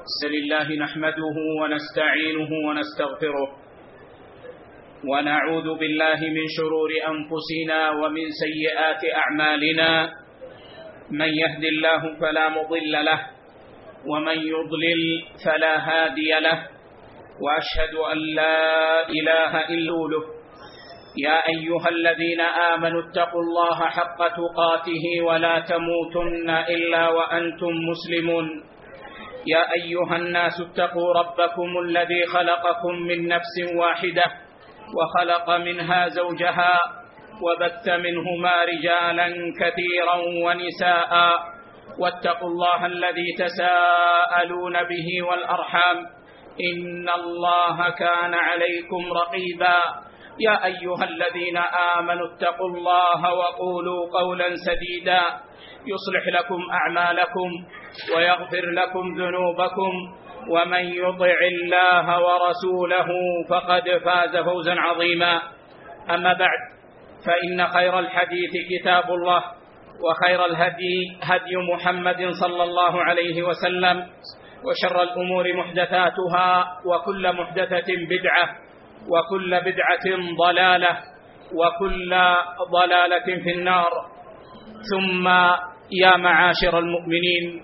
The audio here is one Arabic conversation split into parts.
لله نحمده ونستعينه ونستغفره ونعوذ بالله من شرور أنفسنا ومن سيئات أعمالنا. من يهد الله فلا مضل له ومن يضلل فلا هادي له، وأشهد أن لا إله إلا هو. يا أيها الذين آمنوا اتقوا الله حق تقاته ولا تموتن إلا وأنتم مسلمون. يا أيها الناس اتقوا ربكم الذي خلقكم من نفس واحدة وخلق منها زوجها وبث منهما رجالا كثيرا ونساء، واتقوا الله الذي تساءلون به والأرحام إن الله كان عليكم رقيبا. يا أيها الذين آمنوا اتقوا الله وقولوا قولا سديدا يصلح لكم أعمالكم ويغفر لكم ذنوبكم، ومن يطع الله ورسوله فقد فاز فوزا عظيما. أما بعد، فإن خير الحديث كتاب الله، وخير الهدي هدي محمد صلى الله عليه وسلم، وشر الأمور محدثاتها، وكل محدثة بدعة، وكل بدعة ضلالة، وكل ضلالة في النار. ثم يا معاشر المؤمنين،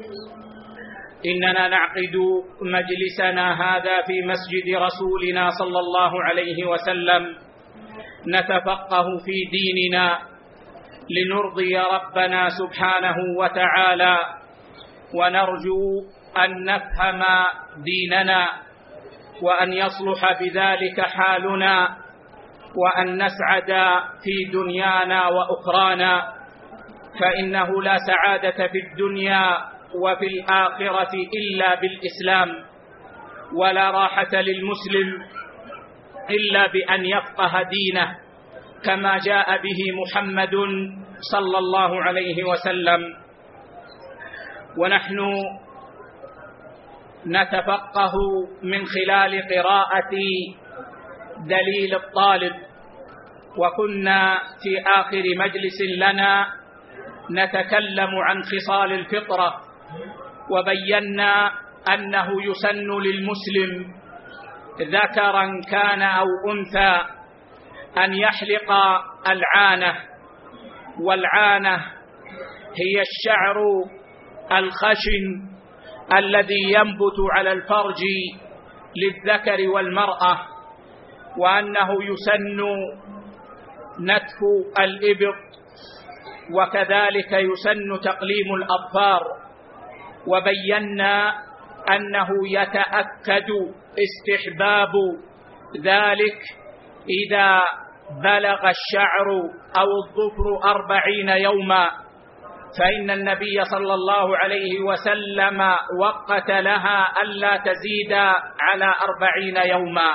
إننا نعقد مجلسنا هذا في مسجد رسولنا صلى الله عليه وسلم نتفقه في ديننا لنرضي ربنا سبحانه وتعالى، ونرجو أن نفهم ديننا وأن يصلح بذلك حالنا، وأن نسعد في دنيانا وأخرانا، فإنه لا سعادة في الدنيا وفي الآخرة إلا بالإسلام، ولا راحة للمسلم إلا بأن يفقه دينه كما جاء به محمد صلى الله عليه وسلم. ونحن نتفقه من خلال قراءة دليل الطالب، وكنا في آخر مجلس لنا نتكلم عن خصال الفطرة، وبينا أنه يسن للمسلم ذكرا كان أو أنثى أن يحلق العانة، والعانة هي الشعر الخشن الذي ينبت على الفرج للذكر والمرأة، وأنه يسن نتف الإبط، وكذلك يسن تقليم الأظفار. وبينا أنه يتأكد استحباب ذلك إذا بلغ الشعر أو الظفر 40 يوما، فإن النبي صلى الله عليه وسلم وقت لها ألا تزيد على 40 يوما.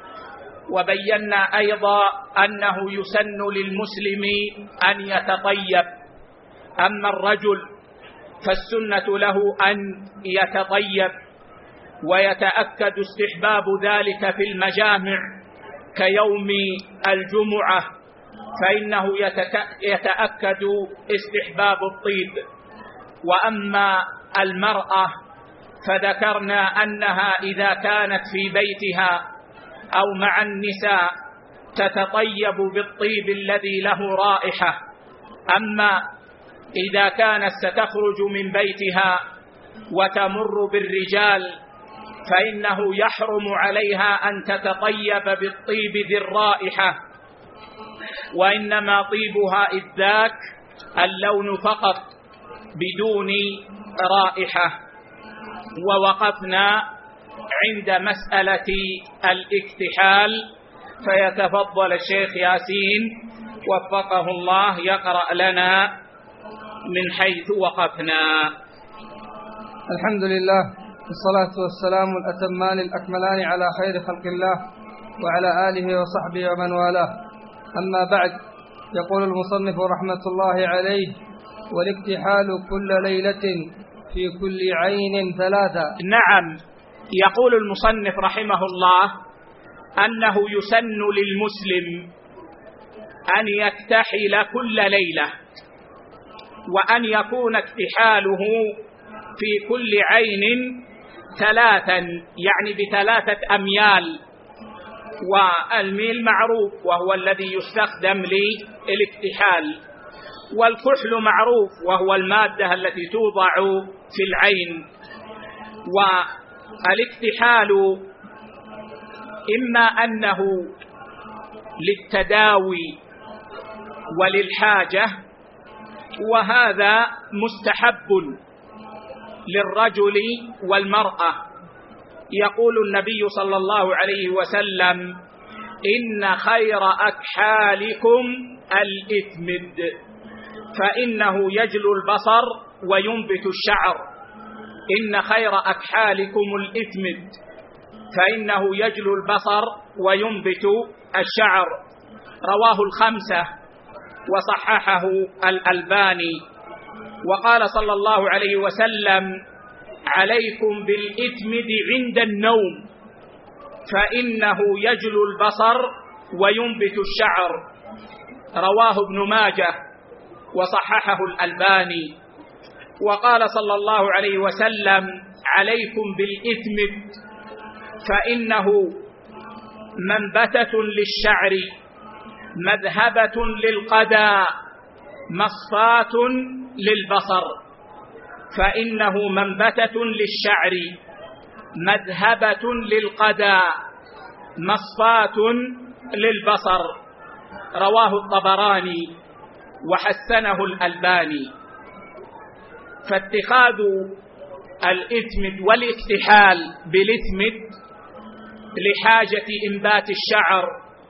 وبينا أيضا أنه يسن للمسلم أن يتطيب، أما الرجل فالسنة له أن يتطيب، ويتأكد استحباب ذلك في المجامع كيوم الجمعة، فإنه يتأكد استحباب الطيب. وأما المرأة فذكرنا أنها إذا كانت في بيتها أو مع النساء تتطيب بالطيب الذي له رائحة، أما إذا كانت ستخرج من بيتها وتمر بالرجال فإنه يحرم عليها أن تتطيب بالطيب ذي الرائحة، وإنما طيبها إذ ذاك اللون فقط بدون رائحة. ووقفنا عند مسألة الاكتحال، فيتفضل الشيخ ياسين وفقه الله يقرأ لنا من حيث وقفنا. الحمد لله، والصلاة والسلام الأتمان الأكملان على خير خلق الله وعلى آله وصحبه ومن والاه. أما بعد، يقول المصنف رحمة الله عليه: والاكتحال كل ليلة في كل عين 3. نعم، يقول المصنف رحمه الله أنه يسن للمسلم أن يكتحل كل ليلة، وأن يكون اكتحاله في كل عين 3 يعني ب3 أميال، والميل معروف وهو الذي يستخدم للاكتحال، والكحل معروف وهو المادة التي توضع في العين. والاكتحال إما أنه للتداوي وللحاجة، وهذا مستحب للرجل والمرأة. يقول النبي صلى الله عليه وسلم: إن خير أكحالكم الإثمد فإنه يجلو البصر وينبت الشعر. إن خير أكحالكم الإثمد فإنه يجلو البصر وينبت الشعر. رواه 5 وصححه الألباني. وقال صلى الله عليه وسلم: عليكم بالإثمد عند النوم فإنه يجلو البصر وينبت الشعر. رواه ابن ماجه وصححه الألباني. وقال صلى الله عليه وسلم: عليكم بالإثمد فإنه منبتة للشعر مذهبة للقدى مصفاة للبصر. فإنه منبتة للشعر مذهبة للقدى مصفاة للبصر. رواه الطبراني وحسنه الألباني. فاتخاذ الإثمد والاكتحال بالإثمد لحاجة إنبات الشعر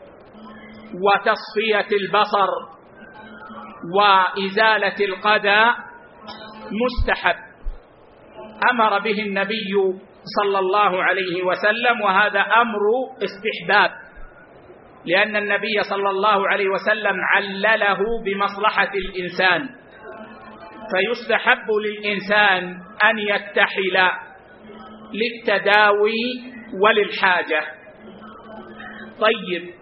وتصفية البصر وإزالة القدى مستحب، أمر به النبي صلى الله عليه وسلم، وهذا أمر استحباب، لأن النبي صلى الله عليه وسلم علله بمصلحة الإنسان، فيستحب للإنسان أن يكتحل للتداوي وللحاجة. طيب،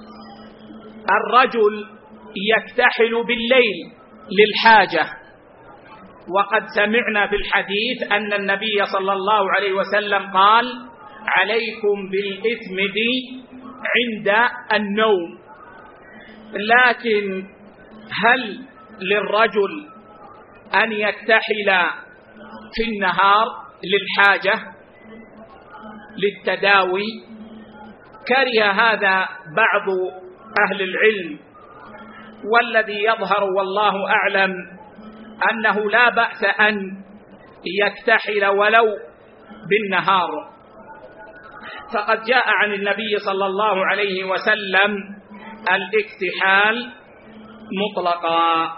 الرجل يكتحل بالليل للحاجة، وقد سمعنا في الحديث أن النبي صلى الله عليه وسلم قال: عليكم بالإثمد عند النوم. لكن هل للرجل أن يكتحل في النهار للحاجة للتداوي؟ كره هذا بعض أهل العلم، والذي يظهر والله أعلم أنه لا بأس أن يكتحل ولو بالنهار، فقد جاء عن النبي صلى الله عليه وسلم الاكتحال مطلقا.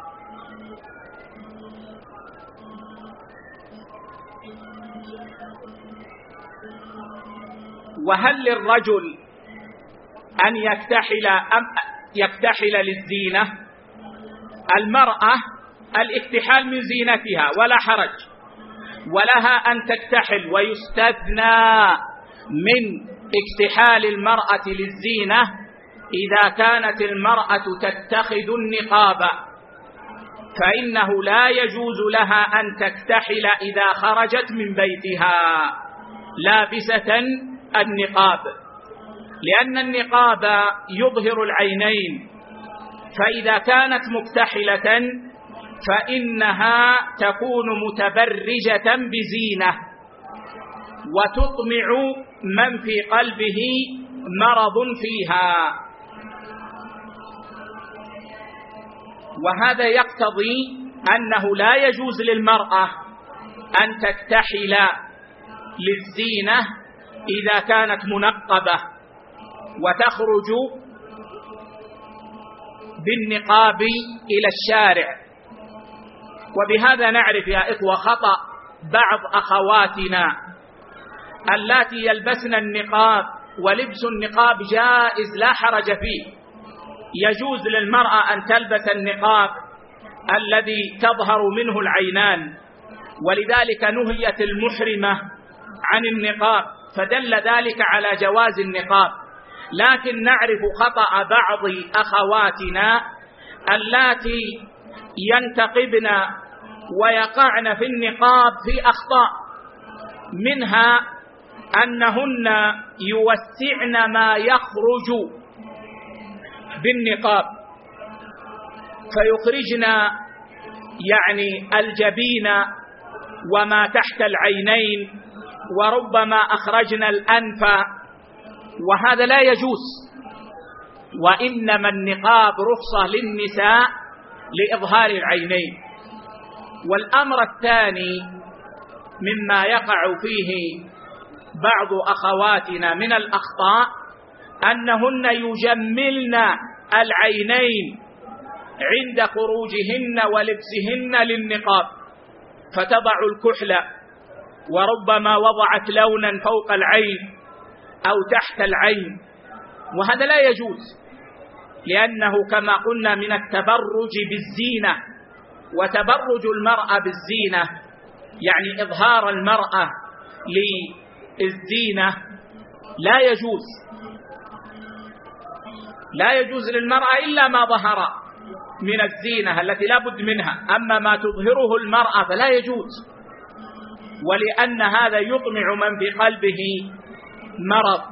وهل للرجل أن يكتحل للزينة؟ المرأة الاكتحال من زينتها ولا حرج، ولها أن تكتحل، ويستثنى من اكتحال المرأة للزينة إذا كانت المرأة تتخذ النقاب، فإنه لا يجوز لها أن تكتحل إذا خرجت من بيتها لابسة النقاب، لأن النقاب يظهر العينين، فإذا كانت مكتحلة فإنها تكون متبرجة بزينة وتطمع من في قلبه مرض فيها. وهذا يقتضي أنه لا يجوز للمرأة أن تكتحل للزينة إذا كانت منقبة وتخرج بالنقاب إلى الشارع. وبهذا نعرف يا إخوة خطأ بعض أخواتنا اللاتي يلبسن النقاب، ولبس النقاب جائز لا حرج فيه، يجوز للمرأة أن تلبس النقاب الذي تظهر منه العينان، ولذلك نهيت المحرمة عن النقاب، فدل ذلك على جواز النقاب. لكن نعرف خطأ بعض أخواتنا اللاتي ينتقبن ويقعن في النقاب في أخطاء، منها أنهن يوسعن ما يخرج بالنقاب، فيخرجن يعني الجبين وما تحت العينين، وربما أخرجن الأنف، وهذا لا يجوز. وإنما النقاب رخصة للنساء لإظهار العينين. والأمر الثاني مما يقع فيه بعض أخواتنا من الأخطاء أنهن يجملن العينين عند خروجهن ولبسهن للنقاب، فتضع الكحل وربما وضعت لونا فوق العين أو تحت العين، وهذا لا يجوز، لأنه كما قلنا من التبرج بالزينة. وتبرج المرأة بالزينة يعني إظهار المرأة للزينة لا يجوز. لا يجوز للمرأة إلا ما ظهر من الزينة التي لا بد منها، أما ما تظهره المرأة فلا يجوز، ولأن هذا يطمع من في قلبه مرض.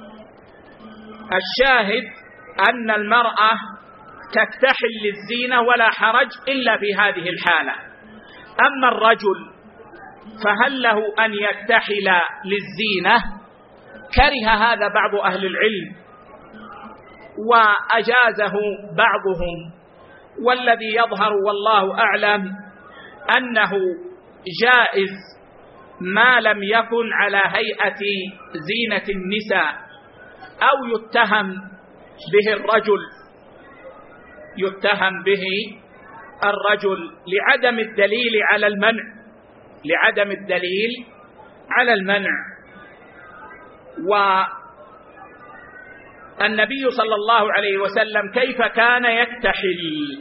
الشاهد أن المرأة تكتحل للزينة ولا حرج إلا في هذه الحالة. أما الرجل فهل له أن يكتحل للزينة؟ كره هذا بعض أهل العلم وأجازه بعضهم، والذي يظهر والله أعلم أنه جائز ما لم يكن على هيئة زينة النساء، أو يتهم به الرجل لعدم الدليل على المنع. والنبي صلى الله عليه وسلم كيف كان يكتحل؟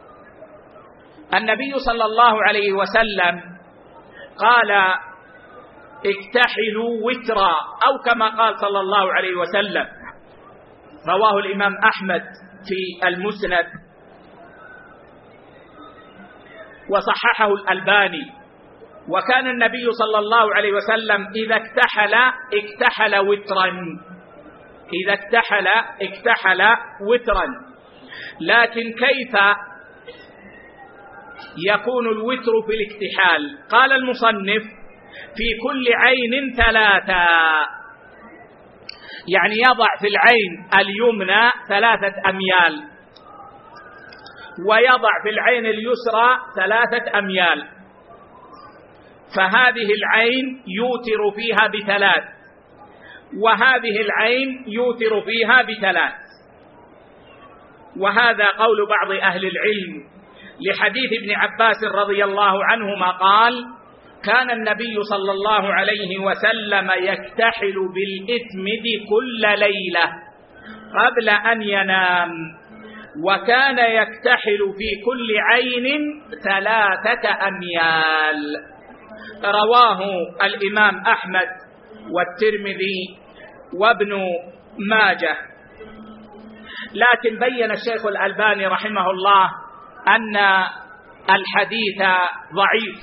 النبي صلى الله عليه وسلم قال اكتحلوا وترا، أو كما قال صلى الله عليه وسلم، رواه الإمام أحمد في المسند وصححه الألباني. وكان النبي صلى الله عليه وسلم إذا اكتحل وترا. لكن كيف يكون الوتر في الاكتحال؟ قال المصنف في كل عين 3، يعني يضع في العين اليمنى 3 أميال، ويضع في العين اليسرى 3 أميال، فهذه العين يوتر فيها ب3، وهذه العين يوتر فيها ب3. وهذا قول بعض أهل العلم لحديث ابن عباس رضي الله عنهما قال كان النبي صلى الله عليه وسلم يكتحل بالإثمد كل ليلة قبل أن ينام، وكان يكتحل في كل عين 3 أميال. رواه الإمام أحمد والترمذي وابن ماجه. لكن بين الشيخ الألباني رحمه الله أن الحديث ضعيف،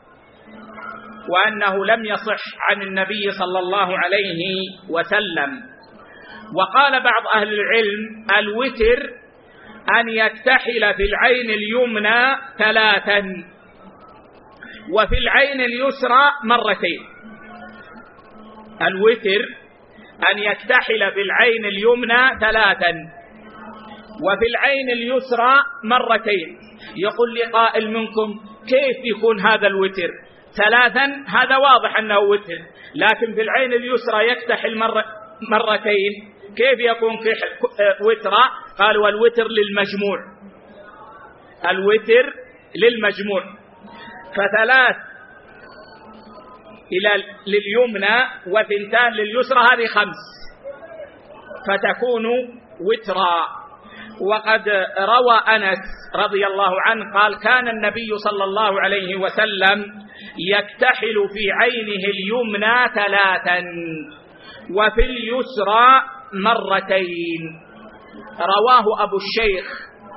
وأنه لم يصح عن النبي صلى الله عليه وسلم. وقال بعض أهل العلم الوتر أن يكتحل في العين اليمنى 3 وفي العين اليسرى 2. الوتر أن يكتحل في العين اليمنى 3 وفي العين اليسرى 2. يقول لي قائل منكم كيف يكون هذا الوتر 3؟ هذا واضح أنه وتر، لكن في العين اليسرى يكتحل 2، كيف يكون وترا؟ قال والوتر للمجموع، الوتر للمجموع، ف3 لليمنى و2 لليسرى، هذه 5، فتكون وترا. وقد روى أنس رضي الله عنه قال كان النبي صلى الله عليه وسلم يكتحل في عينه اليمنى 3 وفي اليسرى 2. رواه أبو الشيخ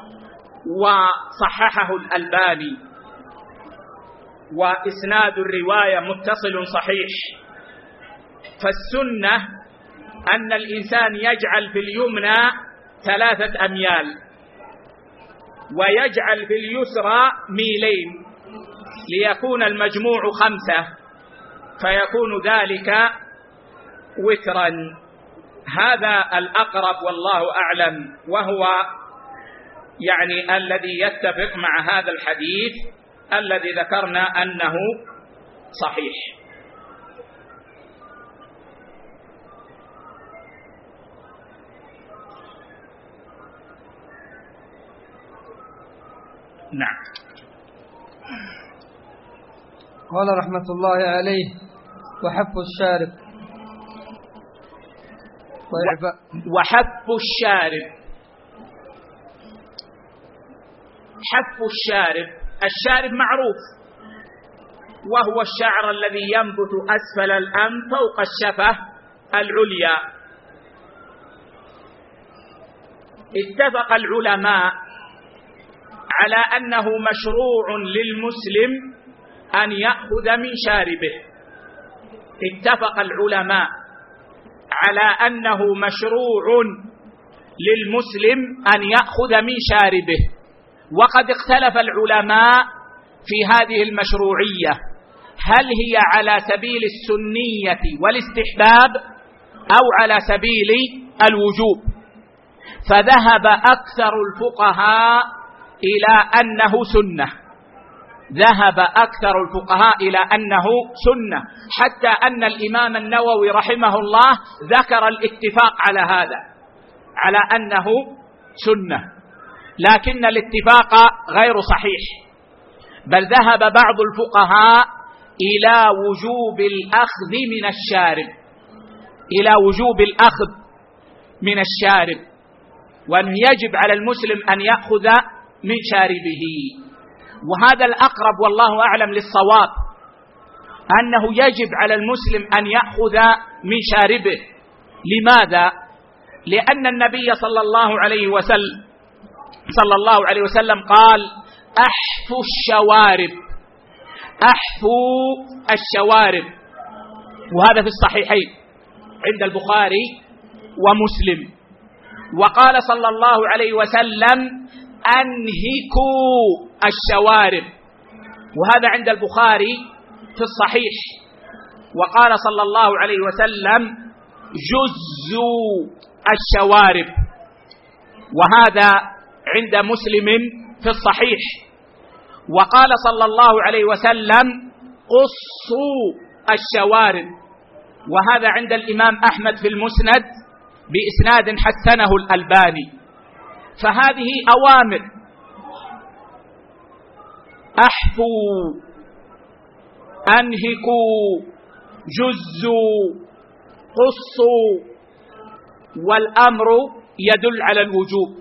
وصححه الألباني، وإسناد الرواية متصل صحيح. فالسنة أن الإنسان يجعل في اليمنى 3 أميال ويجعل في اليسرى 2 ميل ليكون المجموع 5 فيكون ذلك وترا. هذا الأقرب والله أعلم، وهو يعني الذي يتفق مع هذا الحديث الذي ذكرنا أنه صحيح. نعم. قال رحمة الله عليه: وحف الشارب. وحف الشارب، حف الشارب، الشارب معروف وهو الشعر الذي ينبت أسفل الأنف فوق الشفة العليا. اتفق العلماء على أنه مشروع للمسلم أن يأخذ من شاربه. اتفق العلماء على أنه مشروع للمسلم أن يأخذ من شاربه، وقد اختلف العلماء في هذه المشروعية، هل هي على سبيل السنية والاستحباب أو على سبيل الوجوب. فذهب أكثر الفقهاء إلى أنه سنة، ذهب أكثر الفقهاء إلى أنه سنة، حتى أن الإمام النووي رحمه الله ذكر الاتفاق على هذا، على أنه سنة، لكن الاتفاق غير صحيح، بل ذهب بعض الفقهاء إلى وجوب الأخذ من الشارب، إلى وجوب الأخذ من الشارب، وأنه يجب على المسلم أن يأخذ من شاربه. وهذا الأقرب والله أعلم للصواب، أنه يجب على المسلم أن يأخذ من شاربه. لماذا؟ لأن النبي صلى الله عليه وسلم قال: أحفوا الشوارب، أحفوا الشوارب، وهذا في الصحيحين عند البخاري ومسلم. وقال صلى الله عليه وسلم: أنهكوا الشوارب، وهذا عند البخاري في الصحيح. وقال صلى الله عليه وسلم: جزوا الشوارب، وهذا عند مسلم في الصحيح. وقال صلى الله عليه وسلم: قصوا الشوارب، وهذا عند الإمام أحمد في المسند بإسناد حسنه الألباني. فهذه أوامر: أحفوا، أنهكوا، جزوا، قصوا، والأمر يدل على الوجوب.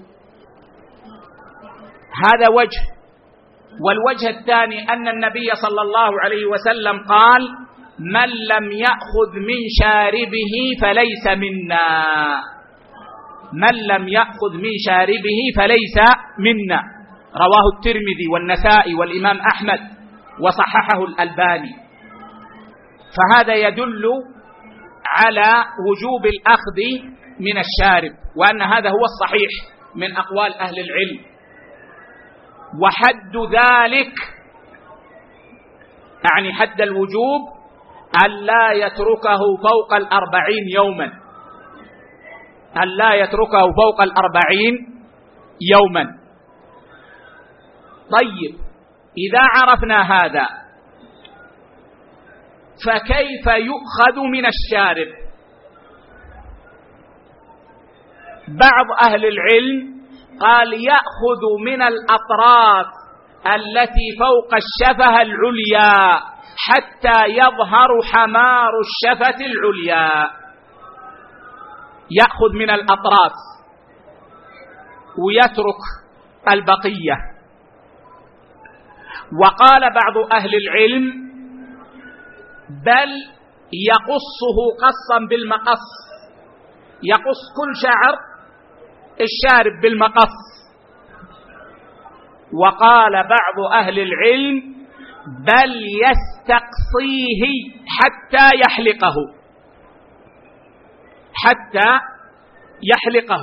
هذا وجه. والوجه الثاني أن النبي صلى الله عليه وسلم قال: من لم يأخذ من شاربه فليس منا، من لم يأخذ من شاربه فليس منا، رواه الترمذي والنسائي والإمام أحمد وصححه الألباني. فهذا يدل على وجوب الأخذ من الشارب، وأن هذا هو الصحيح من أقوال أهل العلم. وحد ذلك يعني حد الوجوب أن لا يتركه فوق 40 يوما، أن لا يتركه فوق 40 يوما. طيب، إذا عرفنا هذا فكيف يؤخذ من الشارب؟ بعض أهل العلم قال: يأخذ من الأطراف التي فوق الشفة العليا حتى يظهر حمار الشفة العليا، يأخذ من الأطراف ويترك البقية. وقال بعض أهل العلم: بل يقصه قصا بالمقص، يقص كل شعر الشارب بالمقص. وقال بعض أهل العلم: بل يستقصيه حتى يحلقه، حتى يحلقه.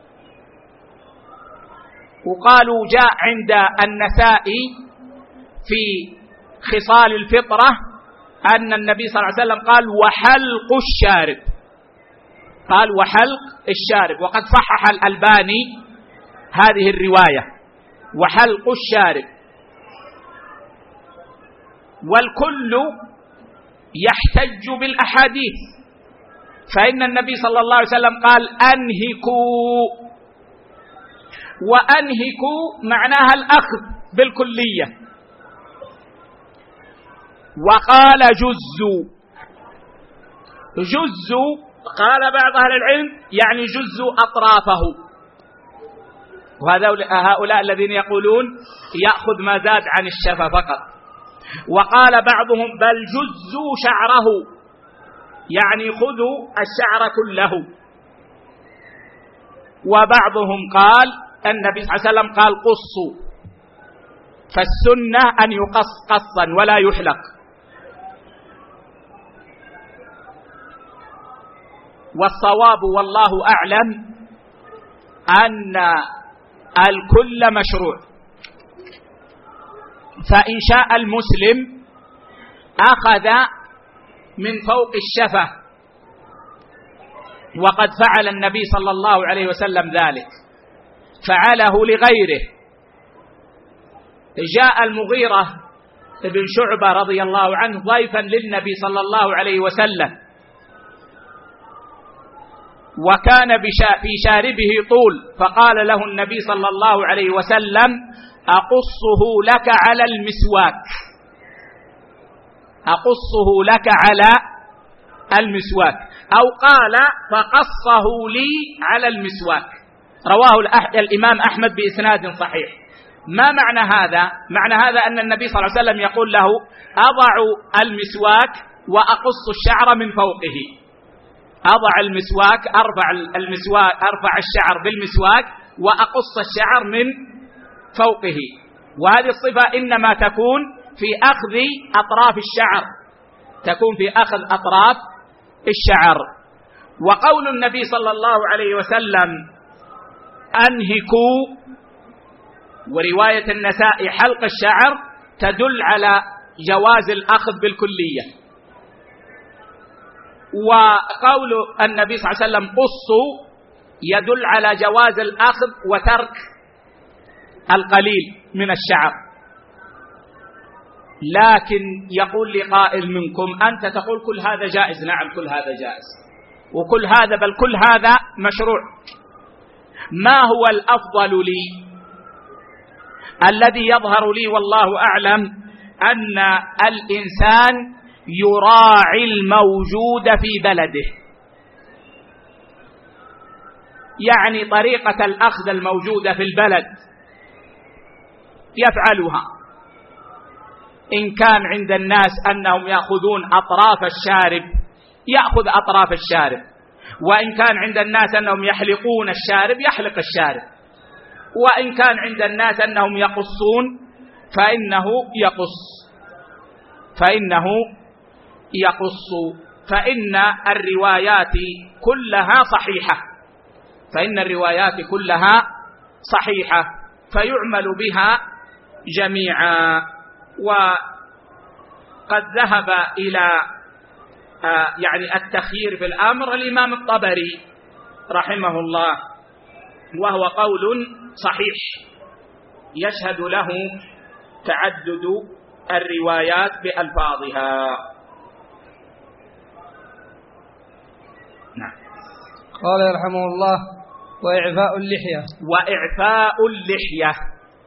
وقالوا جاء عند النسائي في خصال الفطرة أن النبي صلى الله عليه وسلم قال وحلق الشارب، قال وحلق الشارب، وقد صحح الألباني هذه الرواية وحلق الشارب. والكل يحتج بالأحاديث، فإن النبي صلى الله عليه وسلم قال أنهكوا، وأنهكوا معناها الأخذ بالكلية. وقال جزوا، جزوا قال بعض أهل العلم يعني جزوا أطرافه، وهؤلاء الذين يقولون يأخذ ما زاد عن الشفة فقط. وقال بعضهم بل جزوا شعره، يعني خذوا الشعر كله. وبعضهم قال النبي صلى الله عليه وسلم قال قصوا، فالسنة أن يقص قصا ولا يحلق. والصواب والله أعلم أن الكل مشروع، فإن شاء المسلم أخذ من فوق الشفة، وقد فعل النبي صلى الله عليه وسلم ذلك، فعله لغيره. جاء المغيرة بن شعبة رضي الله عنه ضيفا للنبي صلى الله عليه وسلم، وكان في شاربه طول، فقال له النبي صلى الله عليه وسلم أقصه لك على المسواك، أقصه لك على المسواك، أو قال فقصه لي على المسواك. رواه الإمام أحمد بإسناد صحيح. ما معنى هذا؟ معنى هذا أن النبي صلى الله عليه وسلم يقول له أضع المسواك وأقص الشعر من فوقه، أضع المسواك، أرفع الشعر بالمسواك وأقص الشعر من فوقه. وهذه الصفة إنما تكون في أخذ أطراف الشعر، تكون في أخذ أطراف الشعر. وقول النبي صلى الله عليه وسلم أنهكوا، ورواية النسائي حلق الشعر، تدل على جواز الأخذ بالكلية. وقول النبي صلى الله عليه وسلم قصوا يدل على جواز الأخذ وترك القليل من الشعر. لكن يقول لي قائل منكم أنت تقول كل هذا جائز. نعم كل هذا جائز، وكل هذا بل كل هذا مشروع. ما هو الأفضل لي؟ الذي يظهر لي والله أعلم أن الإنسان يراعي الموجود في بلده، يعني طريقة الأخذ الموجودة في البلد يفعلها. إن كان عند الناس أنهم يأخذون أطراف الشارب يأخذ أطراف الشارب، وإن كان عند الناس أنهم يحلقون الشارب يحلق الشارب، وإن كان عند الناس أنهم يقصون فإنه يقص، فإن الروايات كلها صحيحة، فإن الروايات كلها صحيحة فيعمل بها جميعا. وقد ذهب إلى يعني التخيير في الأمر الإمام الطبري رحمه الله، وهو قول صحيح يشهد له تعدد الروايات بألفاظها. نعم. قال رحمه الله وإعفاء اللحية. وإعفاء اللحية.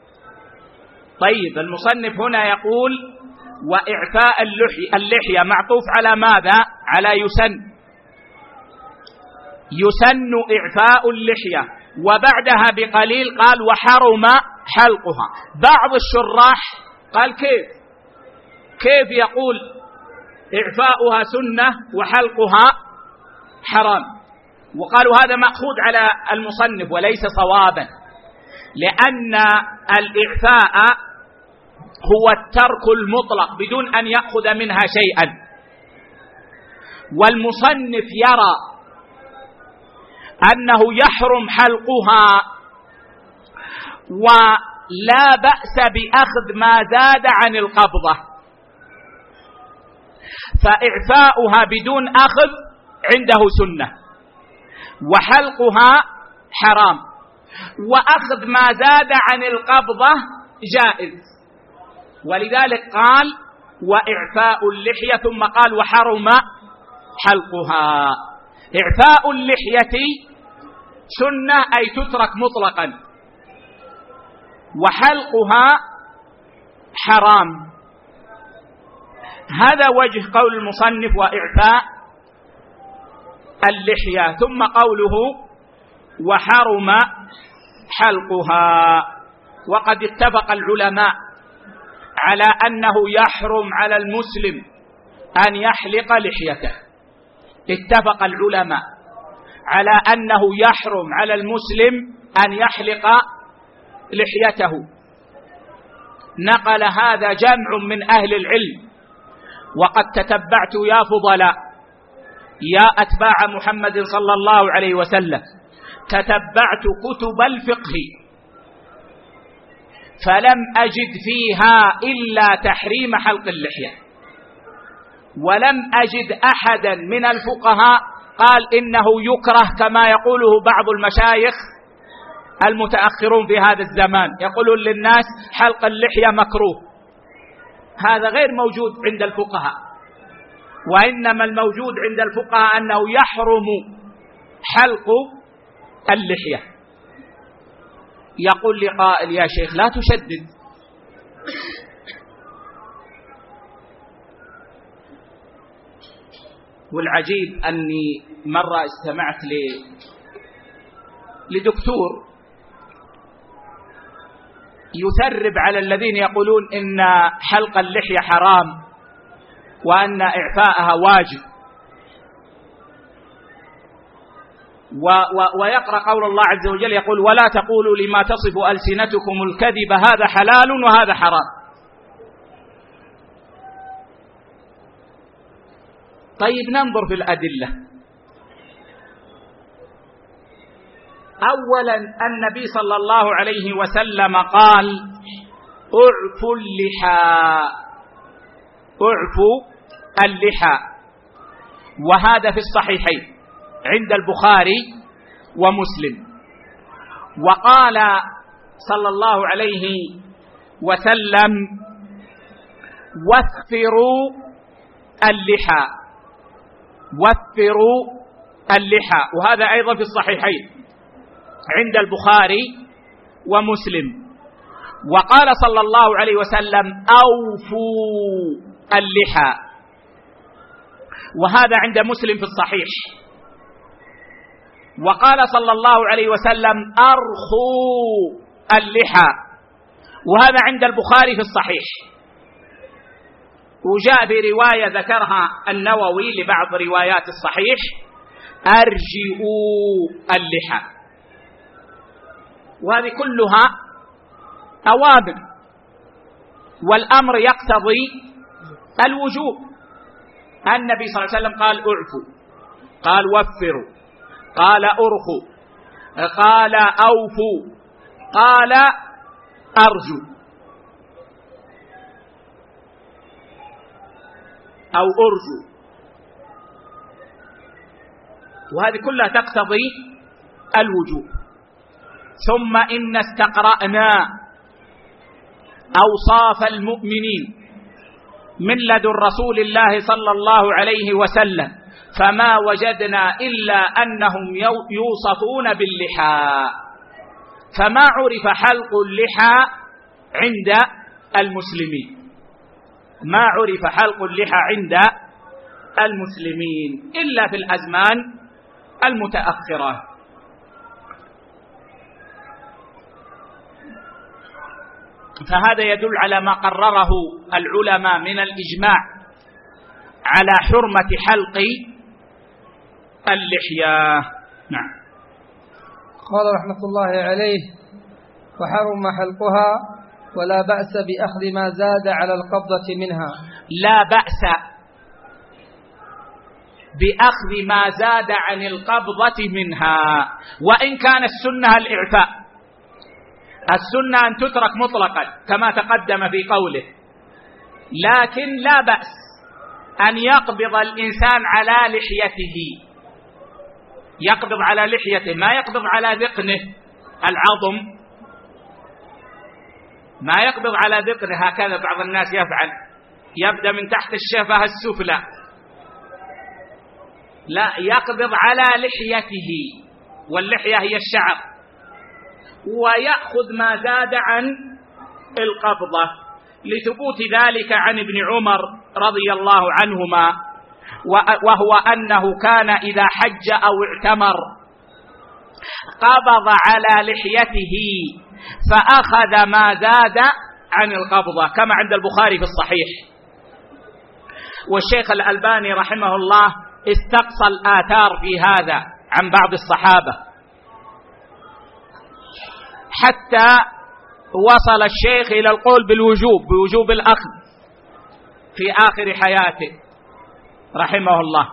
طيب المصنف هنا يقول وإعفاء اللحية معطوف على ماذا؟ على يسن إعفاء اللحية، وبعدها بقليل قال وحرم حلقها. بعض الشراح قال كيف يقول إعفاؤها سنة وحلقها حرام؟ وقالوا هذا مأخوذ على المصنف وليس صوابا، لأن الإعفاء هو الترك المطلق بدون أن يأخذ منها شيئا، والمصنف يرى أنه يحرم حلقها، ولا بأس بأخذ ما زاد عن القبضة، فإعفاؤها بدون أخذ عنده سنة، وحلقها حرام، وأخذ ما زاد عن القبضة جائز. ولذلك قال وإعفاء اللحية، ثم قال وحرم حلقها. إعفاء اللحية سنة أي تترك مطلقا، وحلقها حرام. هذا وجه قول المصنف وإعفاء اللحية. ثم قوله وحرم حلقها، وقد اتفق العلماء على أنه يحرم على المسلم أن يحلق لحيته. اتفق العلماء على أنه يحرم على المسلم أن يحلق لحيته. نقل هذا جمع من أهل العلم، وقد تتبعت يا فضلاء يا أتباع محمد صلى الله عليه وسلم، تتبعت كتب الفقه فلم أجد فيها إلا تحريم حلق اللحية، ولم أجد أحدا من الفقهاء قال إنه يكره كما يقوله بعض المشايخ المتأخرون في هذا الزمان، يقولون للناس حلق اللحية مكروه. هذا غير موجود عند الفقهاء، وإنما الموجود عند الفقهاء أنه يحرم حلق اللحية. يقول لي قائل يا شيخ لا تشدد، والعجيب أني مرة استمعت لدكتور يثرب على الذين يقولون إن حلق اللحية حرام وأن إعفاءها واجب، ويقرأ قول الله عز وجل يقول ولا تقولوا لما تصف ألسنتكم الكذب هذا حلال وهذا حرام. طيب ننظر في الأدلة. أولا النبي صلى الله عليه وسلم قال اعفوا اللحى، اعفوا اللحى، وهذا في الصحيحين عند البخاري ومسلم. وقال صلى الله عليه وسلم وفروا اللحى، وفروا اللحى، وهذا أيضا في الصحيحين عند البخاري ومسلم. وقال صلى الله عليه وسلم أوفوا اللحى، وهذا عند مسلم في الصحيح. وقال صلى الله عليه وسلم أرخوا اللحى، وهذا عند البخاري في الصحيح. وجاء برواية ذكرها النووي لبعض روايات الصحيح أرجئوا اللحى. وهذه كلها أوامر، والأمر يقتضي الوجوب. النبي صلى الله عليه وسلم قال اعفوا، قال وفروا، قال أرخوا، قال أوفوا، قال أرجوا أو أرجوا، وهذه كلها تقتضي الوجوب. ثم إن استقرأنا أوصاف المؤمنين من لدن رسول الله صلى الله عليه وسلم، فما وجدنا إلا أنهم يوصفون باللحى، فما عرف حلق اللحى عند المسلمين، ما عرف حلق اللحى عند المسلمين إلا في الأزمان المتأخرة. فهذا يدل على ما قرره العلماء من الإجماع على حرمة حلق اللحية. نعم. قال رحمة الله عليه وحرم حلقها ولا بأس بأخذ ما زاد على القبضة منها. لا بأس بأخذ ما زاد عن القبضة منها، وإن كان السنة الإعفاء. السنة أن تترك مطلقا كما تقدم في قوله، لكن لا بأس أن يقبض الإنسان على لحيته، يقبض على لحيته، ما يقبض على ذقنه العظم، ما يقبض على ذقنه هكذا بعض الناس يفعل، يبدأ من تحت الشفة السفلى، لا، يقبض على لحيته، واللحية هي الشعر، ويأخذ ما زاد عن القبضة، لثبوت ذلك عن ابن عمر رضي الله عنهما، وهو أنه كان إذا حج أو اعتمر قبض على لحيته فأخذ ما زاد عن القبضة، كما عند البخاري في الصحيح. والشيخ الألباني رحمه الله استقصى الآثار في هذا عن بعض الصحابة، حتى وصل الشيخ إلى القول بوجوب الأخذ في آخر حياته رحمه الله.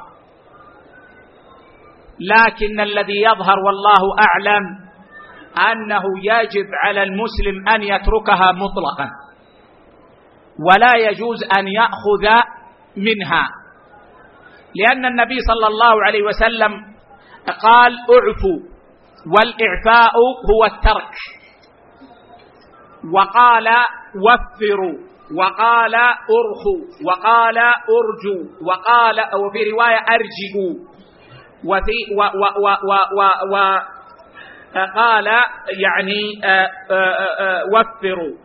لكن الذي يظهر والله أعلم أنه يجب على المسلم أن يتركها مطلقا، ولا يجوز أن يأخذ منها، لأن النبي صلى الله عليه وسلم قال اعفوا، والإعفاء هو الترك، وقال وفروا، وقال ارخوا، وقال ارجوا، وقال وفي رواية ارجئوا، وقال يعني وفروا.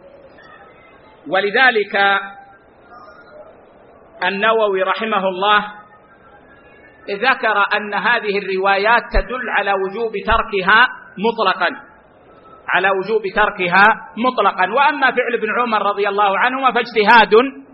ولذلك النووي رحمه الله ذكر أن هذه الروايات تدل على وجوب تركها مطلقا، على وجوب تركها مطلقا. وأما فعل ابن عمر رضي الله عنهما فاجتهاد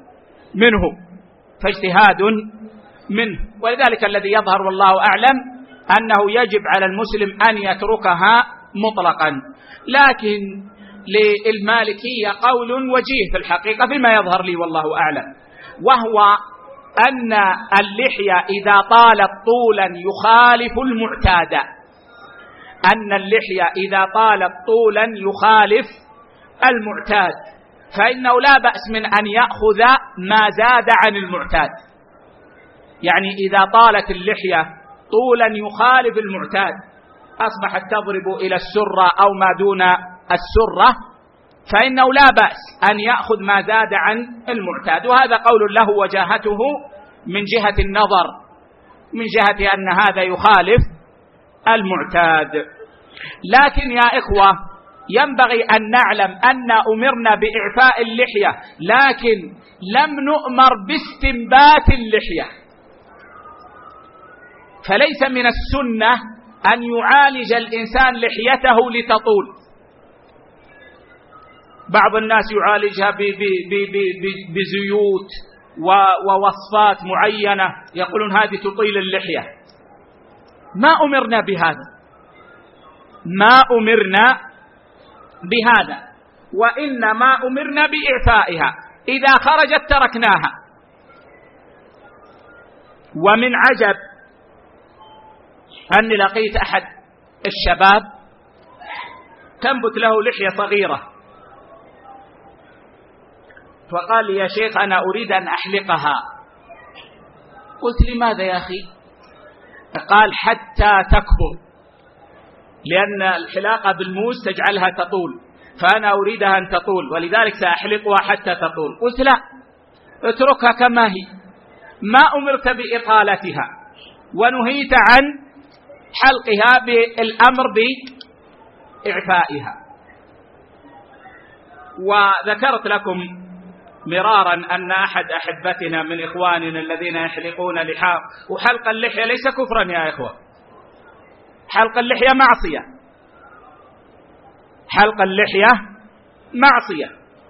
منه. ولذلك الذي يظهر والله أعلم أنه يجب على المسلم أن يتركها مطلقا. لكن للمالكية قول وجيه في الحقيقة فيما يظهر لي والله أعلم، وهو أن اللحية إذا طالت طولا يخالف المعتاد، أن اللحية إذا طالت طولا يخالف المعتاد، فإنه لا بأس من أن يأخذ ما زاد عن المعتاد. يعني إذا طالت اللحية طولا يخالف المعتاد، أصبحت تضرب إلى السرة أو ما دون السرة، فإنه لا بأس أن يأخذ ما زاد عن المعتاد. وهذا قول له وجاهته من جهة النظر، من جهة أن هذا يخالف المعتاد. لكن يا إخوة ينبغي أن نعلم أن أمرنا بإعفاء اللحية، لكن لم نؤمر باستنبات اللحية. فليس من السنة أن يعالج الإنسان لحيته لتطول. بعض الناس يعالجها بزيوت ووصفات معينة، يقولون هذه تطيل اللحية. ما أمرنا بهذا، ما أمرنا بهذا، وإنما أمرنا بإعفائها. إذا خرجت تركناها. ومن عجب أني لقيت أحد الشباب تنبت له لحية صغيرة، فقال لي يا شيخ أنا أريد أن أحلقها. قلت لماذا يا أخي؟ قال حتى تكبر، لأن الحلاقة بالموس تجعلها تطول، فأنا أريدها أن تطول، ولذلك سأحلقها حتى تطول. قلت لا، اتركها كما هي، ما أمرت بإطالتها، ونهيت عن حلقها بالأمر بإعفائها. وذكرت لكم مرارا أن أحد أحبتنا من إخواننا الذين يحلقون لحاهم، وحلق اللحية ليس كفرا يا إخوة، حلق اللحية معصية، حلق اللحية معصية.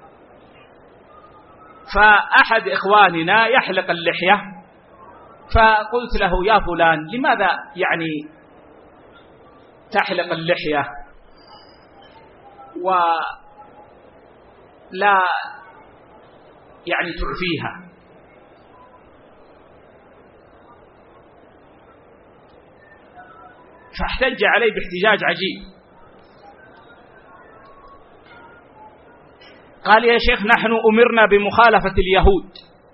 فأحد إخواننا يحلق اللحية، فقلت له يا فلان لماذا يعني تحلق اللحية ولا يعني تعفيها؟ فاحتج عليه باحتجاج عجيب، قال يا شيخ نحن أمرنا بمخالفة اليهود،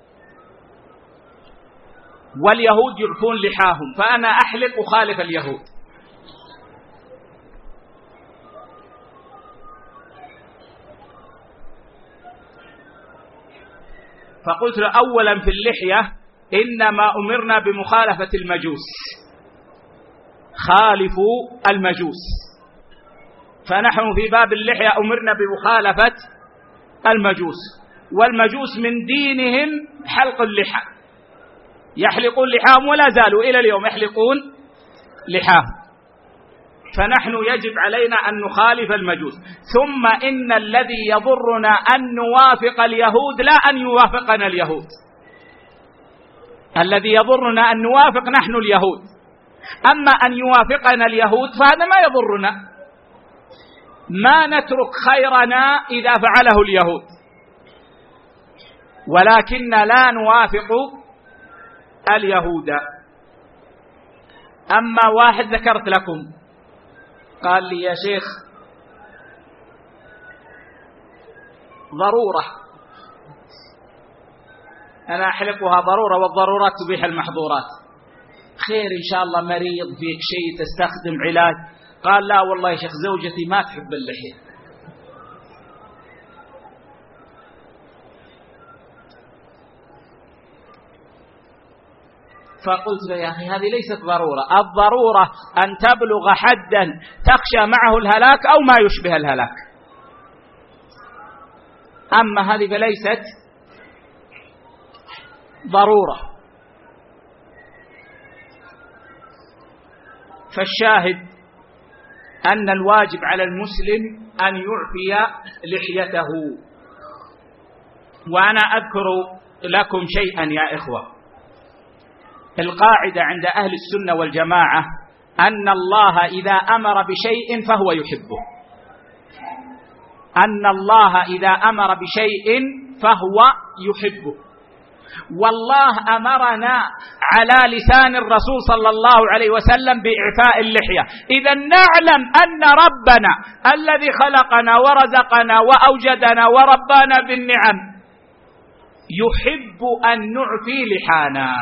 واليهود يعفون لحاهم، فأنا أحلق أخالف اليهود. فقلت له أولا في اللحية إنما أمرنا بمخالفة المجوس، خالفوا المجوس، فنحن في باب اللحية أمرنا بمخالفة المجوس، والمجوس من دينهم حلق اللحى، يحلقون لحاهم ولا زالوا إلى اليوم يحلقون لحاهم، فنحن يجب علينا أن نخالف المجوس. ثم إن الذي يضرنا أن نوافق اليهود لا أن يوافقنا اليهود، الذي يضرنا أن نوافق نحن اليهود، أما أن يوافقنا اليهود فهذا ما يضرنا، ما نترك خيرنا إذا فعله اليهود، ولكن لا نوافق اليهود. أما واحد ذكرت لكم قال لي يا شيخ ضرورة، أنا أحلقها ضرورة، والضرورات تبيح المحظورات، خير إن شاء الله مريض فيك شيء تستخدم علاج؟ قال لا والله يا شيخ زوجتي ما تحب اللحية. فقلت له يا أخي هذه ليست ضرورة، الضرورة أن تبلغ حدا تخشى معه الهلاك أو ما يشبه الهلاك، أما هذه فليست ضرورة. فالشاهد أن الواجب على المسلم أن يعفي لحيته. وأنا أذكر لكم شيئا يا إخوة، القاعدة عند أهل السنة والجماعة أن الله إذا أمر بشيء فهو يحبه، أن الله إذا أمر بشيء فهو يحبه، والله أمرنا على لسان الرسول صلى الله عليه وسلم بإعفاء اللحية. إذا نعلم أن ربنا الذي خلقنا ورزقنا وأوجدنا وربانا بالنعم يحب أن نعفي لحانا.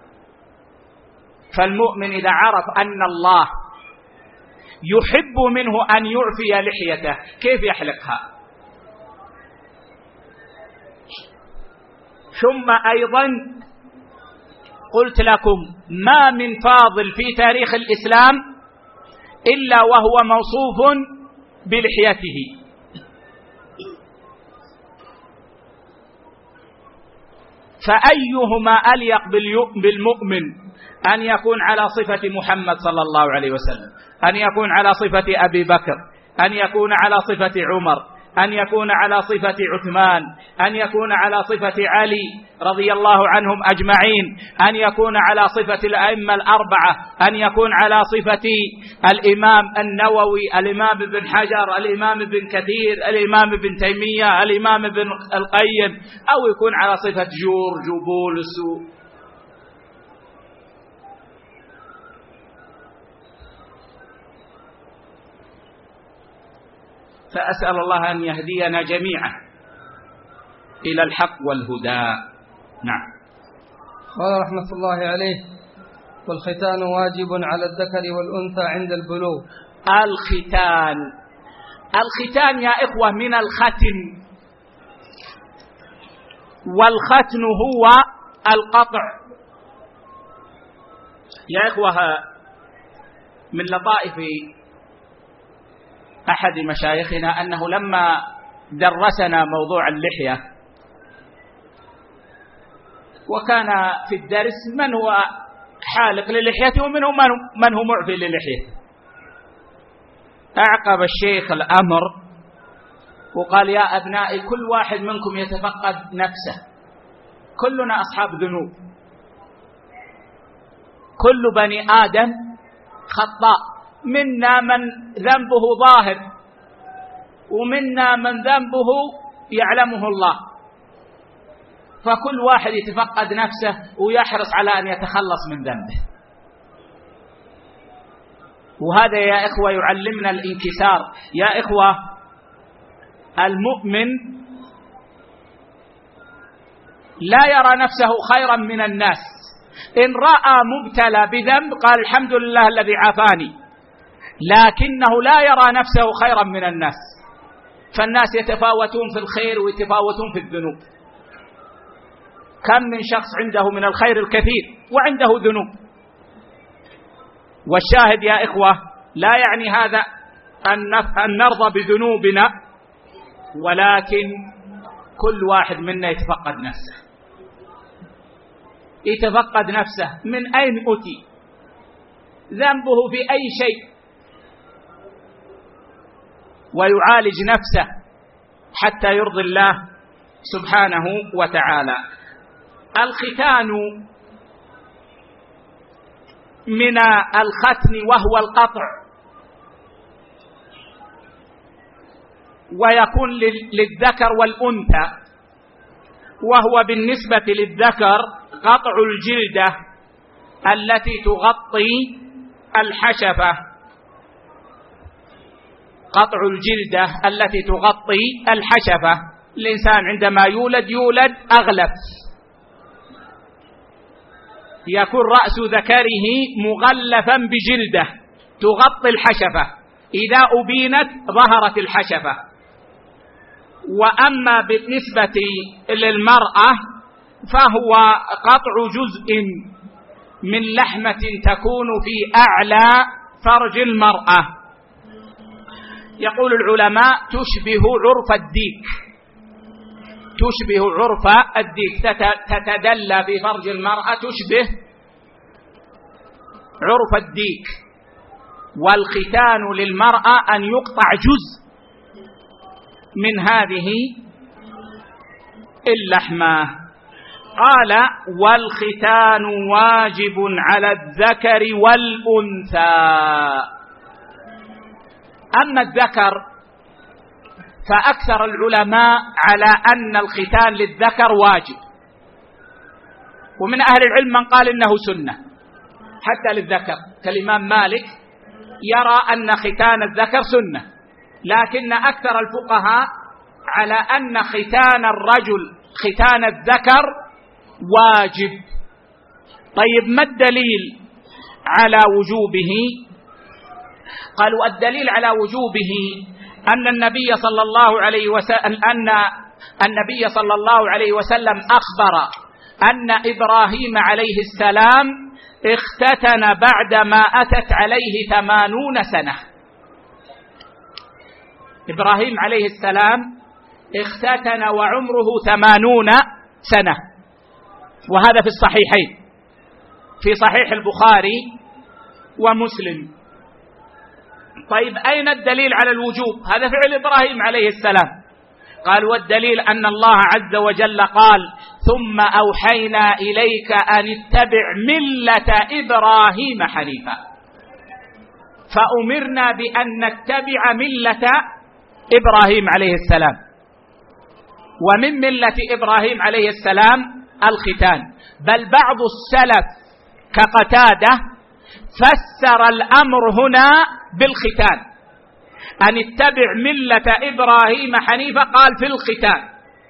فالمؤمن إذا عرف أن الله يحب منه أن يعفي لحيته كيف يحلقها؟ ثم أيضا قلت لكم ما من فاضل في تاريخ الإسلام إلا وهو موصوف بلحيته، فأيهما أليق بالمؤمن أن يكون على صفة محمد صلى الله عليه وسلم، أن يكون على صفة أبي بكر، أن يكون على صفة عمر، أن يكون على صفة عثمان، أن يكون على صفة علي رضي الله عنهم أجمعين، أن يكون على صفة الأئمة الأربعة، أن يكون على صفة الإمام النووي، الإمام ابن حجر، الإمام ابن كثير، الإمام ابن تيمية، الإمام ابن القيم، أو يكون على صفة جورج وبولس. فأسأل الله أن يهدينا جميعا إلى الحق والهدى. نعم. قال رحمة الله عليه: والختان واجب على الذكر والأنثى عند البلوغ. الختان يا إخوة من الختن، والختن هو القطع. يا إخوة من لطائف أحد مشايخنا أنه لما درسنا موضوع اللحية وكان في الدرس من هو حالق للحيته ومنهم من هو معفي للحيته، أعقب الشيخ الأمر وقال: يا أبنائي كل واحد منكم يتفقد نفسه، كلنا أصحاب ذنوب، كل بني آدم خطاء، منا من ذنبه ظاهر ومنا من ذنبه يعلمه الله، فكل واحد يتفقد نفسه ويحرص على أن يتخلص من ذنبه. وهذا يا إخوة يعلمنا الانكسار. يا إخوة، المؤمن لا يرى نفسه خيرا من الناس. إن رأى مبتلى بذنب قال الحمد لله الذي عافاني، لكنه لا يرى نفسه خيرا من الناس. فالناس يتفاوتون في الخير ويتفاوتون في الذنوب. كم من شخص عنده من الخير الكثير وعنده ذنوب. والشاهد يا إخوة، لا يعني هذا أن نرضى بذنوبنا، ولكن كل واحد منا يتفقد نفسه، يتفقد نفسه من أين أتي، ذنبه في أي شيء، ويعالج نفسه حتى يرضي الله سبحانه وتعالى. الختان من الختن وهو القطع، ويكون للذكر والأنثى، وهو بالنسبة للذكر قطع الجلدة التي تغطي الحشفة، قطع الجلدة التي تغطي الحشفة. الإنسان عندما يولد أغلب، يكون رأس ذكره مغلفا بجلدة تغطي الحشفة، إذا أبينت ظهرت الحشفة. وأما بالنسبة للمرأة فهو قطع جزء من لحمة تكون في أعلى فرج المرأة. يقول العلماء تشبه عرف الديك، تشبه عرف الديك، تتدلى في فرج المرأة، تشبه عرف الديك. والختان للمرأة أن يقطع جزء من هذه اللحمة. قال: والختان واجب على الذكر والأنثى. أما الذكر فأكثر العلماء على أن الختان للذكر واجب، ومن أهل العلم من قال إنه سنة حتى للذكر، كالإمام مالك يرى أن ختان الذكر سنة، لكن أكثر الفقهاء على أن ختان الرجل ختان الذكر واجب. طيب، ما الدليل على وجوبه؟ قالوا: الدليل على وجوبه أن النبي صلى الله عليه وسلم أخبر أن إبراهيم عليه السلام اختتن بعدما أتت عليه 80 سنة. إبراهيم عليه السلام اختتن وعمره 80 سنة، وهذا في الصحيحين، في صحيح البخاري ومسلم. طيب، أين الدليل على الوجوب؟ هذا فعل إبراهيم عليه السلام. قال: والدليل أن الله عز وجل قال: ثم أوحينا إليك أن اتبع ملة إبراهيم حنيفا. فأمرنا بأن نتبع ملة إبراهيم عليه السلام. ومن ملة إبراهيم عليه السلام الختان، بل بعض السلف كقتادة فسر الأمر هنا بالختان، أن اتبع ملة إبراهيم حنيفا، قال في الختان،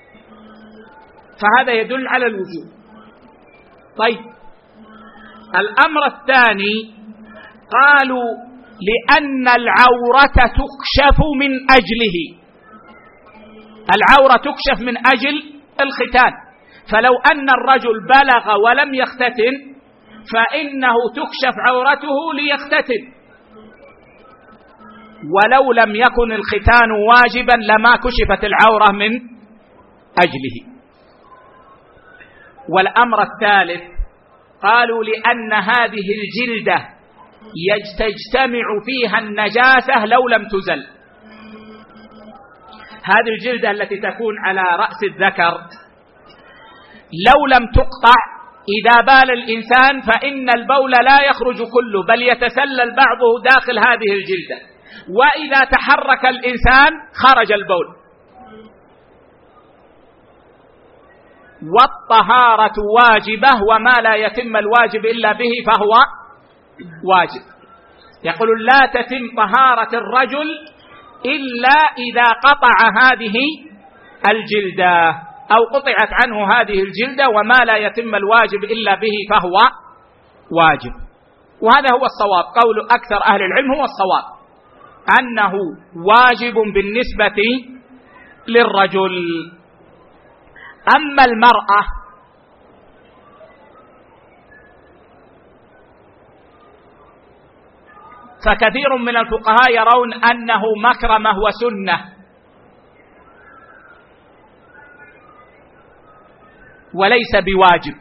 فهذا يدل على الوجوب. طيب، الأمر الثاني قالوا: لأن العورة تكشف من أجله، العورة تكشف من أجل الختان. فلو أن الرجل بلغ ولم يختتن فإنه تكشف عورته ليختتن، ولو لم يكن الختان واجبا لما كشفت العورة من أجله. والأمر الثالث قالوا: لأن هذه الجلدة تجتمع فيها النجاسة لو لم تزل. هذه الجلدة التي تكون على رأس الذكر لو لم تقطع، إذا بال الإنسان فإن البول لا يخرج كله، بل يتسلل بعضه داخل هذه الجلدة، وإذا تحرك الإنسان خرج البول. والطهارة واجبة، وما لا يتم الواجب إلا به فهو واجب. يقول لا تتم طهارة الرجل إلا إذا قطع هذه الجلدة أو قطعت عنه هذه الجلدة، وما لا يتم الواجب إلا به فهو واجب. وهذا هو الصواب، قول أكثر أهل العلم هو الصواب، أنه واجب بالنسبة للرجل. أما المرأة فكثير من الفقهاء يرون أنه مكرمة وسنة، وليس بواجب،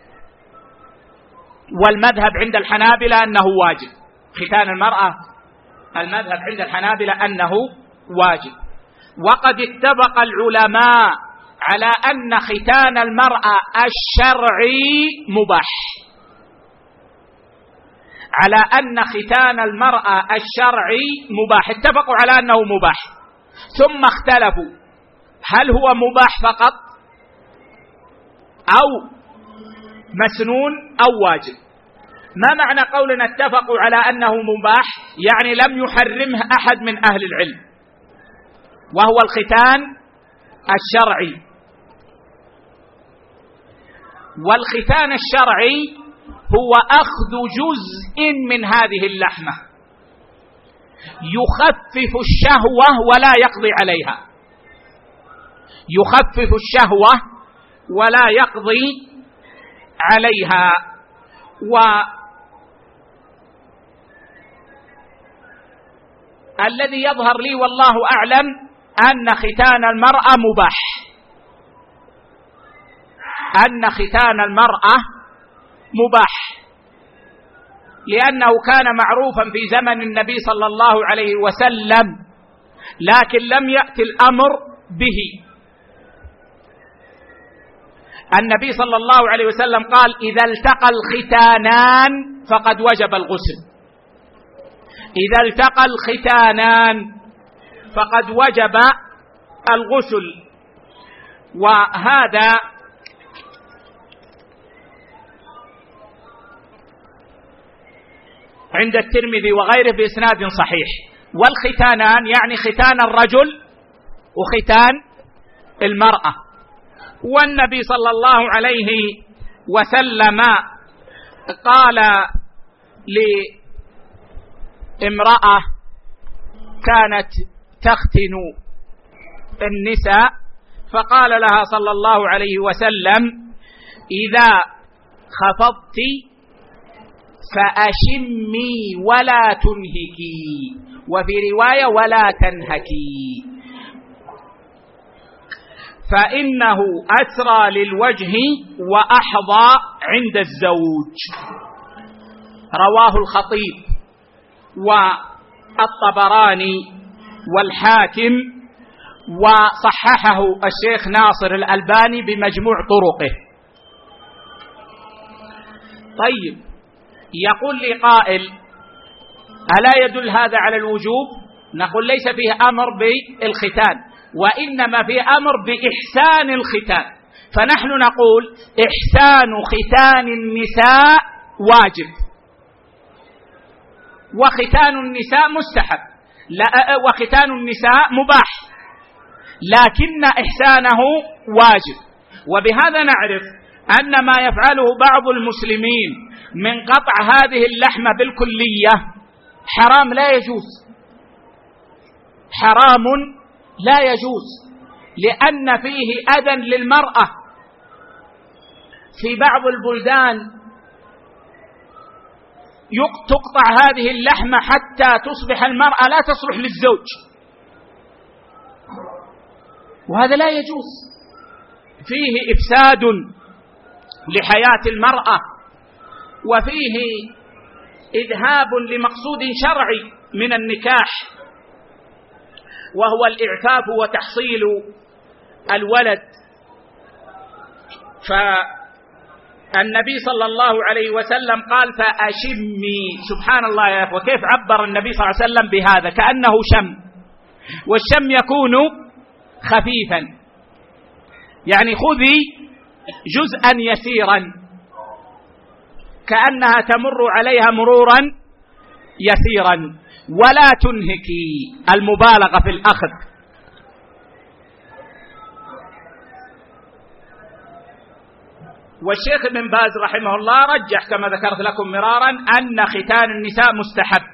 والمذهب عند الحنابلة أنه واجب. ختان المرأة المذهب عند الحنابلة أنه واجب. وقد اتفق العلماء على أن ختان المرأة الشرعي مباح، على أن ختان المرأة الشرعي مباح، اتفقوا على أنه مباح، ثم اختلفوا هل هو مباح فقط أو مسنون أو واجب. ما معنى قولنا اتفقوا على أنه مباح؟ يعني لم يحرمه أحد من أهل العلم، وهو الختان الشرعي. والختان الشرعي هو أخذ جزء من هذه اللحمة يخفف الشهوة ولا يقضي عليها، يخفف الشهوة ولا يقضي عليها. والذي يظهر لي والله أعلم أن ختان المرأة مباح، أن ختان المرأة مباح، لأنه كان معروفا في زمن النبي صلى الله عليه وسلم، لكن لم يأتي الأمر به. النبي صلى الله عليه وسلم قال إذا التقى الختانان فقد وجب الغسل، إذا التقى الختانان فقد وجب الغسل. وهذا عند الترمذي وغيره بإسناد صحيح. والختانان يعني ختان الرجل وختان المرأة. والنبي صلى الله عليه وسلم قال لامرأة كانت تختن النساء، فقال لها صلى الله عليه وسلم إذا خفضت فأشمي ولا تنهكي، وفي رواية ولا تنهكي، فإنه أسرى للوجه وأحظى عند الزوج. رواه الخطيب والطبراني والحاكم، وصححه الشيخ ناصر الألباني بمجموع طرقه. طيب، يقول لي قائل ألا يدل هذا على الوجوب؟ نقول ليس فيه أمر بالختان، وإنما فيه أمر بإحسان الختان. فنحن نقول إحسان ختان النساء واجب، وختان النساء مستحب، وختان النساء مباح، لكن إحسانه واجب. وبهذا نعرف أن ما يفعله بعض المسلمين من قطع هذه اللحمة بالكلية حرام لا يجوز، حرام لا يجوز، لأن فيه أذى للمرأة. في بعض البلدان تقطع هذه اللحمة حتى تصبح المرأة لا تصلح للزوج، وهذا لا يجوز، فيه إفساد لحياة المرأة، وفيه إذهاب لمقصود شرعي من النكاح، وهو الإعفاف وتحصيل الولد. فالنبي صلى الله عليه وسلم قال فأشمي. سبحان الله يا أخوة، كيف عبر النبي صلى الله عليه وسلم بهذا؟ كأنه شم، والشم يكون خفيفا، يعني خذي جزءا يسيرا كأنها تمر عليها مرورا يسيرا ولا تنهكي المبالغة في الأخذ. والشيخ ابن باز رحمه الله رجح كما ذكرت لكم مرارا أن ختان النساء مستحب،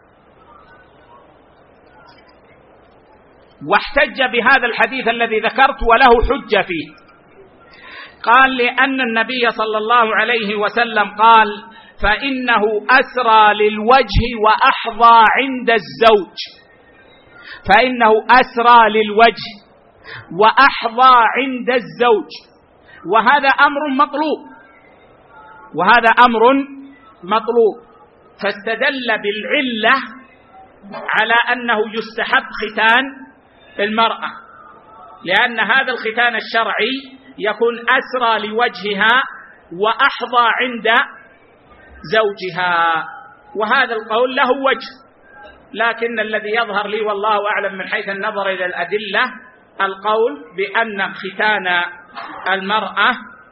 واحتج بهذا الحديث الذي ذكرت وله حجة فيه. قال لأن النبي صلى الله عليه وسلم قال فإنه أسرى للوجه وأحظى عند الزوج، فإنه أسرى للوجه وأحظى عند الزوج، وهذا أمر مطلوب، وهذا أمر مطلوب. فاستدل بالعلة على أنه يستحب ختان المرأة، لأن هذا الختان الشرعي يكون أسرى لوجهها وأحظى عند زوجها، وهذا القول له وجه، لكن الذي يظهر لي والله أعلم من حيث النظر إلى الأدلة القول بأن ختان المرأة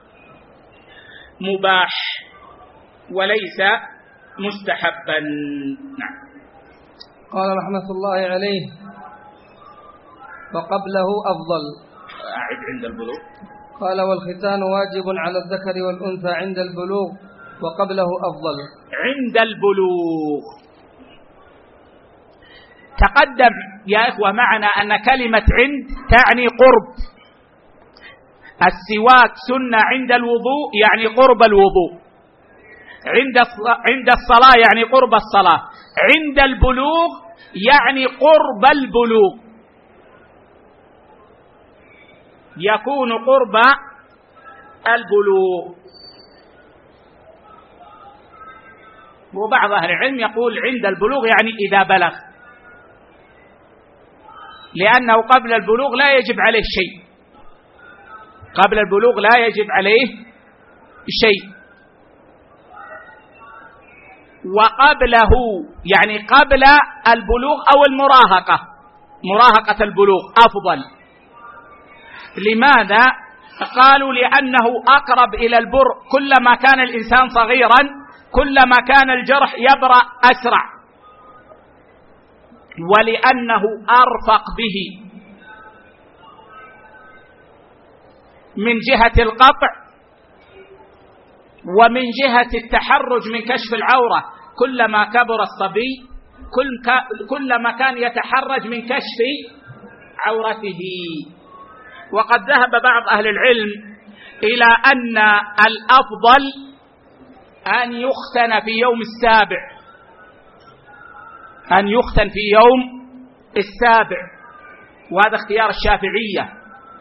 مباح وليس مستحبا. نعم. قال رحمة الله عليه وقبله أفضل. أعد عند البلوغ. قال والختان واجب على الذكر والأنثى عند البلوغ وقبله أفضل. عند البلوغ تقدم يا إخوة معنا أن كلمة عند تعني قرب. السواك سنة عند الوضوء يعني قرب الوضوء، عند الصلاة يعني قرب الصلاة، عند البلوغ يعني قرب البلوغ، يكون قرب البلوغ. وبعض أهل العلم يقول عند البلوغ يعني إذا بلغ، لأنه قبل البلوغ لا يجب عليه شيء، قبل البلوغ لا يجب عليه شيء. وقبله يعني قبل البلوغ أو المراهقة، مراهقة البلوغ أفضل. لماذا؟ قالوا لأنه أقرب إلى البر، كلما كان الإنسان صغيرا كلما كان الجرح يبرأ أسرع، ولأنه أرفق به من جهة القطع ومن جهة التحرج من كشف العورة. كلما كبر الصبي كلما كان يتحرج من كشف عورته. وقد ذهب بعض أهل العلم إلى أن الأفضل أن يختن في يوم السابع، أن يختن في يوم السابع، وهذا اختيار الشافعية.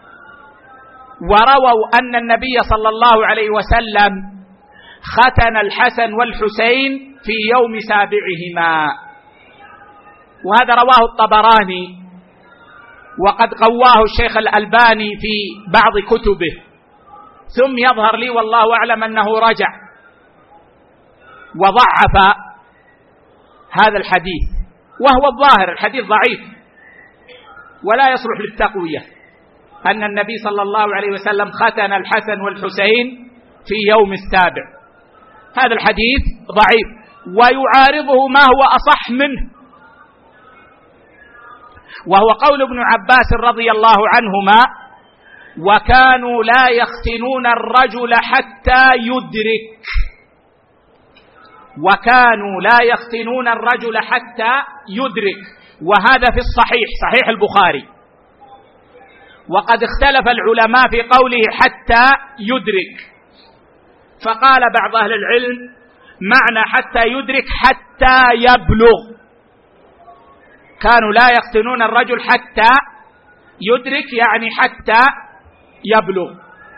ورووا أن النبي صلى الله عليه وسلم ختن الحسن والحسين في يوم سابعهما، وهذا رواه الطبراني، وقد قواه الشيخ الألباني في بعض كتبه. ثم يظهر لي والله أعلم أنه رجع وضعف هذا الحديث، وهو الظاهر الحديث ضعيف ولا يصلح للتقوية، أن النبي صلى الله عليه وسلم ختن الحسن والحسين في يوم السابع. هذا الحديث ضعيف، ويعارضه ما هو أصح منه، وهو قول ابن عباس رضي الله عنهما: وكانوا لا يختنون الرجل حتى يدرك، وكانوا لا يختنون الرجل حتى يدرك، وهذا في الصحيح، صحيح البخاري. وقد اختلف العلماء في قوله حتى يدرك، فقال بعض أهل العلم معنى حتى يدرك حتى يبلغ، كانوا لا يختنون الرجل حتى يدرك يعني حتى يبلغ.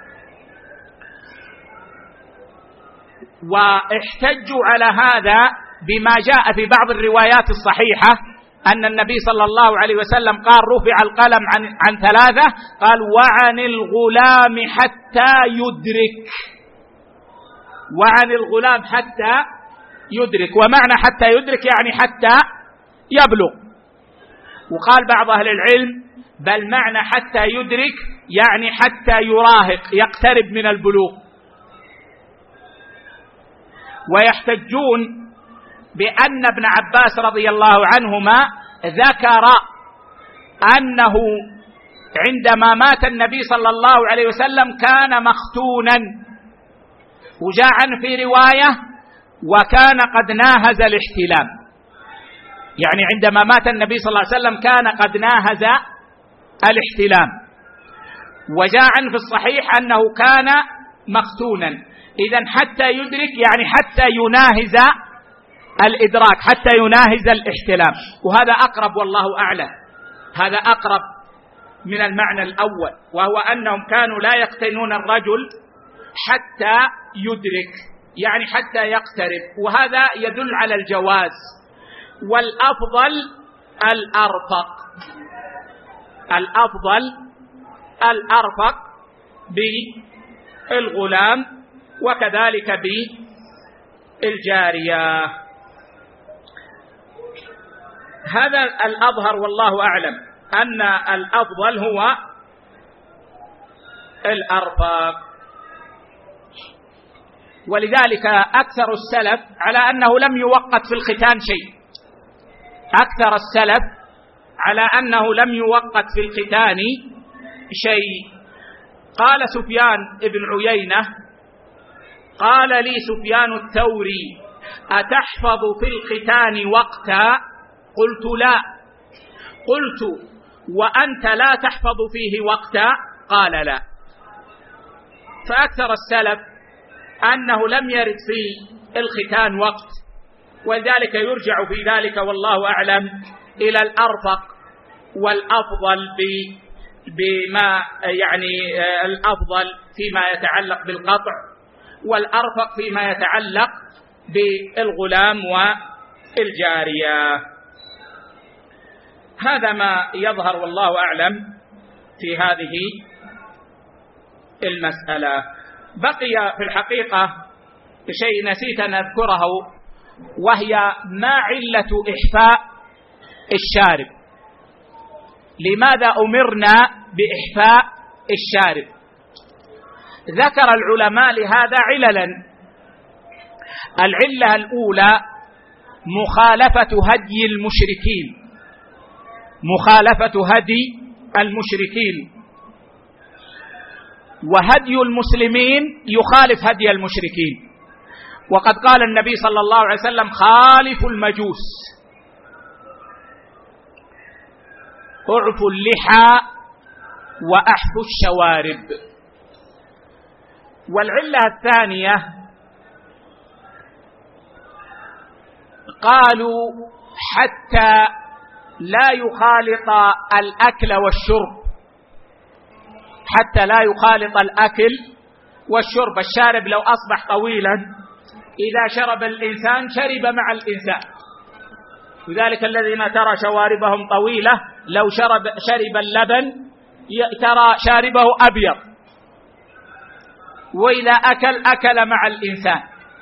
واحتجوا على هذا بما جاء في بعض الروايات الصحيحة أن النبي صلى الله عليه وسلم قال رفع القلم عن ثلاثة، قال وعن الغلام حتى يدرك، وعن الغلام حتى يدرك، ومعنى حتى يدرك يعني حتى يبلغ. وقال بعض أهل العلم بل معنى حتى يدرك يعني حتى يراهق، يقترب من البلوغ. ويحتجون بأن ابن عباس رضي الله عنهما ذكر أنه عندما مات النبي صلى الله عليه وسلم كان مختونا، وجاء عنه في رواية وكان قد ناهز الاحتلام، يعني عندما مات النبي صلى الله عليه وسلم كان قد ناهز الاحتلام. وجاء عنه في الصحيح أنه كان مختونا، إذن حتى يدرك يعني حتى يناهز الإدراك، حتى يناهز الاحتلام، وهذا أقرب والله أعلم، هذا أقرب من المعنى الأول، وهو أنهم كانوا لا يختنون الرجل حتى يدرك، يعني حتى يقترب، وهذا يدل على الجواز. والأفضل الأرفق، الأرفق بالغلام وكذلك بالجارية. هذا الأظهر والله أعلم، أن الأفضل هو الأرفق. ولذلك أكثر السلف على أنه لم يوقت في الختان شيء، أكثر السلف على أنه لم يوقت في الختان شيء. قال سفيان بن عيينة، قال لي سفيان الثوري: أتحفظ في الختان وقتا؟ قلت لا. قلت: وأنت لا تحفظ فيه وقتا؟ قال لا. فأكثر السلف أنه لم يرد في الختان وقت، ولذلك يرجع في ذلك والله أعلم إلى الأرفق والأفضل بما يعني الأفضل فيما يتعلق بالقطع، والأرفق فيما يتعلق بالغلام والجارية. هذا ما يظهر والله أعلم في هذه المسألة. بقي في الحقيقة شيء نسيت أن أذكره، وهي ما علة إحفاء الشارب؟ لماذا أمرنا بإحفاء الشارب؟ ذكر العلماء لهذا عللا. العلة الأولى مخالفة هدي المشركين، مخالفة هدي المشركين، وهدي المسلمين يخالف هدي المشركين. وقد قال النبي صلى الله عليه وسلم: خالفوا المجوس، اعفوا اللحى وأحفوا الشوارب. والعلة الثانية قالوا حتى لا يخالط الأكل والشرب، حتى لا يخالط الأكل والشرب. الشارب لو أصبح طويلا إذا شرب الإنسان شرب مع الإنسان، وذلك الذين ترى شواربهم طويلة لو شرب اللبن ترى شاربه أبيض، وإذا أكل مع الإنسان.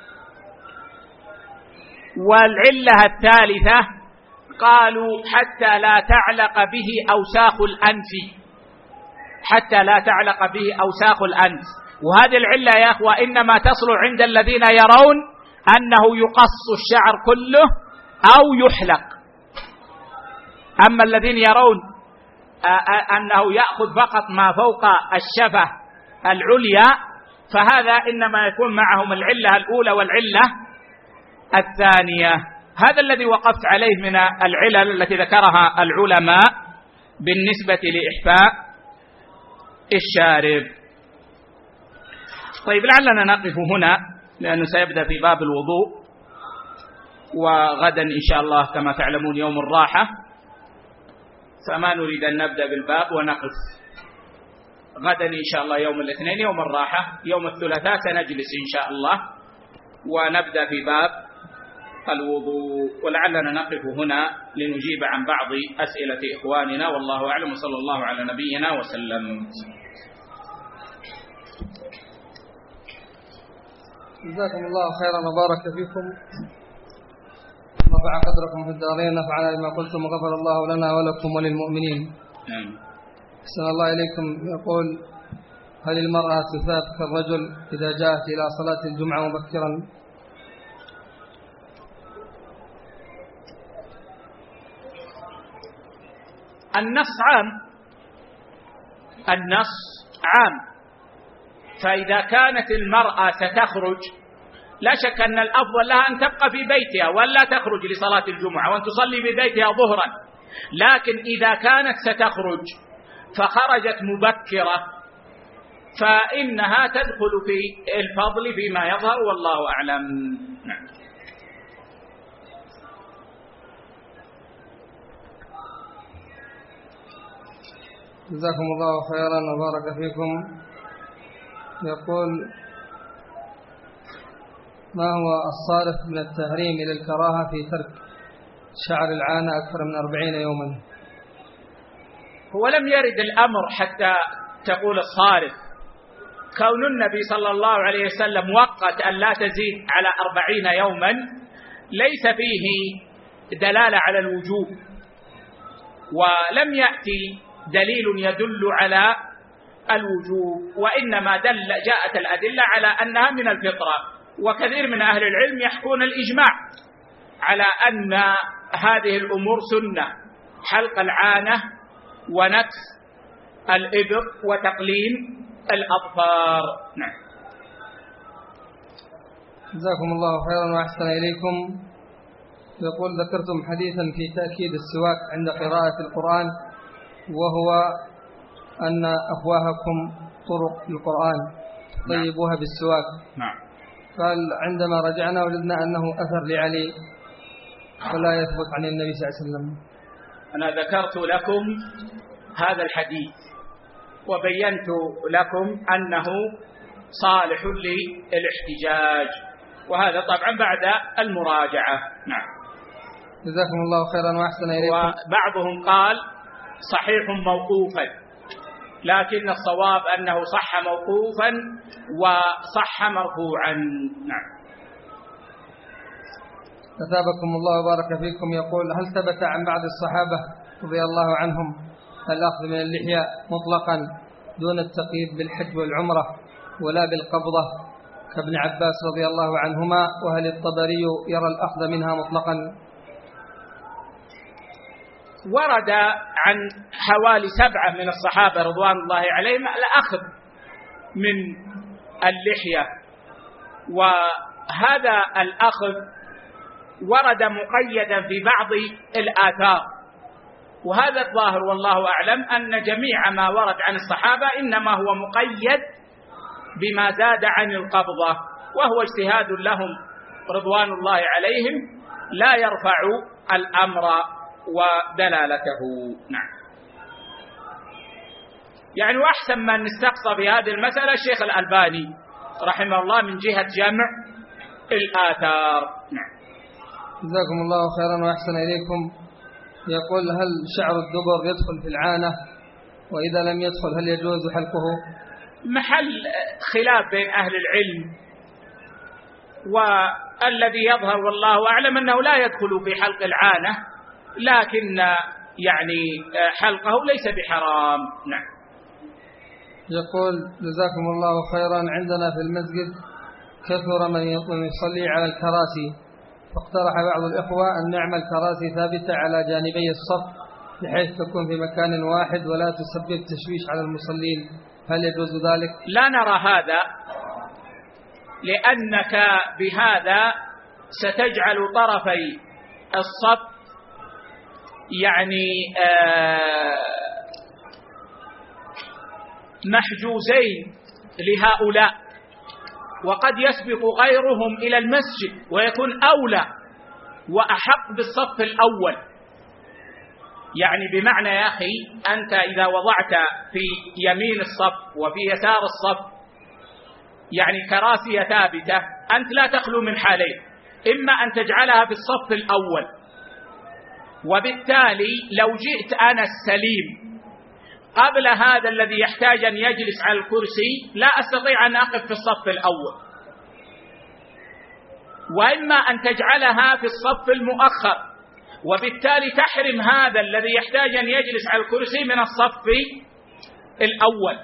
والعلة الثالثة قالوا حتى لا تعلق به أوساخ الأنف، حتى لا تعلق به أوساخ الأنف. وهذه العلة يا أخوة إنما تصل عند الذين يرون أنه يقص الشعر كله أو يحلق. أما الذين يرون أنه يأخذ فقط ما فوق الشفة العليا، فهذا إنما يكون معهم العلة الأولى والعلة الثانية. هذا الذي وقفت عليه من العلل التي ذكرها العلماء بالنسبة لإحفاء الشارب. طيب، لعلنا نقف هنا لأنه سيبدأ في باب الوضوء، وغدا إن شاء الله كما تعلمون يوم الراحة، فما نريد أن نبدأ بالباب ونقف. غدا إن شاء الله يوم الاثنين يوم الراحة، يوم الثلاثاء سنجلس إن شاء الله ونبدأ في باب الوضوء. ولعلنا نقف هنا لنجيب عن بعض أسئلة إخواننا، والله أعلم، وصلى الله على نبينا وسلم. جزاكم الله خيرا وبارك فيكم، رفع قدركم في الدارين، نفعنا بما قلتم وغفر الله لنا ولكم وللمؤمنين. أحسن الله إليكم. يقول: هل المرأة تثاب كالرجل إذا جاءت إلى صلاة الجمعة مبكرا؟ النص عام، النص عام. فإذا كانت المرأة ستخرج لا شك أن الأفضل لها أن تبقى في بيتها ولا تخرج لصلاة الجمعة وأن تصلي ببيتها ظهرا. لكن إذا كانت ستخرج فخرجت مبكرة فإنها تدخل في الفضل فيما يظهر والله أعلم. نعم. جزاكم الله خيرا وبارك فيكم. يقول: ما هو الصارف من التحريم إلى الكراهة في ترك شعر العانة أكثر من 40 يوما؟ هو لم يرد الأمر حتى تقول الصارف. كون النبي صلى الله عليه وسلم وقت أن لا تزيد على 40 يوما ليس فيه دلالة على الوجوب، ولم يأتي دليل يدل على الوجوب، وإنما جاءت الأدلة على أنها من الفطرة. وكثير من أهل العلم يحكون الإجماع على أن هذه الأمور سنة: حلق العانة ونكس الإبط وتقليم الأظفار. نعم. جزاكم الله خيرا وأحسن إليكم. يقول: ذكرتم حديثا في تأكيد السواك عند قراءة القرآن، وهو أن أفواهكم طرق القرآن طيبوها بالسواك. نعم. قال: عندما رجعنا وجدنا أنه أثر لعلي ولا يثبت عن النبي صلى الله عليه وسلم. أنا ذكرت لكم هذا الحديث وبينت لكم أنه صالح للاحتجاج، وهذا طبعا بعد المراجعة. نعم. جزاكم الله خيرا وأحسن إليكم. وبعضهم قال صحيح موقوفا، لكن الصواب أنه صح موقوفا وصح مرفوعا. نعم. أثابكم الله وبارك فيكم. يقول: هل ثبت عن بعض الصحابة رضي الله عنهم الأخذ من اللحية مطلقا دون التقييد بالحج والعمرة ولا بالقبضة كابن عباس رضي الله عنهما؟ وهل الطبري يرى الأخذ منها مطلقا؟ ورد عن حوالي 7 من الصحابة رضوان الله عليهم الأخذ من اللحية، وهذا الأخذ ورد مقيدا في بعض الآثار، وهذا الظاهر والله أعلم أن جميع ما ورد عن الصحابة إنما هو مقيد بما زاد عن القبضة، وهو اجتهاد لهم رضوان الله عليهم لا يرفع الأمر ودلالته. نعم. يعني وأحسن من استقصى في هذه المسألة الشيخ الألباني رحمه الله من جهة جمع الآثار. نعم. جزاكم الله خيرا وأحسن إليكم. يقول: هل شعر الدبر يدخل في العانة؟ وإذا لم يدخل هل يجوز حلقه؟ محل خلاف بين أهل العلم، والذي يظهر والله أعلم أنه لا يدخل في حلق العانة، لكن يعني حلقه ليس بحرام. نعم. يقول: جزاكم الله خيرا. عندنا في المسجد كثر من يصلي على الكراسي، فاقترح بعض الإخوة أن نعمل كراسي ثابتة على جانبي الصف بحيث تكون في مكان واحد ولا تسبب تشويش على المصلين، هل يجوز ذلك؟ لا نرى هذا، لأنك بهذا ستجعل طرفي الصف يعني محجوزين لهؤلاء، وقد يسبق غيرهم إلى المسجد ويكون أولى وأحق بالصف الأول. يعني بمعنى يا أخي أنت إذا وضعت في يمين الصف وفي يسار الصف يعني كراسي ثابتة، أنت لا تخلو من حالين: إما أن تجعلها في الصف الأول، وبالتالي لو جئت أنا السليم قبل هذا الذي يحتاج أن يجلس على الكرسي لا أستطيع أن أقف في الصف الأول، وإما أن تجعلها في الصف المؤخر، وبالتالي تحرم هذا الذي يحتاج أن يجلس على الكرسي من الصف الأول.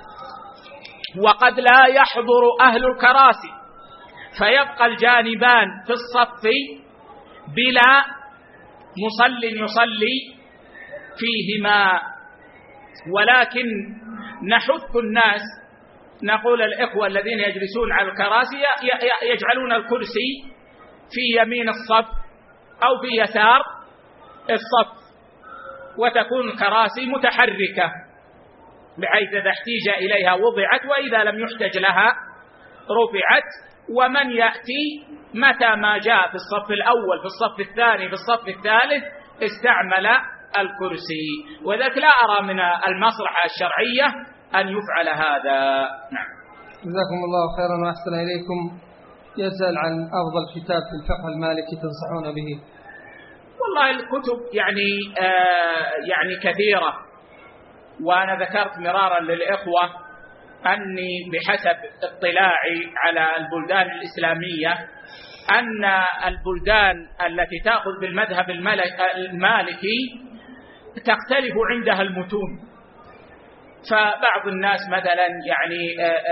وقد لا يحضر أهل الكراسي فيبقى الجانبان في الصف بلا مصل يصلي فيهما، ولكن نحث الناس، نقول الإخوة الذين يجلسون على الكراسي يجعلون الكرسي في يمين الصف أو في يسار الصف، وتكون الكراسي متحركة بحيث إذا احتيج إليها وضعت، وإذا لم يحتج لها رفعت. ومن يأتي متى ما جاء في الصف الأول، في الصف الثاني، في الصف الثالث استعمل الكرسي. وذلك لا أرى من المصلحة الشرعية أن يفعل هذا. نعم. جزاكم الله خيرا وأحسن إليكم. يسأل عن أفضل كتاب في الفقه المالكي تنصحون به. والله الكتب يعني كثيرة، وأنا ذكرت مرارا للإخوة أني بحسب اطلاعي على البلدان الإسلامية أن البلدان التي تأخذ بالمذهب المالكي تختلف عندها المتون. فبعض الناس مثلا يعني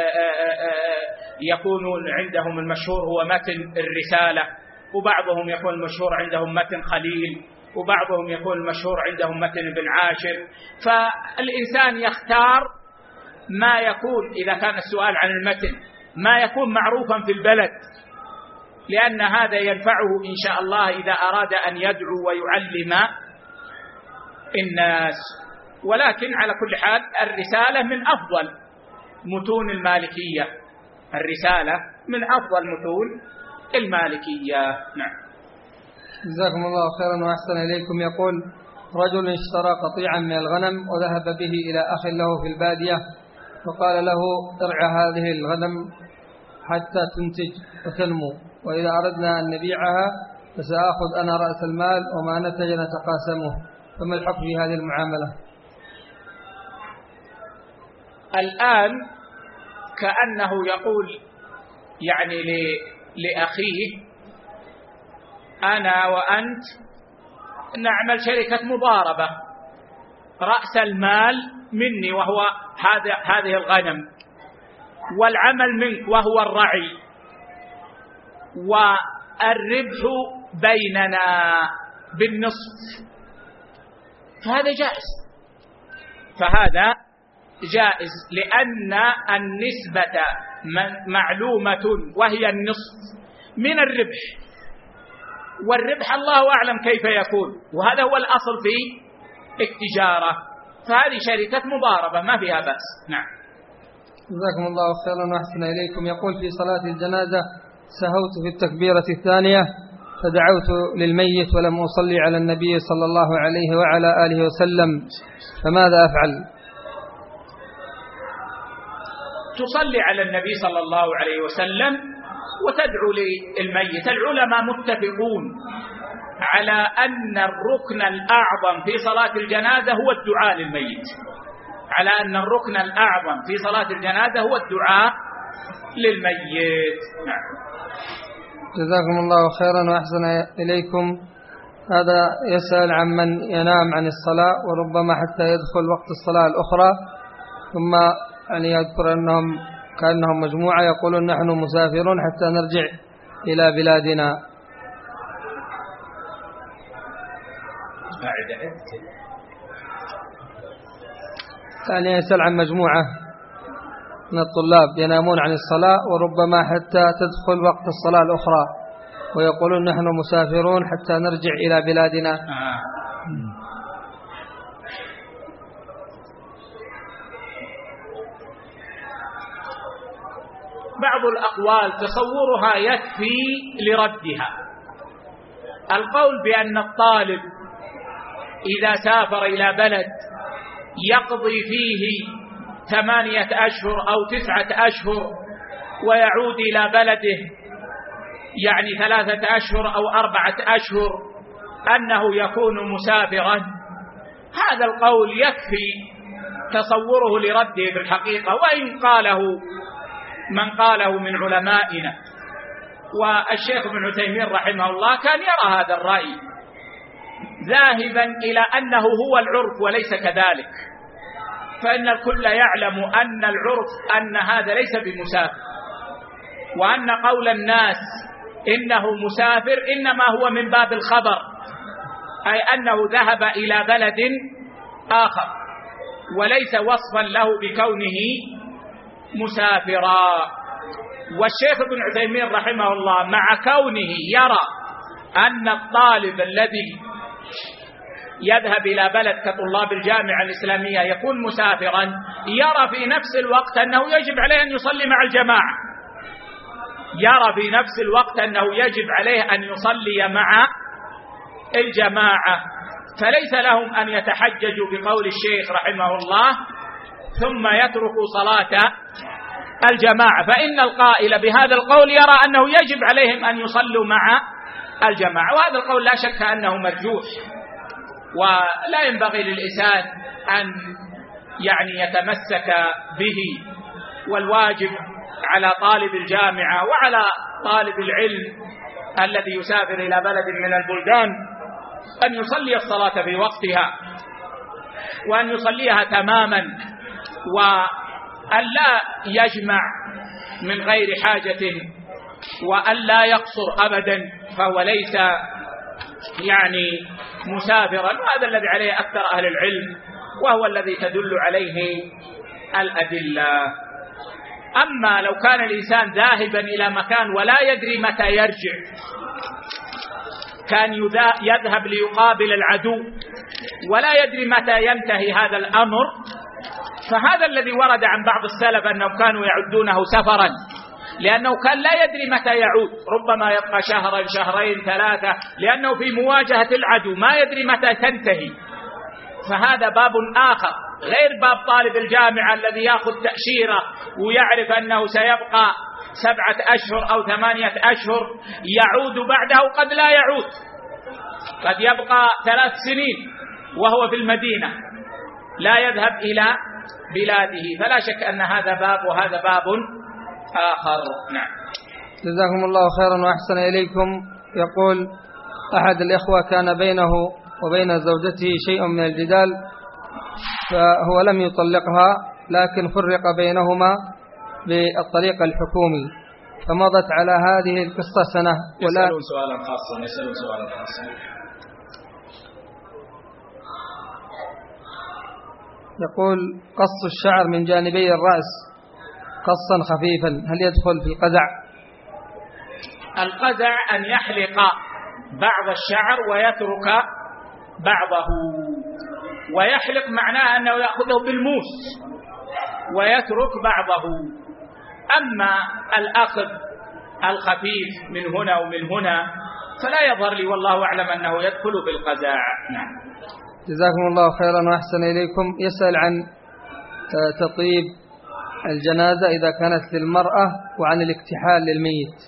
يكون عندهم المشهور هو متن الرسالة، وبعضهم يكون المشهور عندهم متن خليل، وبعضهم يكون المشهور عندهم متن ابن عاشر. فالإنسان يختار ما يكون، إذا كان السؤال عن المتن، ما يكون معروفا في البلد، لأن هذا ينفعه إن شاء الله إذا أراد أن يدعو ويعلم الناس. ولكن على كل حال الرسالة من أفضل متون المالكية، الرسالة من أفضل متون المالكية. نعم. جزاكم الله خيرا وأحسن إليكم. يقول: رجل اشترى قطيعا من الغنم وذهب به إلى أخ له في البادية، وقال له: ارعى هذه الغنم حتى تنتج وتنمو، وإذا أردنا أن نبيعها فسأخذ أنا رأس المال وما نتج نتقاسمه، فما الحكم في هذه المعاملة؟ الآن كأنه يقول يعني لأخيه: أنا وأنت نعمل شركة مضاربة، رأس المال مني وهو هذه الغنم، والعمل منك وهو الرعي، والربح بيننا بالنصف. فهذا جائز، لأن النسبة معلومة وهي النصف من الربح، والربح الله أعلم كيف يكون، وهذا هو الأصل في التجارة. فهذه شركة مضاربة ما فيها بأس. نعم. جزاكم الله خيرا وأحسن إليكم. يقول: في صلاة الجنازة سهوت في التكبيرة الثانية فدعوت للميت ولم أصلي على النبي صلى الله عليه وعلى آله وسلم، فماذا أفعل؟ تصلي على النبي صلى الله عليه وسلم وتدعو للميت. العلماء متفقون على أن الركن الأعظم في صلاة الجنازة هو الدعاء للميت، على أن الركن الأعظم في صلاة الجنازة هو الدعاء للميت. نعم. جزاكم الله خيرا وأحسن إليكم. هذا يسأل عن من ينام عن الصلاة وربما حتى يدخل وقت الصلاة الأخرى، ثم يعني يذكر أنهم كأنهم مجموعة يقولون: نحن مسافرون حتى نرجع إلى بلادنا. يعني يسأل عن مجموعة من الطلاب ينامون عن الصلاة وربما حتى تدخل وقت الصلاة الأخرى، ويقولون: نحن مسافرون حتى نرجع إلى بلادنا. بعض الأقوال تصورها يكفي لردها. القول بأن الطالب إذا سافر إلى بلد يقضي فيه 8 أشهر أو 9 أشهر ويعود إلى بلده يعني 3 أشهر أو 4 أشهر أنه يكون مسافرا، هذا القول يكفي تصوره لرده بالحقيقة. وإن قاله من قاله من علمائنا، والشيخ ابن عثيمين رحمه الله كان يرى هذا الرأي ذاهبا إلى أنه هو العرف وليس كذلك، فإن الكل يعلم أن العرف أن هذا ليس بمسافر، وأن قول الناس إنه مسافر إنما هو من باب الخبر، أي أنه ذهب إلى بلد آخر وليس وصفا له بكونه مسافرا. والشيخ ابن عثيمين رحمه الله مع كونه يرى أن الطالب الذي يذهب إلى بلد كطلاب الجامعة الإسلامية يكون مسافرا، يرى في نفس الوقت أنه يجب عليه أن يصلي مع الجماعة، يرى في نفس الوقت أنه يجب عليه أن يصلي مع الجماعة، فليس لهم أن يتحججوا بقول الشيخ رحمه الله ثم يتركوا صلاة الجماعة، فإن القائل بهذا القول يرى أنه يجب عليهم أن يصلوا مع الجماعة، وهذا القول لا شك أنه مرجوح، ولا ينبغي للإنسان أن يتمسك به. والواجب على طالب الجامعة وعلى طالب العلم الذي يسافر إلى بلد من البلدان أن يصلي الصلاة في وقتها، وأن يصليها تماما، وأن لا يجمع من غير حاجة، وأن لا يقصر أبدا، فهو ليس مسافرا، وهذا الذي عليه أكثر أهل العلم، وهو الذي تدل عليه الأدلة. أما لو كان الإنسان ذاهبا إلى مكان ولا يدري متى يرجع، كان يذهب ليقابل العدو ولا يدري متى ينتهي هذا الأمر، فهذا الذي ورد عن بعض السلف أنهم كانوا يعدونه سفرا، لأنه كان لا يدري متى يعود، ربما يبقى شهرا شهرين ثلاثة، لأنه في مواجهة العدو ما يدري متى تنتهي. فهذا باب آخر غير باب طالب الجامعة الذي يأخذ تأشيرة ويعرف أنه سيبقى 7 أشهر أو 8 أشهر، يعود بعده وقد لا يعود، قد يبقى 3 سنين وهو في المدينة لا يذهب إلى بلاده، فلا شك أن هذا باب وهذا باب آخر. نعم. جزاكم الله خيرا وأحسن إليكم. يقول أحد الإخوة كان بينه وبين زوجته شيء من الجدال، فهو لم يطلقها، لكن فرق بينهما بالطريق الحكومي، فمضت على هذه القصة سنة. يسألون سؤالا خاصا. يقول قص الشعر من جانبي الرأس قصا خفيفا هل يدخل في القزع؟ القزع أن يحلق بعض الشعر ويترك بعضه، ويحلق معناه أنه يأخذه بالموس ويترك بعضه. أما الأخذ الخفيف من هنا ومن هنا فلا يظهر لي والله أعلم أنه يدخل في القزع. نعم. جزاكم الله خيرا وأحسن إليكم. يسأل عن تطيب الجنازة إذا كانت للمرأة وعن الاكتحال للميت.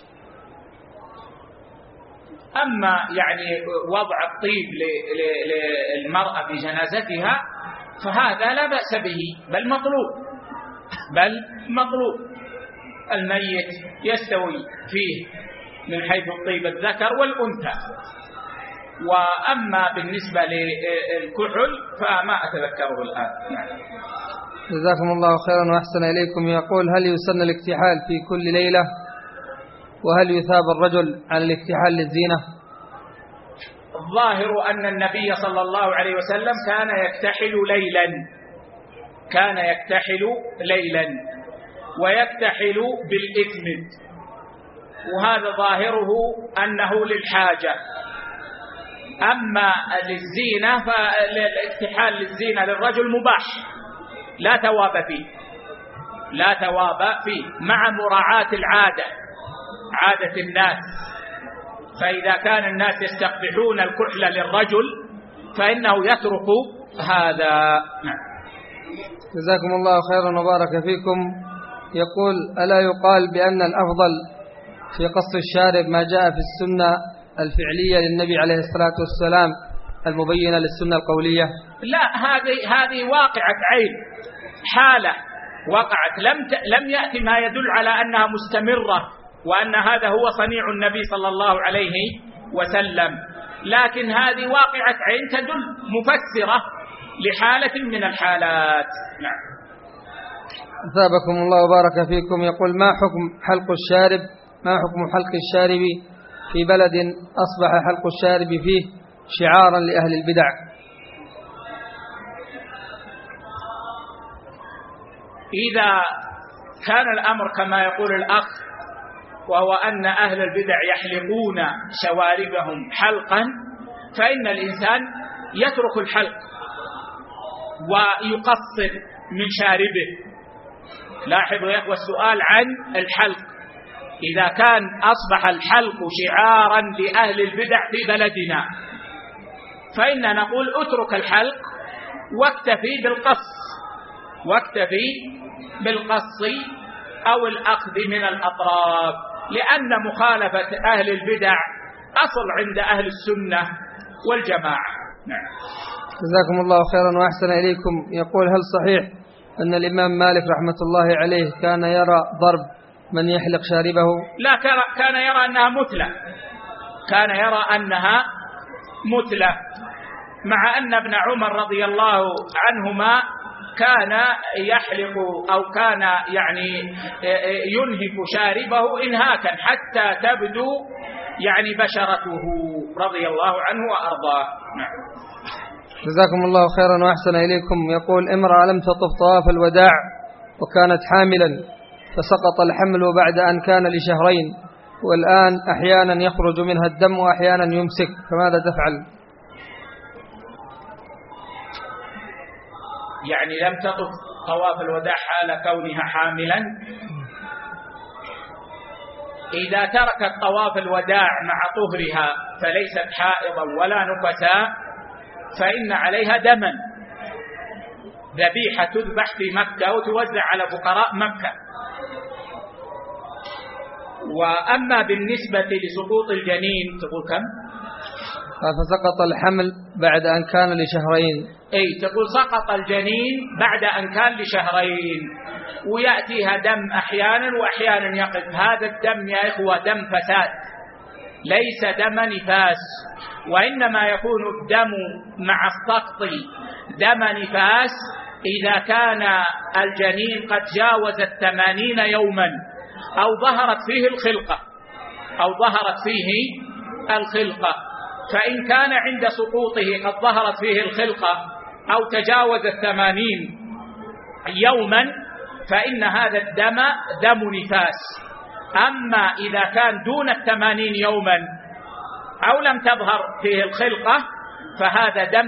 أما وضع الطيب للمرأة في جنازتها فهذا لا بأس به، بل مطلوب. الميت يستوي فيه من حيث الطيب الذكر والأنثى. وأما بالنسبة للكحل فما أتذكره الآن. جزاكم الله خيرا وأحسن إليكم. يقول هل يسن الاكتحال في كل ليلة، وهل يثاب الرجل على الاكتحال للزينة؟ الظاهر أن النبي صلى الله عليه وسلم كان يكتحل ليلا ويكتحل بالإثم، وهذا ظاهره أنه للحاجة. أما للزينة فالاكتحال للزينة للرجل مباح لا ثواب فيه مع مراعاة عادة الناس، فإذا كان الناس يستقبحون الكحل للرجل فإنه يترك هذا. جزاكم الله خيرا وبارك فيكم. يقول ألا يقال بأن الأفضل في قص الشارب ما جاء في السنة الفعلية للنبي عليه الصلاة والسلام المبينة للسنة القولية؟ لا، هذه واقعة عين، حالة وقعت، لم يأتي ما يدل على أنها مستمرة وأن هذا هو صنيع النبي صلى الله عليه وسلم، لكن هذه واقعة عين تدل مفسرة لحالة من الحالات. نعم. أثابكم الله وبارك فيكم. يقول ما حكم حلق الشارب في بلد أصبح حلق الشارب فيه شعارا لأهل البدع؟ إذا كان الأمر كما يقول الأخ، وهو أن أهل البدع يحلقون شواربهم حلقا، فإن الإنسان يترك الحلق ويقصر من شاربه. لاحظوا يا أخوة السؤال عن الحلق، إذا كان أصبح الحلق شعارا لأهل البدع في بلدنا، فإن نقول اترك الحلق واكتفي بالقص أو الأخذ من الأطراف، لأن مخالفة أهل البدع أصل عند أهل السنة والجماعة. نعم. جزاكم الله خيرا وأحسن إليكم. يقول: هل صحيح أن الإمام مالك رحمة الله عليه كان يرى ضرب من يحلق شاربه؟ لا، كان يرى أنها مثلة، مع أن ابن عمر رضي الله عنهما كان يحلق أو كان ينهك شاربه إنهاكا حتى تبدو بشرته رضي الله عنه وأرضاه. نعم. جزاكم الله خيرا وأحسن إليكم. يقول: امرأة لم تطف طواف الوداع وكانت حاملا، فسقط الحمل بعد أن كان لشهرين، والآن أحيانا يخرج منها الدم وأحيانا يمسك، فماذا تفعل؟ لم تطف طواف الوداع حال كونها حاملا. إذا تركت طواف الوداع مع طهرها فليست حائضا ولا نفساء، فإن عليها دما، ذبيحة تذبح في مكة وتوزع على فقراء مكة. وأما بالنسبة لسقوط الجنين، تقول كم؟ فسقط الحمل بعد أن كان لشهرين. تقول سقط الجنين بعد أن كان لشهرين، ويأتيها دم أحيانا وأحيانا يقف. هذا الدم يا إخوة دم فساد، ليس دم نفاس، وإنما يكون الدم مع السقط دم نفاس إذا كان الجنين قد جاوز 80 يوما أو ظهرت فيه الخلقة. فإن كان عند سقوطه قد ظهرت فيه الخلقة أو تجاوز 80 يوما فإن هذا الدم دم نفاس. أما إذا كان دون 80 يوما أو لم تظهر فيه الخلقة فهذا دم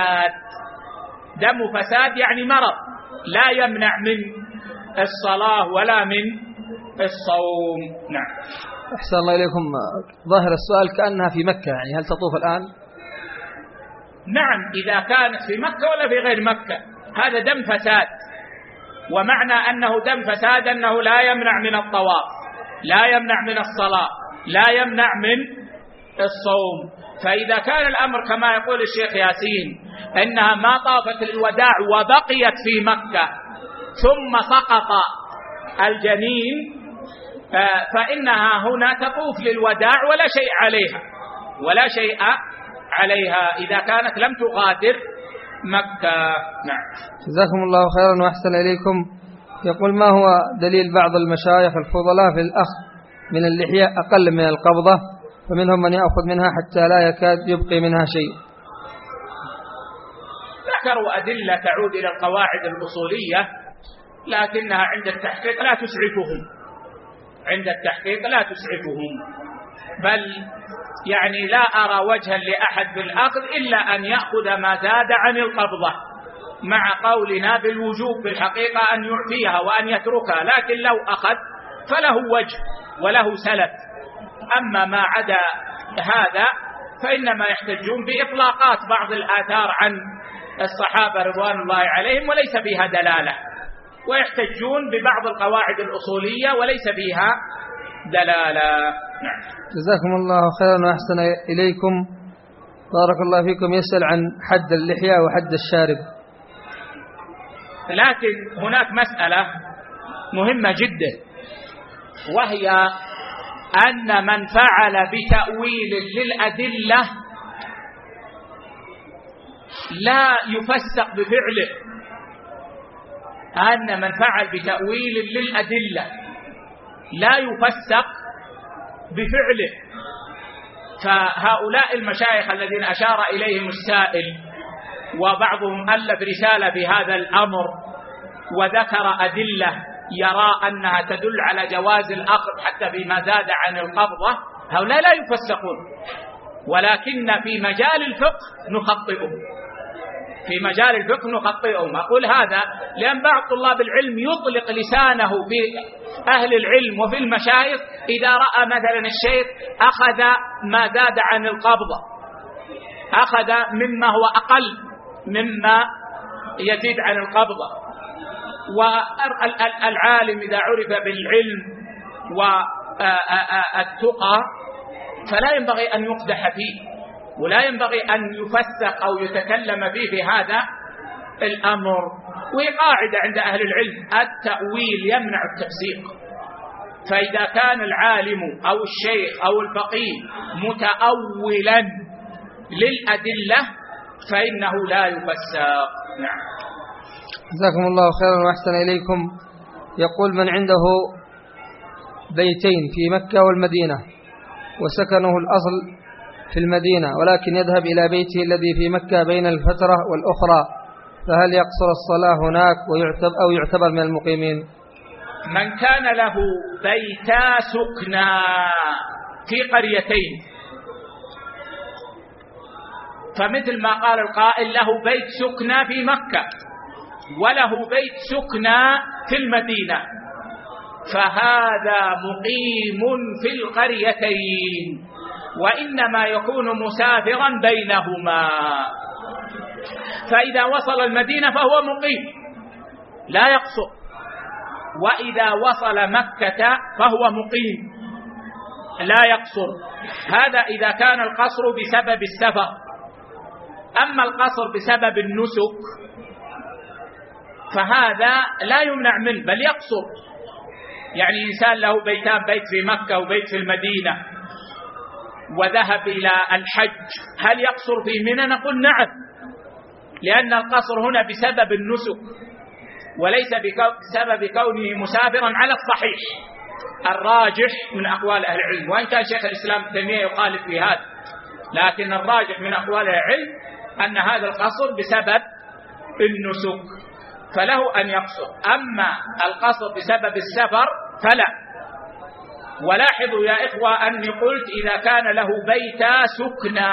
فساد، مرض لا يمنع من الصلاة ولا من الصوم. نعم. أحسن الله إليكم. ظاهر السؤال كأنها في مكة، هل تطوف الآن؟ نعم، إذا كانت في مكة ولا في غير مكة هذا دم فساد، ومعنى أنه دم فساد أنه لا يمنع من الطواف، لا يمنع من الصلاة، لا يمنع من الصوم. فإذا كان الأمر كما يقول الشيخ ياسين أنها ما طافت الوداع وبقيت في مكة ثم سقط الجنين، فإنها هنا تطوف للوداع ولا شيء عليها إذا كانت لم تغادر مكة. نعم. جزاكم الله خيرا وأحسن إليكم. يقول: ما هو دليل بعض المشايخ الفضلاء في الأخذ من اللحية أقل من القبضة، فمنهم من يأخذ منها حتى لا يكاد يبقي منها شيء؟ ذكروا أدلة تعود إلى القواعد الأصولية، لكنها عند التحقيق لا تسعفهم، بل لا أرى وجها لأحد بالأخذ إلا أن يأخذ ما زاد عن القبضة، مع قولنا بالوجوب في الحقيقة أن يعطيها وأن يتركها، لكن لو أخذ فله وجه وله سلف. أما ما عدا هذا فإنما يحتجون بإطلاقات بعض الآثار عن الصحابة رضوان الله عليهم وليس بها دلالة، ويحتجون ببعض القواعد الأصولية وليس بها دلالة. نعم. جزاكم الله خيرا وأحسن إليكم. بارك الله فيكم. يسأل عن حد اللحية وحد الشارب. لكن هناك مسألة مهمة جدا، وهي أن من فعل بتأويل للأدلة لا يفسق بفعله. أن من فعل بتأويل للأدلة لا يفسق بفعله. فهؤلاء المشايخ الذين أشار إليهم السائل، وبعضهم ألف رسالة بهذا الأمر، وذكر أدلة يرى أنها تدل على جواز الأخذ حتى بما زاد عن القبضة، هؤلاء لا يفسقون، ولكن في مجال الفقه نخطئهم، في مجال الفقه نخطئهم. أقول هذا لأن بعض طلاب العلم يطلق لسانه في أهل العلم وفي المشايخ إذا رأى مثلا الشيخ أخذ ما زاد عن القبضة، أخذ مما هو أقل مما يزيد عن القبضة. والعالم إذا عرف بالعلم والتقى فلا ينبغي أن يقدح فيه، ولا ينبغي أن يفسق أو يتكلم فيه في هذا الأمر. وقاعدة عند أهل العلم: التأويل يمنع التفسيق. فإذا كان العالم أو الشيخ أو الفقيه متأولا للأدلة فإنه لا يفسق. نعم. جزاكم الله خيرا وأحسن إليكم. يقول: من عنده بيتين في مكة والمدينة وسكنه الأصل في المدينة ولكن يذهب إلى بيته الذي في مكة بين الفترة والأخرى، فهل يقصر الصلاة هناك أو يعتبر من المقيمين؟ من كان له بيتا سكنى في قريتين، فمثل ما قال القائل له بيت سكنى في مكة وله بيت سكنى في المدينة، فهذا مقيم في القريتين، وإنما يكون مسافرا بينهما. فإذا وصل المدينة فهو مقيم لا يقصر، وإذا وصل مكة فهو مقيم لا يقصر. هذا إذا كان القصر بسبب السفر. أما القصر بسبب النسك فهذا لا يمنع منه بل يقصر. يعني إنسان له بيتان، بيت في مكة وبيت في المدينة، وذهب إلى الحج، هل يقصر في منى؟ نقول نعم، لأن القصر هنا بسبب النسك وليس بسبب كونه مسافرا على الصحيح الراجح من أقوال أهل العلم. وإن كان شيخ الإسلام ابن تيمية يخالف في هذا، لكن الراجح من أقوال أهل العلم أن هذا القصر بسبب النسك، فله أن يقصر. أما القصر بسبب السفر فلا. ولاحظوا يا إخوة أني قلت إذا كان له بيتا سكنى.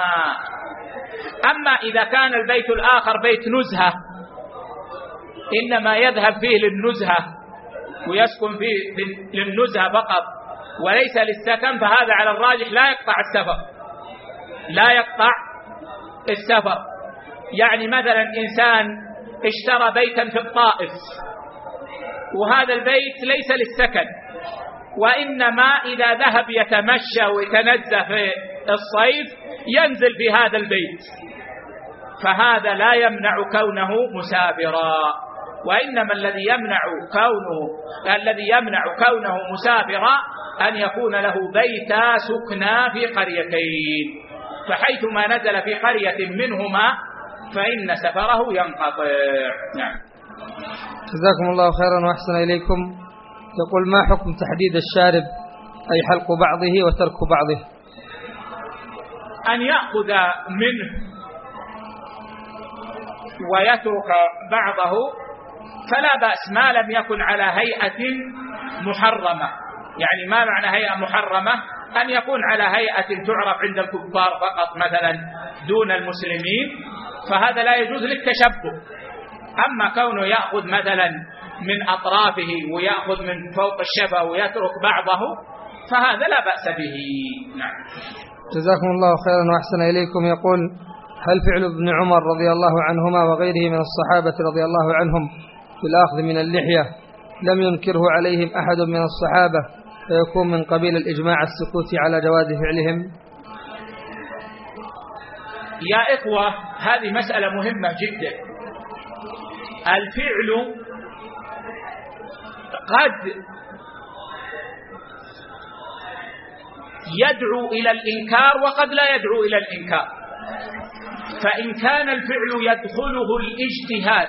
أما إذا كان البيت الآخر بيت نزهة إنما يذهب فيه للنزهة ويسكن فيه للنزهة فقط وليس للسكن، فهذا على الراجح لا يقطع السفر، لا يقطع السفر. يعني مثلا إنسان اشترى بيتا في الطائف وهذا البيت ليس للسكن، وإنما إذا ذهب يتمشى ويتنزه في الصيف ينزل في هذا البيت، فهذا لا يمنع كونه مسافرا. وإنما الذي يمنع كونه مسافرا أن يكون له بيتا سكنى في قريتين، فحيثما نزل في قرية منهما فإن سفره ينقطع. نعم. جزاكم الله خيرا وأحسن إليكم. يقول: ما حكم تحديد الشارب، أي حلق بعضه وترك بعضه؟ أن يأخذ منه ويترك بعضه فلا بأس ما لم يكن على هيئة محرمة. يعني ما معنى هيئة محرمة؟ أن يكون على هيئة تعرف عند الكفار فقط مثلا دون المسلمين، فهذا لا يجوز للتشبه. أما كونه يأخذ مثلا من أطرافه ويأخذ من فوق الشفة ويترك بعضه فهذا لا بأس به. نعم. جزاكم الله خيرا وأحسن إليكم. يقول: هل فعل ابن عمر رضي الله عنهما وغيره من الصحابة رضي الله عنهم في الأخذ من اللحية لم ينكره عليهم أحد من الصحابة فيكون من قبيل الإجماع السكوت على جواز فعلهم؟ يا إخوة، هذه مسألة مهمة جدا. الفعل قد يدعو إلى الإنكار وقد لا يدعو إلى الإنكار. فإن كان الفعل يدخله الاجتهاد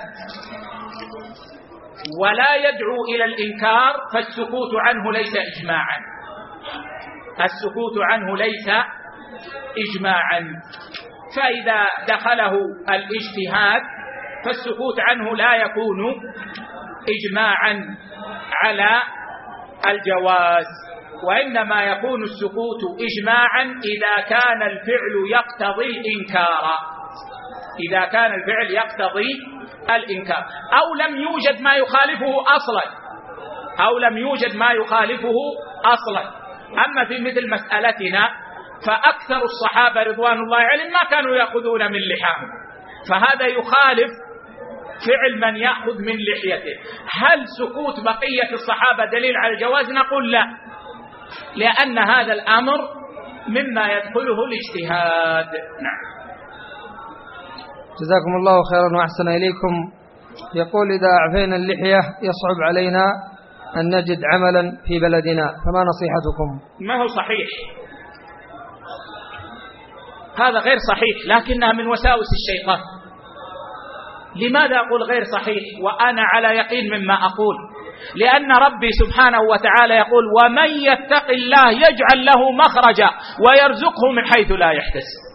ولا يدعو إلى الإنكار فالسكوت عنه ليس إجماعا، السكوت عنه ليس إجماعا. فإذا دخله الاجتهاد فالسكوت عنه لا يكون إجماعا على الجواز، وإنما يكون السكوت إجماعا إذا كان الفعل يقتضي الإنكار، إذا كان الفعل يقتضي الإنكار أو لم يوجد ما يخالفه أصلا، أو لم يوجد ما يخالفه أصلا. أما في مثل مسألتنا فأكثر الصحابة رضوان الله عليهم ما كانوا يأخذون من لحاهم، فهذا يخالف فعل من يأخذ من لحيته. هل سكوت بقية الصحابة دليل على الجواز؟ نقول لا، لأن هذا الأمر مما يدخله الاجتهاد. نعم. جزاكم الله خيرا وأحسن إليكم. يقول: إذا أعفينا اللحية يصعب علينا أن نجد عملا في بلدنا، فما نصيحتكم؟ ما هو صحيح، هذا غير صحيح، لكنها من وساوس الشيطان. لماذا أقول غير صحيح وأنا على يقين مما أقول؟ لأن ربي سبحانه وتعالى يقول: ومن يتق الله يجعل له مخرجا ويرزقه من حيث لا يحتسب.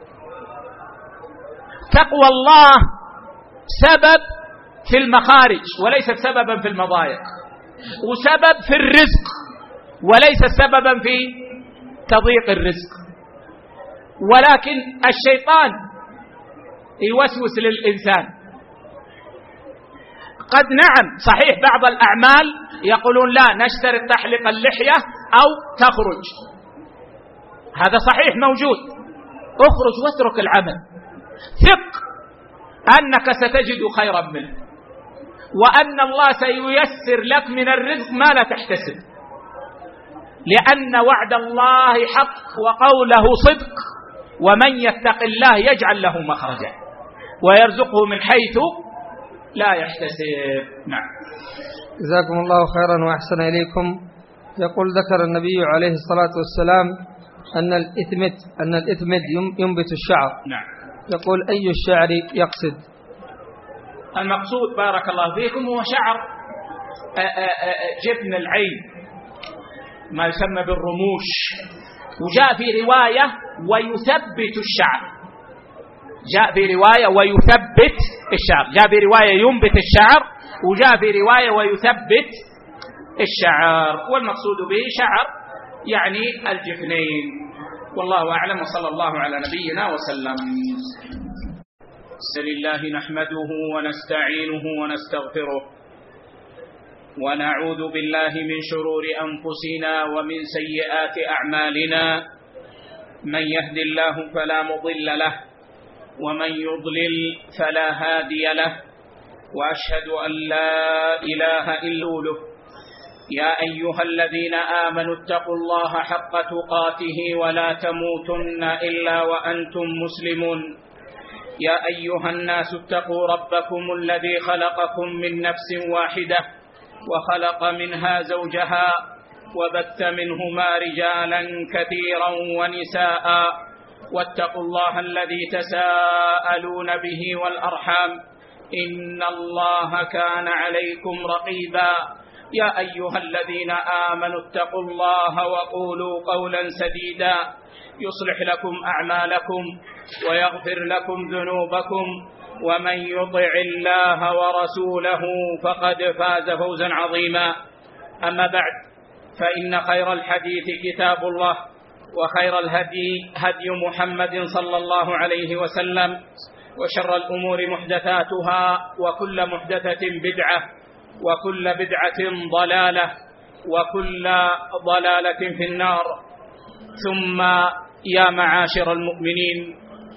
تقوى الله سبب في المخارج وليست سببا في المضايق، وسبب في الرزق وليس سببا في تضييق الرزق. ولكن الشيطان يوسوس للإنسان. قد نعم صحيح بعض الأعمال يقولون لا نشترط تحلق اللحية أو تخرج، هذا صحيح موجود، اخرج واترك العمل، ثق أنك ستجد خيرا منه، وأن الله سييسر لك من الرزق ما لا تحتسب، لأن وعد الله حق وقوله صدق: ومن يتق الله يجعل له مخرجا ويرزقه من حيث لا يحتسب. نعم. جزاكم الله خيرا وأحسن إليكم. يقول: ذكر النبي عليه الصلاة والسلام أن الإثمد ينبت الشعر. نعم. يقول: أي الشعر يقصد؟ المقصود بارك الله فيكم هو شعر جبن العين، ما يسمى بالرموش. وجاء في رواية ويثبت الشعر، جاء في رواية ويثبت الشعر، جاء في رواية ينبت الشعر، وجاء في رواية ويثبت الشعر، والمقصود به شعر يعني الجفنين. والله أعلم، وصلى الله على نبينا وسلم. بسم الله نحمده ونستعينه ونستغفره ونعوذ بالله من شرور أنفسنا ومن سيئات أعمالنا، من يهد الله فلا مضل له ومن يضلل فلا هادي له، وأشهد أن لا إله إلا هو. يا أيها الذين آمنوا اتقوا الله حق تقاته ولا تموتن إلا وأنتم مسلمون. يا أيها الناس اتقوا ربكم الذي خلقكم من نفس واحدة وخلق منها زوجها وبث منهما رجالا كثيرا ونساء، واتقوا الله الذي تساءلون به والأرحام إن الله كان عليكم رقيبا. يا أيها الذين آمنوا اتقوا الله وقولوا قولا سديدا يصلح لكم أعمالكم ويغفر لكم ذنوبكم، ومن يطع الله ورسوله فقد فاز فوزا عظيما. أما بعد، فإن خير الحديث كتاب الله، وخير الهدي هدي محمد صلى الله عليه وسلم، وشر الأمور محدثاتها، وكل محدثة بدعة، وكل بدعة ضلالة، وكل ضلالة في النار. ثم يا معاشر المؤمنين،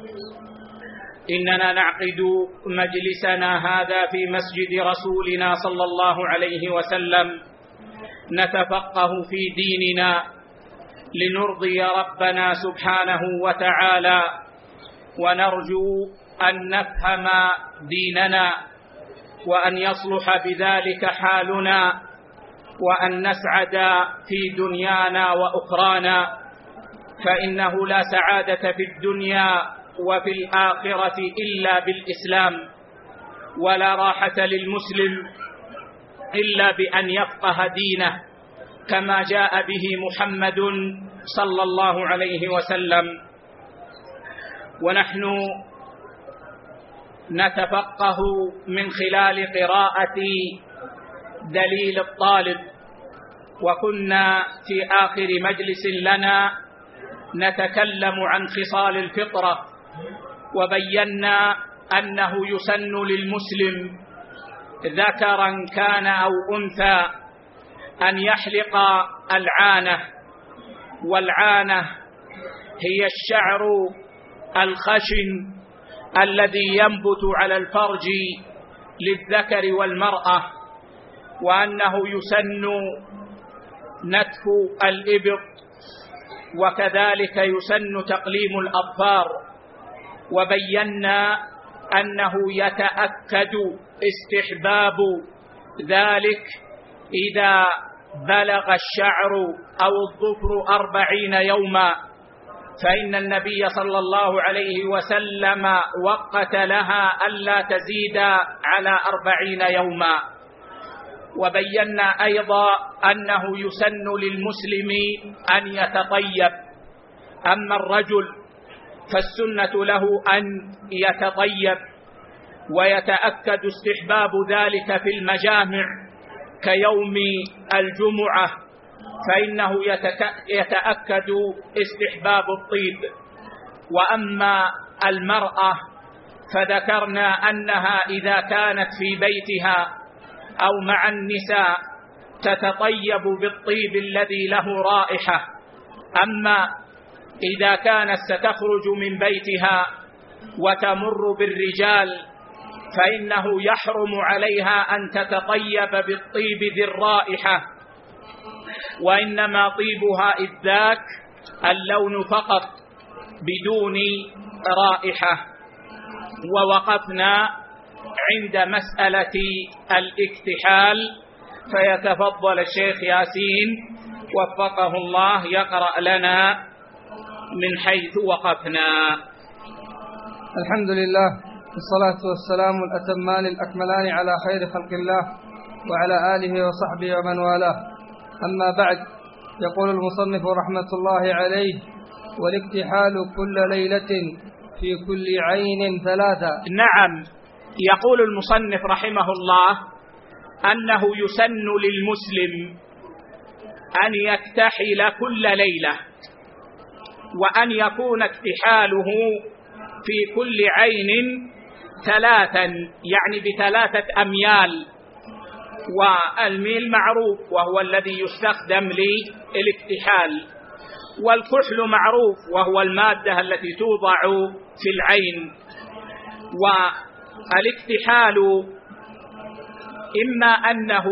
إننا نعقد مجلسنا هذا في مسجد رسولنا صلى الله عليه وسلم نتفقه في ديننا لنرضي ربنا سبحانه وتعالى، ونرجو أن نفهم ديننا وأن يصلح بذلك حالنا، وأن نسعد في دنيانا وأخرانا، فإنه لا سعادة في الدنيا وفي الآخرة إلا بالإسلام، ولا راحة للمسلم إلا بأن يفقه دينه كما جاء به محمد صلى الله عليه وسلم. ونحن نتفقه من خلال قراءة دليل الطالب، وكنا في آخر مجلس لنا نتكلم عن خصال الفطرة، وبينا أنه يسن للمسلم ذكرا كان أو أنثى أن يحلق العانة، والعانة هي الشعر الخشن الذي ينبت على الفرج للذكر والمرأة، وأنه يسن نتف الإبط، وكذلك يسن تقليم الأظفار. وبينا أنه يتأكد استحباب ذلك إذا بلغ الشعر أو الظفر 40 يوما، فإن النبي صلى الله عليه وسلم وقت لها ألا تزيد على 40 يوما. وبينا أيضا أنه يسن للمسلم أن يتطيب، أما الرجل فالسنة له أن يتطيب، ويتأكد استحباب ذلك في المجامع كيوم الجمعة، فإنه يتأكد استحباب الطيب. وأما المرأة فذكرنا أنها إذا كانت في بيتها أو مع النساء تتطيب بالطيب الذي له رائحة، أما إذا كانت ستخرج من بيتها وتمر بالرجال فإنه يحرم عليها أن تتطيب بالطيب ذي الرائحة، وإنما طيبها إذ ذاك اللون فقط بدون رائحة. ووقفنا عند مسألة الاكتحال، فيتفضل الشيخ ياسين وفقه الله يقرأ لنا من حيث وقفنا. الحمد لله، والصلاة والسلام الأتمان الأكملان على خير خلق الله وعلى آله وصحبه ومن والاه، أما بعد. يقول المصنف رحمة الله عليه: والاكتحال كل ليلة في كل عين 3. نعم، يقول المصنف رحمه الله أنه يسن للمسلم أن يكتحل كل ليلة، وأن يكون اكتحاله في كل عين 3، يعني ب3 أميال، والميل معروف وهو الذي يستخدم للاكتحال، والكحل معروف وهو المادة التي توضع في العين. والاكتحال إما أنه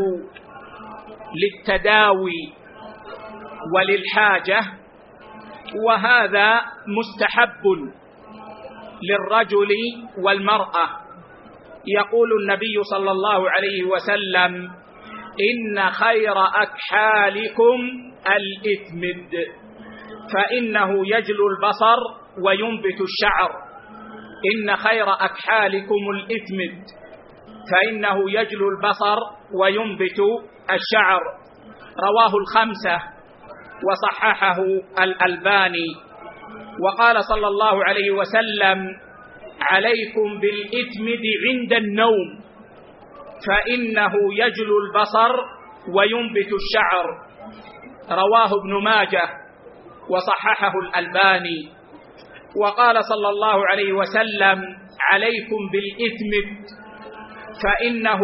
للتداوي وللحاجة، وهذا مستحب للرجل والمرأة. يقول النبي صلى الله عليه وسلم: إن خير أكحالكم الإثمد، فإنه يجلو البصر وينبت الشعر. إن خير أكحالكم الإثمد، فإنه يجلو البصر وينبت الشعر. رواه 5 وصححه الألباني. وقال صلى الله عليه وسلم: عليكم بالإثمد عند النوم، فإنه يجلو البصر وينبت الشعر. رواه ابن ماجه وصححه الألباني. وقال صلى الله عليه وسلم: عليكم بالإثمد، فإنه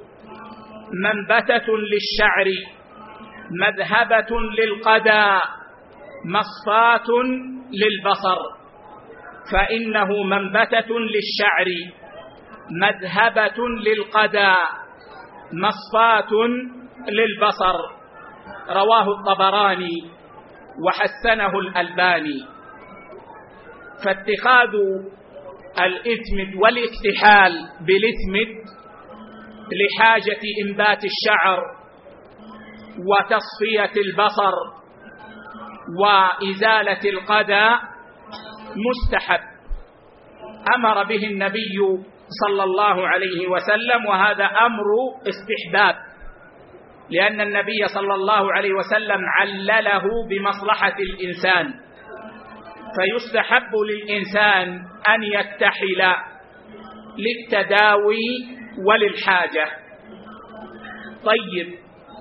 منبتة للشعر، مذهبة للقدى، مصفاة للبصر. فإنه منبتة للشعر، مذهبة للقدى، مصفاة للبصر. رواه الطبراني وحسنه الألباني. فاتخاذ الإثمد والاكتحال بالإثمد لحاجة إنبات الشعر وتصفية البصر وإزالة القدى مستحب، أمر به النبي صلى الله عليه وسلم، وهذا أمر استحباب، لأن النبي صلى الله عليه وسلم علله بمصلحة الإنسان، فيستحب للإنسان أن يكتحل للتداوي وللحاجة. طيب،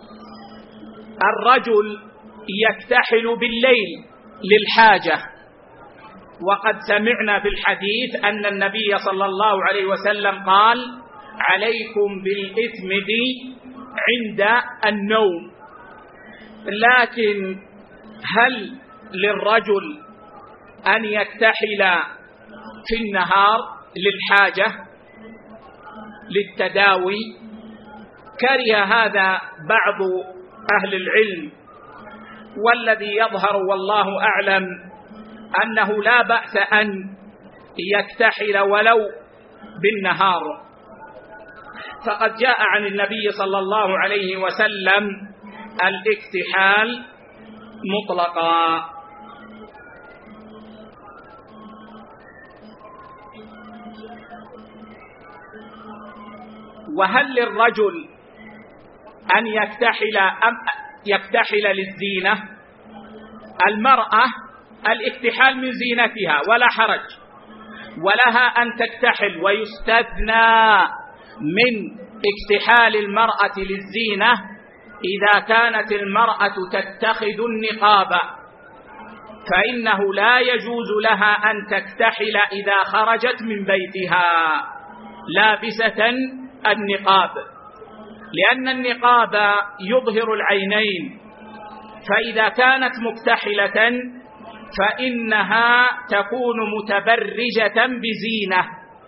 الرجل يكتحل بالليل للحاجة، وقد سمعنا في الحديث أن النبي صلى الله عليه وسلم قال: عليكم بالإثم عند النوم. لكن هل للرجل أن يكتحل في النهار للحاجة للتداوي؟ كره هذا بعض أهل العلم، والذي يظهر والله أعلم أنه لا بأس أن يكتحل ولو بالنهار، فقد جاء عن النبي صلى الله عليه وسلم الاكتحال مطلقا. وهل للرجل أن يكتحل للزينة؟ المرأة الاكتحال من زينتها ولا حرج، ولها أن تكتحل، ويستثنى من اكتحال المرأة للزينة إذا كانت المرأة تتخذ النقاب، فإنه لا يجوز لها أن تكتحل إذا خرجت من بيتها لابسة النقاب، لأن النقاب يظهر العينين، فإذا كانت مكتحلة فإنها تكون متبرجة بزينة،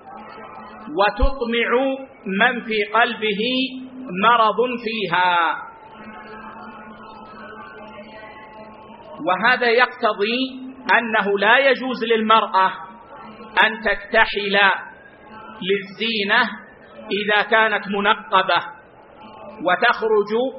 وتطمع من في قلبه مرض فيها. وهذا يقتضي أنه لا يجوز للمرأة أن تكتحل للزينة إذا كانت منقبة وتخرج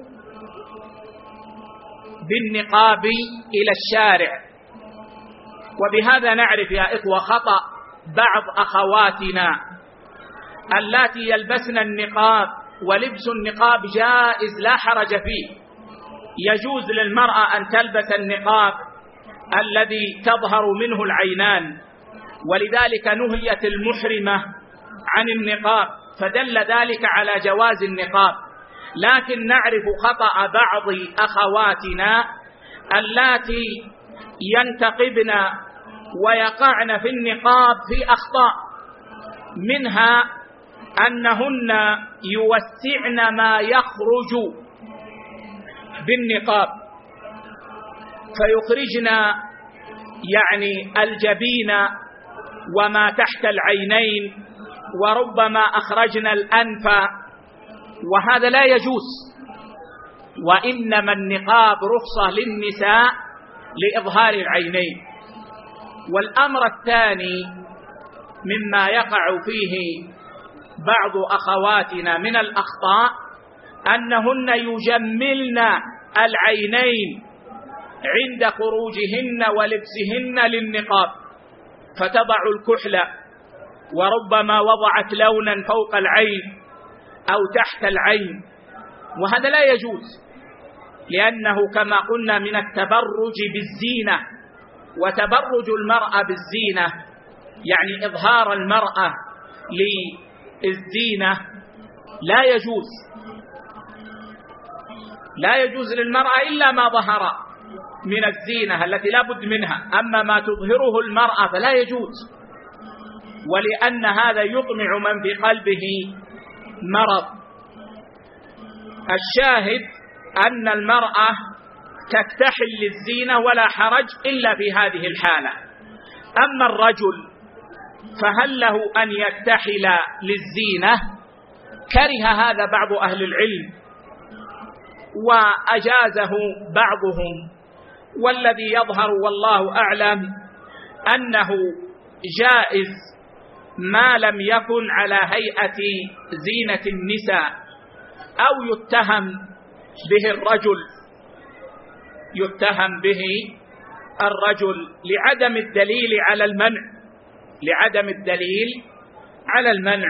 بالنقاب إلى الشارع. وبهذا نعرف يا إخوة خطأ بعض أخواتنا اللاتي يلبسن النقاب، ولبس النقاب جائز لا حرج فيه، يجوز للمرأة أن تلبس النقاب الذي تظهر منه العينان، ولذلك نهيت المحرمة عن النقاب، فدل ذلك على جواز النقاب. لكن نعرف خطأ بعض أخواتنا اللاتي ينتقبن ويقعن في النقاب في أخطاء، منها أنهن يوسعن ما يخرج بالنقاب، فيخرجن يعني الجبين وما تحت العينين، وربما أخرجن الأنف، وهذا لا يجوز. وإنما النقاب رخصة للنساء لإظهار العينين. والأمر الثاني مما يقع فيه بعض أخواتنا من الأخطاء أنهن يجملن العينين عند خروجهن ولبسهن للنقاب، فتضع الكحل وربما وضعت لونا فوق العين أو تحت العين، وهذا لا يجوز، لأنه كما قلنا من التبرج بالزينة، وتبرج المرأة بالزينة يعني إظهار المرأة للزينة لا يجوز، لا يجوز للمرأة إلا ما ظهر من الزينة التي لا بد منها، أما ما تظهره المرأة فلا يجوز، ولأن هذا يطمع من في قلبه مرض. الشاهد أن المرأة تكتحل للزينة ولا حرج إلا في هذه الحالة. أما الرجل فهل له أن يكتحل للزينة؟ كره هذا بعض أهل العلم وأجازه بعضهم، والذي يظهر والله أعلم أنه جائز ما لم يكن على هيئة زينة النساء، أو يتهم به الرجل لعدم الدليل على المنع،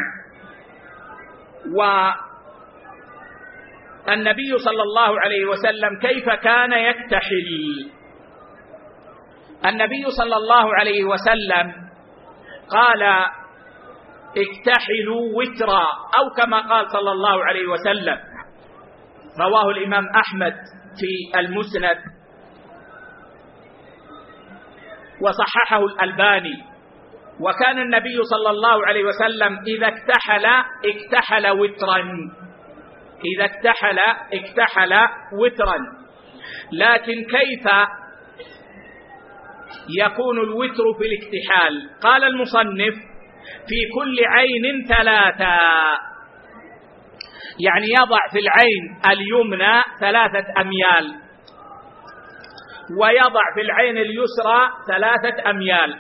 والنبي صلى الله عليه وسلم كيف كان يكتحل؟ النبي صلى الله عليه وسلم قال: اكتحلوا وترا، أو كما قال صلى الله عليه وسلم: رواه الإمام أحمد في المسند وصححه الألباني. وكان النبي صلى الله عليه وسلم إذا اكتحل وترا، إذا اكتحل وترا. لكن كيف يكون الوتر في الاكتحال؟ قال المصنف: في كل عين 3، يعني يضع في العين اليمنى 3 أميال، ويضع في العين اليسرى 3 أميال،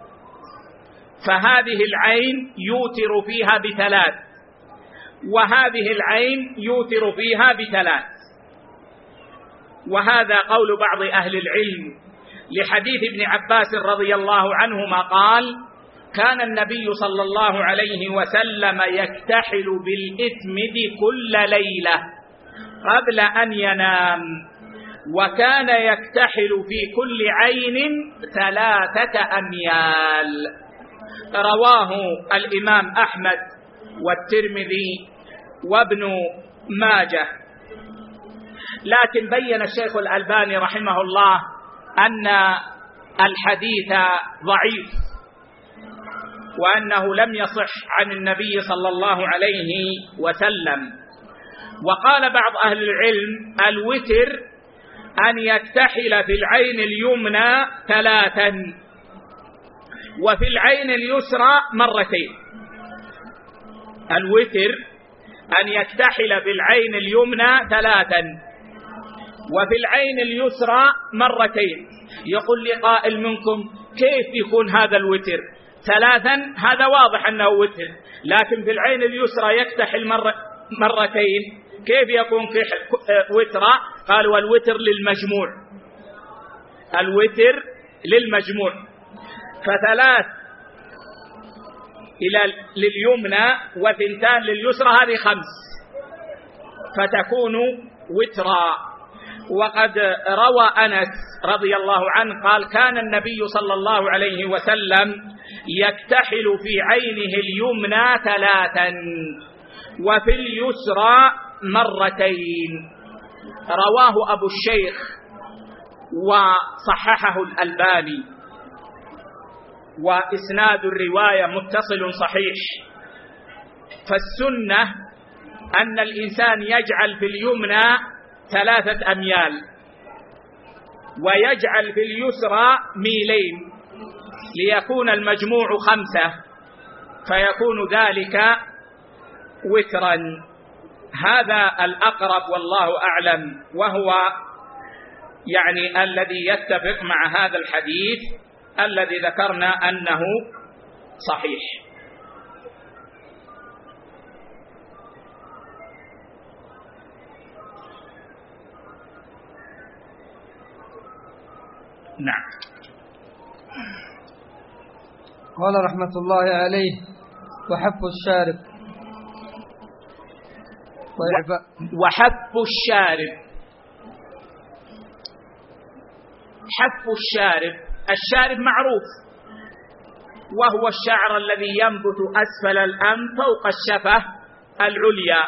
فهذه العين يوتر فيها ب3، وهذه العين يوتر فيها ب3. وهذا قول بعض أهل العلم لحديث ابن عباس رضي الله عنهما قال: كان النبي صلى الله عليه وسلم يكتحل بالإثمد كل ليلة قبل أن ينام، وكان يكتحل في كل عين 3 أميال. رواه الإمام أحمد والترمذي وابن ماجه. لكن بين الشيخ الألباني رحمه الله أن الحديث ضعيف، وأنه لم يصح عن النبي صلى الله عليه وسلم. وقال بعض أهل العلم: الوتر أن يكتحل في العين اليمنى 3 وفي العين اليسرى 2. الوتر أن يكتحل في العين اليمنى 3 وفي العين اليسرى 2. يقول لي قائل منكم: كيف يكون هذا الوتر 3؟ هذا واضح أنه وتر، لكن في العين اليسرى يكتحل 2، كيف يكون وترا؟ قال: والوتر للمجموع، الوتر للمجموع، ف3 لليمنى و2 لليسرى، هذه 5، فتكون وترا. وقد روى أنس رضي الله عنه قال: كان النبي صلى الله عليه وسلم يكتحل في عينه اليمنى 3 وفي اليسرى 2. رواه أبو الشيخ وصححه الألباني، وإسناد الرواية متصل صحيح. فالسنة أن الإنسان يجعل في اليمنى 3 أميال، ويجعل في اليسرى 2 ليكون المجموع 5، فيكون ذلك وترا. هذا الأقرب والله أعلم، وهو يعني الذي يتفق مع هذا الحديث الذي ذكرنا أنه صحيح. نعم. قال رحمة الله عليه: وحف الشارب. وحف الشارب، حف الشارب، الشارب معروف، وهو الشعر الذي ينبت أسفل الأنف فوق الشفة العليا.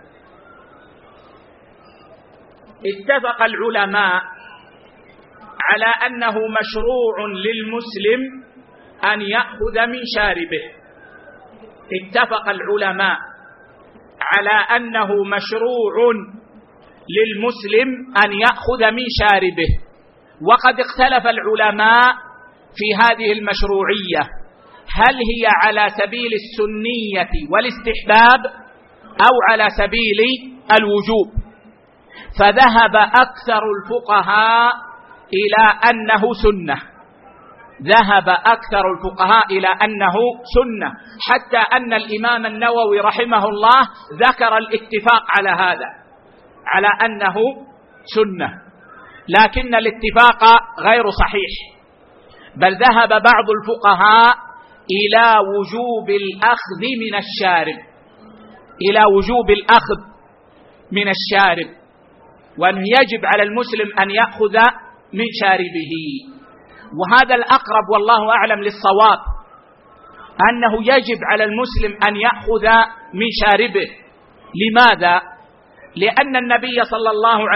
اتفق العلماء على أنه مشروع للمسلم أن يأخذ من شاربه. اتفق العلماء على أنه مشروع للمسلم أن يأخذ من شاربه. وقد اختلف العلماء في هذه المشروعية، هل هي على سبيل السنية والاستحباب أو على سبيل الوجوب؟ فذهب أكثر الفقهاء إلى أنه سنة، ذهب أكثر الفقهاء إلى أنه سنة، حتى أن الإمام النووي رحمه الله ذكر الاتفاق على هذا، على أنه سنة، لكن الاتفاق غير صحيح، بل ذهب بعض الفقهاء إلى وجوب الأخذ من الشارب، إلى وجوب الأخذ من الشارب، وأنه يجب على المسلم أن يأخذ من شاربه. وهذا الأقرب والله أعلم للصواب، أنه يجب على المسلم أن يأخذ من شاربه. لماذا؟ لأن النبي صلى الله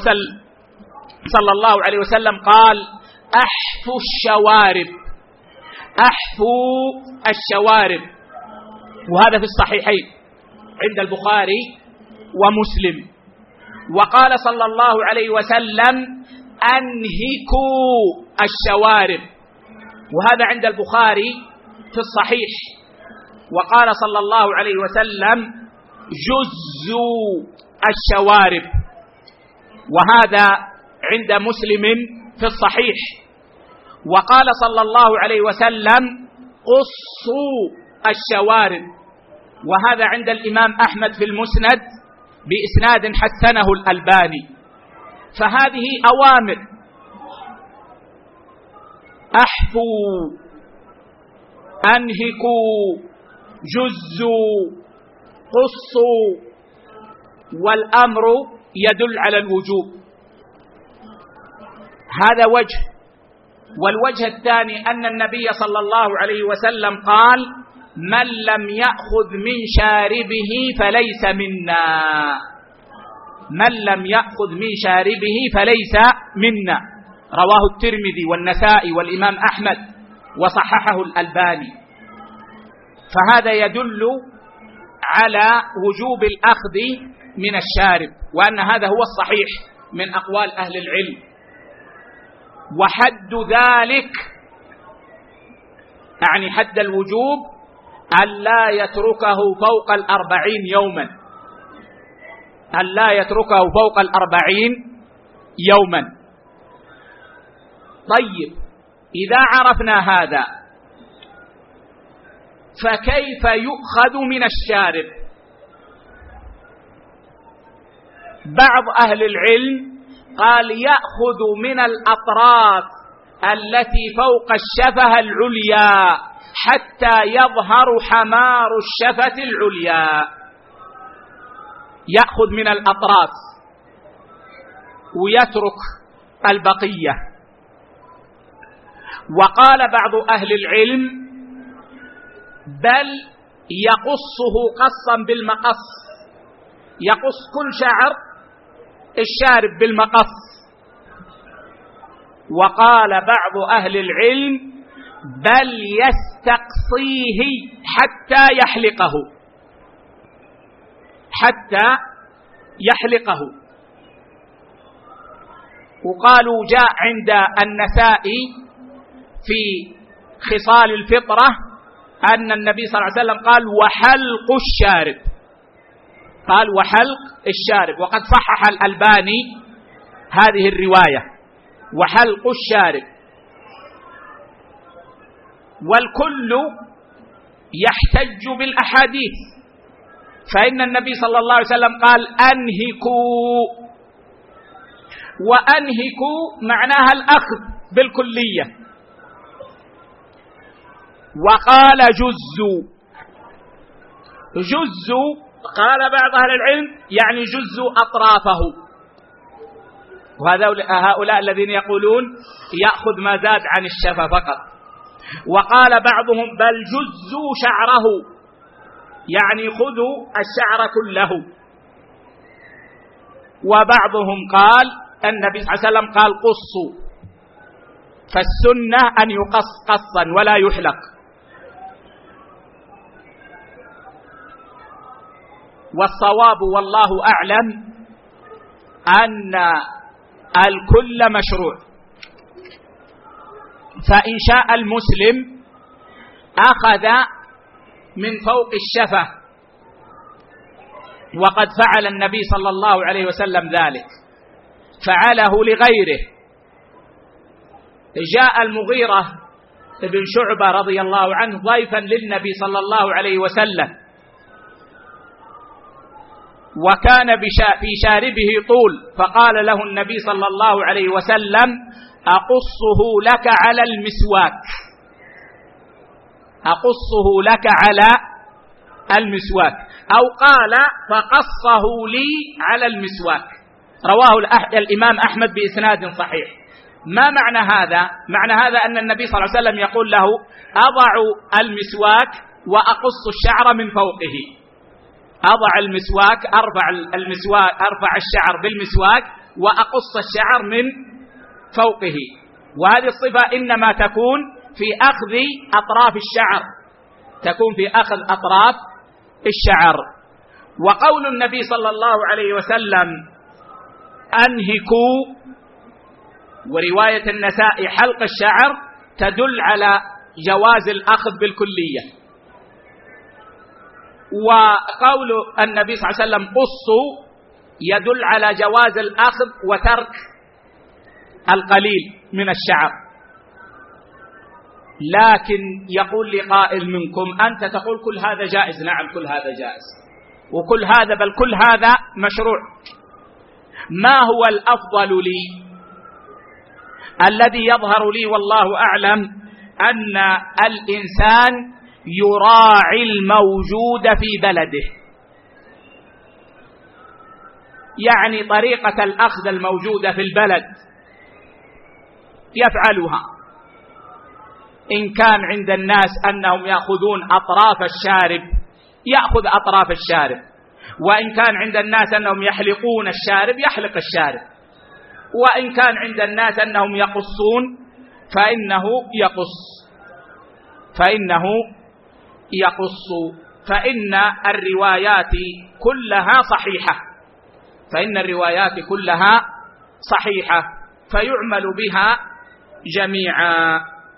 عليه وسلم قال: أحفوا الشوارب، أحفوا الشوارب. وهذا في الصحيحين عند البخاري ومسلم. وقال صلى الله عليه وسلم: أنهكوا الشوارب، وهذا عند البخاري في الصحيح. وقال صلى الله عليه وسلم: جزوا الشوارب، وهذا عند مسلم في الصحيح. وقال صلى الله عليه وسلم: قصوا الشوارب، وهذا عند الإمام أحمد في المسند بإسناد حسنه الألباني. فهذه أوامر: أحفوا، أنهكوا، جزوا، قصوا، والأمر يدل على الوجوب. هذا وجه. والوجه الثاني أن النبي صلى الله عليه وسلم قال: من لم يأخذ من شاربه فليس منا، من لم يأخذ من شاربه فليس منا. رواه الترمذي والنسائي والإمام أحمد وصححه الألباني. فهذا يدل على وجوب الأخذ من الشارب، وأن هذا هو الصحيح من أقوال أهل العلم. وحد ذلك يعني حد الوجوب أن لا يتركه فوق 40 يوما، أن لا يتركه فوق 40 يوما. طيب، إذا عرفنا هذا فكيف يؤخذ من الشارب؟ بعض أهل العلم قال: يأخذ من الأطراف التي فوق الشفة العليا حتى يظهر حمار الشفة العليا، يأخذ من الأطراف ويترك البقية. وقال بعض أهل العلم: بل يقصه قصا بالمقص، يقص كل شعر الشارب بالمقص. وقال بعض أهل العلم: بل يستقصيه حتى يحلقه، حتى يحلقه. وقالوا جاء عند النسائي في خصال الفطرة أن النبي صلى الله عليه وسلم قال: وحلق الشارب، قال: وحلق الشارب. وقد صحح الألباني هذه الرواية: وحلق الشارب. والكل يحتج بالأحاديث، فإن النبي صلى الله عليه وسلم قال: أنهكوا، وأنهكوا معناها الأخذ بالكلية. وقال: جزوا، جزوا قال بعض أهل العلم يعني جزوا أطرافه، وهؤلاء الذين يقولون يأخذ ما زاد عن الشفة فقط. وقال بعضهم: بل جزوا شعره، يعني خذوا الشعر كله. وبعضهم قال النبي صلى الله عليه وسلم قال: قصوا، فالسنة أن يقص قصا ولا يحلق. والصواب والله أعلم أن الكل مشروع، فإن شاء المسلم أخذ من فوق الشفة، وقد فعل النبي صلى الله عليه وسلم ذلك، فعله لغيره. جاء المغيرة بن شعبة رضي الله عنه ضيفا للنبي صلى الله عليه وسلم، وكان في شاربه طول، فقال له النبي صلى الله عليه وسلم: أقصه لك على المسواك، أقصه لك على المسواك، أو قال: فقصه لي على المسواك. رواه الإمام أحمد بإسناد صحيح. ما معنى هذا؟ معنى هذا أن النبي صلى الله عليه وسلم يقول له: أضع المسواك وأقص الشعر من فوقه، أضع المسواك، أرفع الشعر بالمسواك وأقص الشعر من فوقه. وهذه الصفة إنما تكون في أخذ أطراف الشعر، تكون في أخذ أطراف الشعر. وقول النبي صلى الله عليه وسلم أنهكوا، ورواية النسائي حلق الشعر، تدل على جواز الأخذ بالكلية. وقول النبي صلى الله عليه وسلم قصوا يدل على جواز الأخذ وترك القليل من الشعر. لكن يقول لي قائل منكم أنت تقول كل هذا جائز. نعم كل هذا جائز، وكل هذا بل كل هذا مشروع. ما هو الأفضل لي؟ الذي يظهر لي والله أعلم أن الإنسان يراعي الموجود في بلده، يعني طريقة الأخذ الموجودة في البلد يفعلها. إن كان عند الناس أنهم يأخذون أطراف الشارب يأخذ أطراف الشارب، وإن كان عند الناس أنهم يحلقون الشارب يحلق الشارب، وإن كان عند الناس أنهم يقصون فإنه يقص. فإن الروايات كلها صحيحة، فيعمل بها جميعا.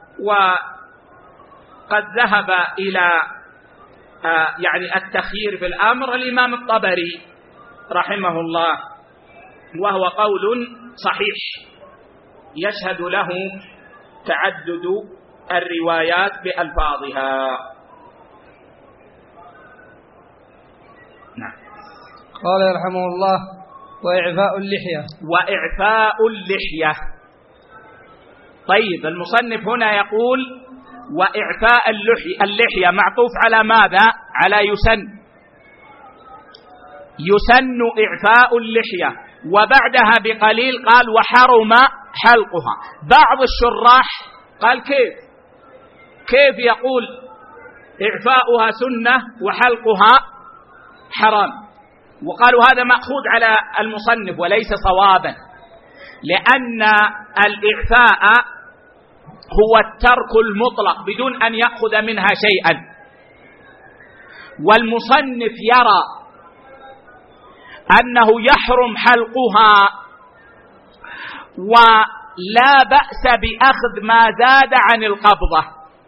وقد ذهب إلى يعني التخيير في الأمر الإمام الطبري رحمه الله، وهو قول صحيح يشهد له تعدد الروايات بألفاظها. نعم. قال رحمه الله وإعفاء اللحية. طيب المصنف هنا يقول وإعفاء اللحية معطوف على ماذا؟ على يسن إعفاء اللحية، وبعدها بقليل قال وحرم حلقها. بعض الشراح قال كيف يقول إعفاؤها سنة وحلقها حرام؟ وقالوا هذا مأخوذ على المصنف وليس صوابا، لأن الإعفاء هو الترك المطلق بدون أن يأخذ منها شيئا، والمصنف يرى أنه يحرم حلقها ولا بأس بأخذ ما زاد عن القبضة،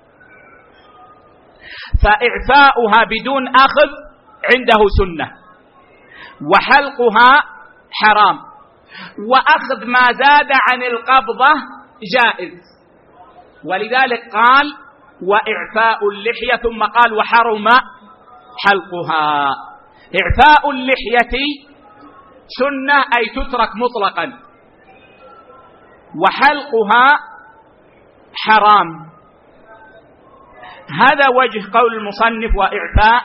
فإعفاؤها بدون أخذ عنده سنة، وحلقها حرام، وأخذ ما زاد عن القبضة جائز. ولذلك قال وإعفاء اللحية ثم قال وحرم حلقها. إعفاء اللحية سنة أي تترك مطلقا، وحلقها حرام. هذا وجه قول المصنف وإعفاء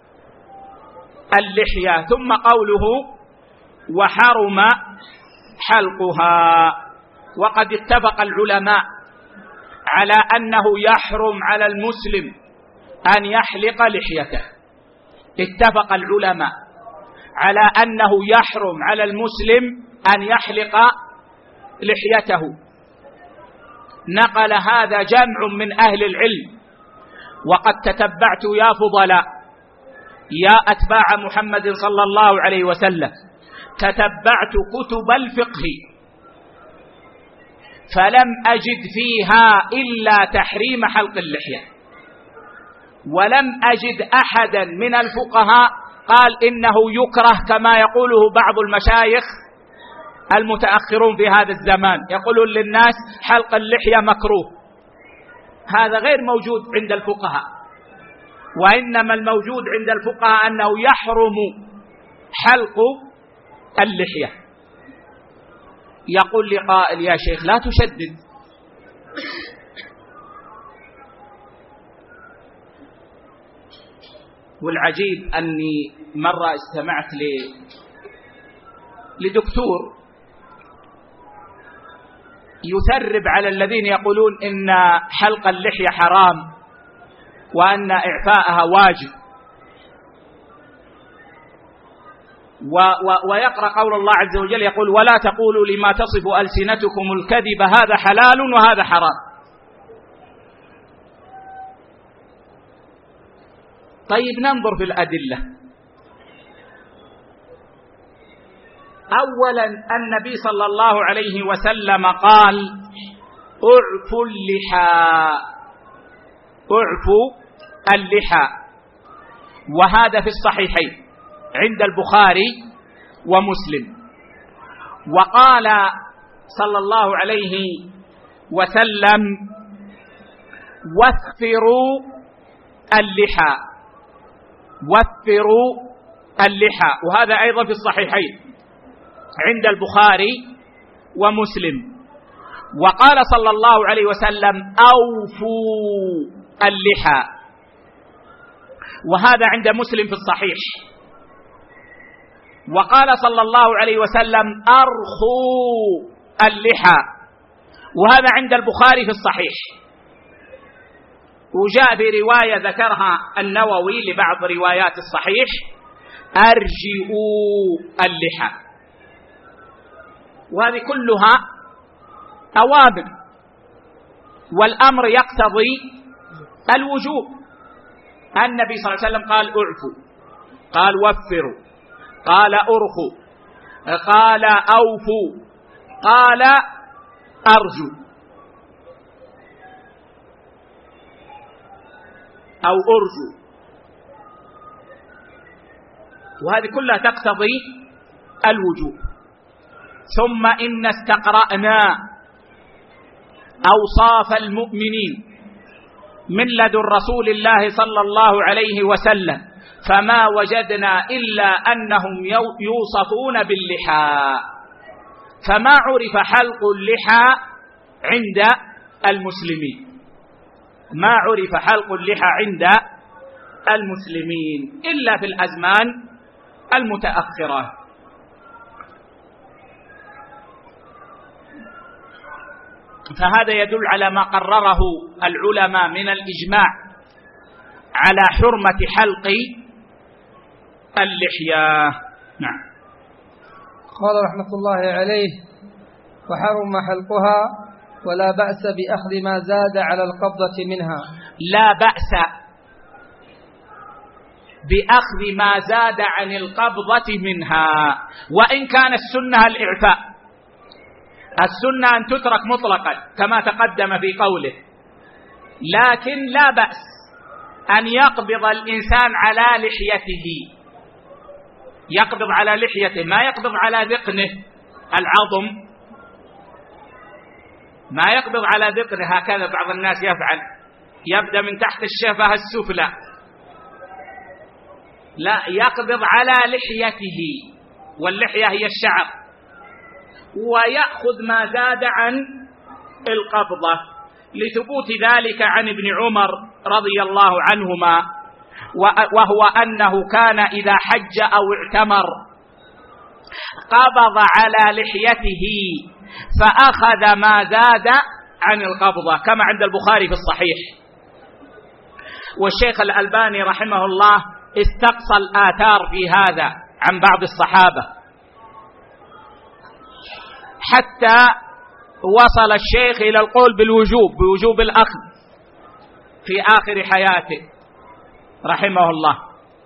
اللحية. ثم قوله وحرم حلقها، وقد اتفق العلماء على أنه يحرم على المسلم أن يحلق لحيته. اتفق العلماء على أنه يحرم على المسلم أن يحلق لحيته. نقل هذا جمع من أهل العلم، وقد تتبعت يا فضلاء يا أتباع محمد صلى الله عليه وسلم، تتبعت كتب الفقه فلم أجد فيها إلا تحريم حلق اللحية، ولم أجد أحدا من الفقهاء قال إنه يكره كما يقوله بعض المشايخ المتأخرون في هذا الزمان، يقولون للناس حلق اللحية مكروه. هذا غير موجود عند الفقهاء، وإنما الموجود عند الفقهاء أنه يحرم حلق اللحية. يقول لي قائل يا شيخ لا تشدد، والعجيب أني مرة استمعت لدكتور يثرب على الذين يقولون إن حلق اللحية حرام وأن إعفاءها واجب، ويقرأ قول الله عز وجل يقول: ولا تقولوا لما تصف ألسنتكم الكذب هذا حلال وهذا حرام. طيب ننظر في الأدلة. أولا النبي صلى الله عليه وسلم قال: اعفوا اللحى، اعفوا اللحى، وهذا في الصحيحين عند البخاري ومسلم. وقال صلى الله عليه وسلم: وفروا اللحى، وفروا اللحى، وهذا أيضا في الصحيحين عند البخاري ومسلم. وقال صلى الله عليه وسلم: أوفوا اللحى، وهذا عند مسلم في الصحيح. وقال صلى الله عليه وسلم: أرخوا اللحى، وهذا عند البخاري في الصحيح. وجاء في رواية ذكرها النووي لبعض روايات الصحيح: أرجئوا اللحى. وهذه كلها أوامر، والأمر يقتضي الوجوب. النبي صلى الله عليه وسلم قال: اعفوا، قال: وفروا، قال: أرخوا، قال: أوفوا، قال: أرجوا أو أرجوا. وهذه كلها تقتضي الوجوب. ثم إن استقرأنا أوصاف المؤمنين من لدن رسول الله صلى الله عليه وسلم، فما وجدنا إلا أنهم يوصفون باللحى، فما عرف حلق اللحى عند المسلمين، ما عرف حلق اللحى عند المسلمين إلا في الأزمان المتأخرة. فهذا يدل على ما قرره العلماء من الإجماع على حرمة حلق اللحية. نعم. قال رحمة الله عليه: وحرم حلقها ولا بأس بأخذ ما زاد على القبضة منها. لا بأس بأخذ ما زاد عن القبضة منها، وإن كان السنة الإعفاء. السنة أن تترك مطلقا كما تقدم في قوله، لكن لا بأس أن يقبض الإنسان على لحيته، يقبض على لحيته، ما يقبض على ذقنه العظم، ما يقبض على ذقنه هكذا بعض الناس يفعل، يبدأ من تحت الشفة السفلى، لا، يقبض على لحيته، واللحية هي الشعر، ويأخذ ما زاد عن القبضة، لثبوت ذلك عن ابن عمر رضي الله عنهما، وهو أنه كان إذا حج أو اعتمر قبض على لحيته فأخذ ما زاد عن القبضة، كما عند البخاري في الصحيح. والشيخ الألباني رحمه الله استقصى الآثار في هذا عن بعض الصحابة، حتى وصل الشيخ إلى القول بالوجوب، بوجوب الأخذ في آخر حياته رحمه الله.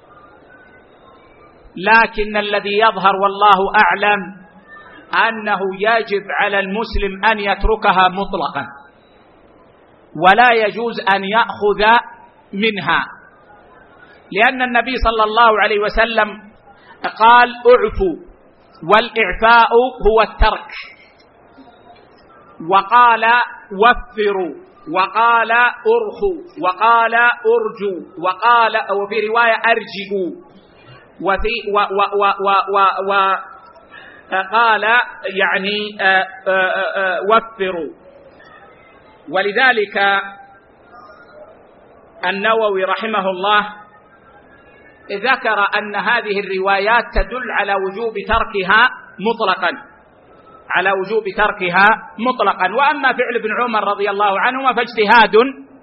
لكن الذي يظهر والله أعلم أنه يجب على المسلم أن يتركها مطلقا، ولا يجوز أن يأخذ منها، لأن النبي صلى الله عليه وسلم قال: اعفوا، والإعفاء هو الترك، وقال: وفروا، وقال: أرخوا، وقال: أرجوا، وقال، وفي رواية: أرجئوا، وقال يعني وفروا. ولذلك النووي رحمه الله ذكر أن هذه الروايات تدل على وجوب تركها مطلقا، على وجوب تركها مطلقا. وأما فعل ابن عمر رضي الله عنهما فاجتهاد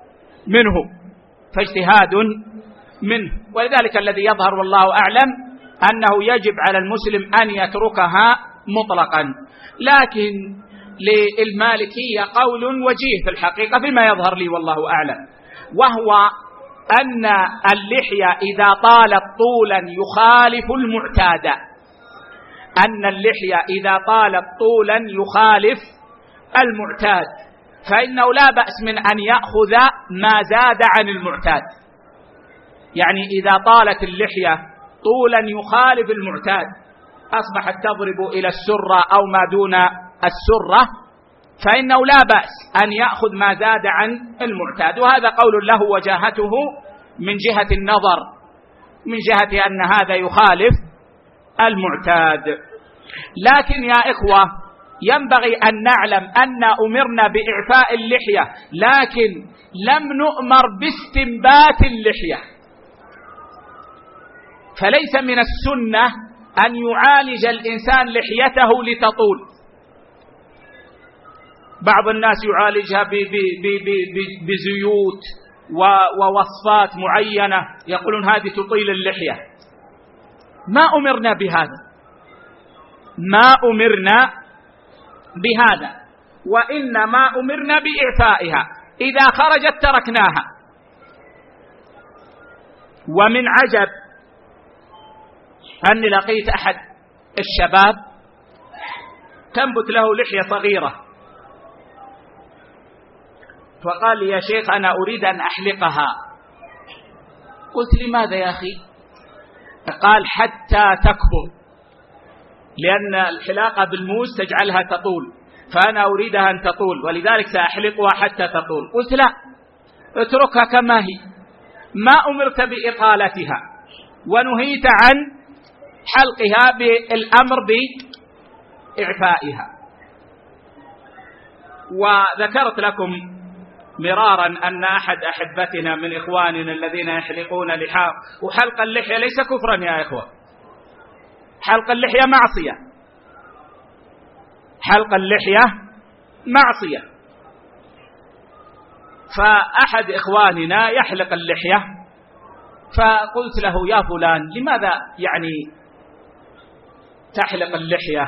منه، فاجتهاد منه. ولذلك الذي يظهر والله أعلم أنه يجب على المسلم أن يتركها مطلقا، لكن للمالكية قول وجيه في الحقيقة فيما يظهر لي والله أعلم، وهو أن اللحية إذا طالت طولا يخالف المعتاد، أن اللحية إذا طالت طولا يخالف المعتاد فإنه لا بأس من أن يأخذ ما زاد عن المعتاد. يعني إذا طالت اللحية طولا يخالف المعتاد أصبحت تضرب إلى السرة أو ما دون السرة فإنه لا بأس أن يأخذ ما زاد عن المعتاد، وهذا قول له وجاهته من جهة النظر، من جهة أن هذا يخالف المعتاد. لكن يا إخوة ينبغي أن نعلم أن أمرنا بإعفاء اللحية، لكن لم نؤمر باستنبات اللحية، فليس من السنة أن يعالج الإنسان لحيته لتطول. بعض الناس يعالجها بزيوت ووصفات معينة، يقولون هذه تطيل اللحية. ما أمرنا بهذا، ما أمرنا بهذا، وإنما أمرنا بإعفائها، إذا خرجت تركناها. ومن عجب أني لقيت أحد الشباب تنبت له لحية صغيرة، فقال لي يا شيخ أنا أريد أن أحلقها. قلت لماذا يا أخي؟ قال حتى تكبر، لأن الحلاقة بالموس تجعلها تطول، فأنا أريدها أن تطول ولذلك سأحلقها حتى تطول. قلت لا، اتركها كما هي، ما أمرت بإطالتها ونهيت عن حلقها بالأمر بإعفائها. وذكرت لكم مرارا أن أحد أحبتنا من إخواننا الذين يحلقون لحاهم، وحلق اللحية ليس كفرا يا إخوة، حلق اللحية معصية، حلق اللحية معصية. فأحد إخواننا يحلق اللحية، فقلت له يا فلان لماذا يعني تحلق اللحية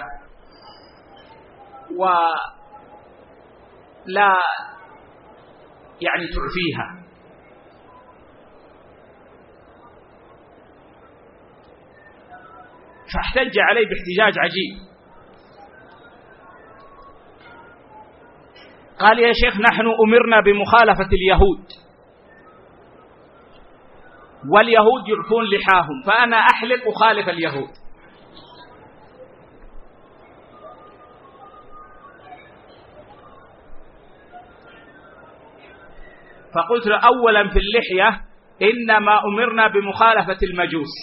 ولا يعني تعفيها؟ فاحتج عليه باحتجاج عجيب، قال يا شيخ نحن أمرنا بمخالفة اليهود، واليهود يعفون لحاهم، فأنا أحلق أخالف اليهود. فقلت له أولا في اللحية إنما أمرنا بمخالفة المجوس،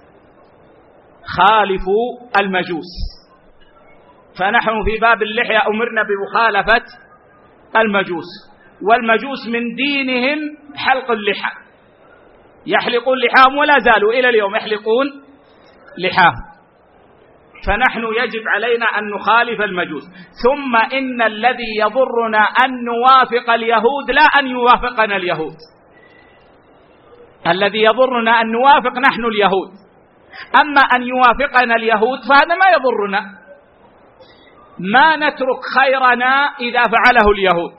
خالفوا المجوس، فنحن في باب اللحية أمرنا بمخالفة المجوس، والمجوس من دينهم حلق اللحى، يحلقون لحاهم ولا زالوا إلى اليوم يحلقون لحاهم، فنحن يجب علينا أن نخالف المجوس. ثم إن الذي يضرنا أن نوافق اليهود لا أن يوافقنا اليهود، الذي يضرنا أن نوافق نحن اليهود، أما أن يوافقنا اليهود فهذا ما يضرنا، ما نترك خيرنا إذا فعله اليهود،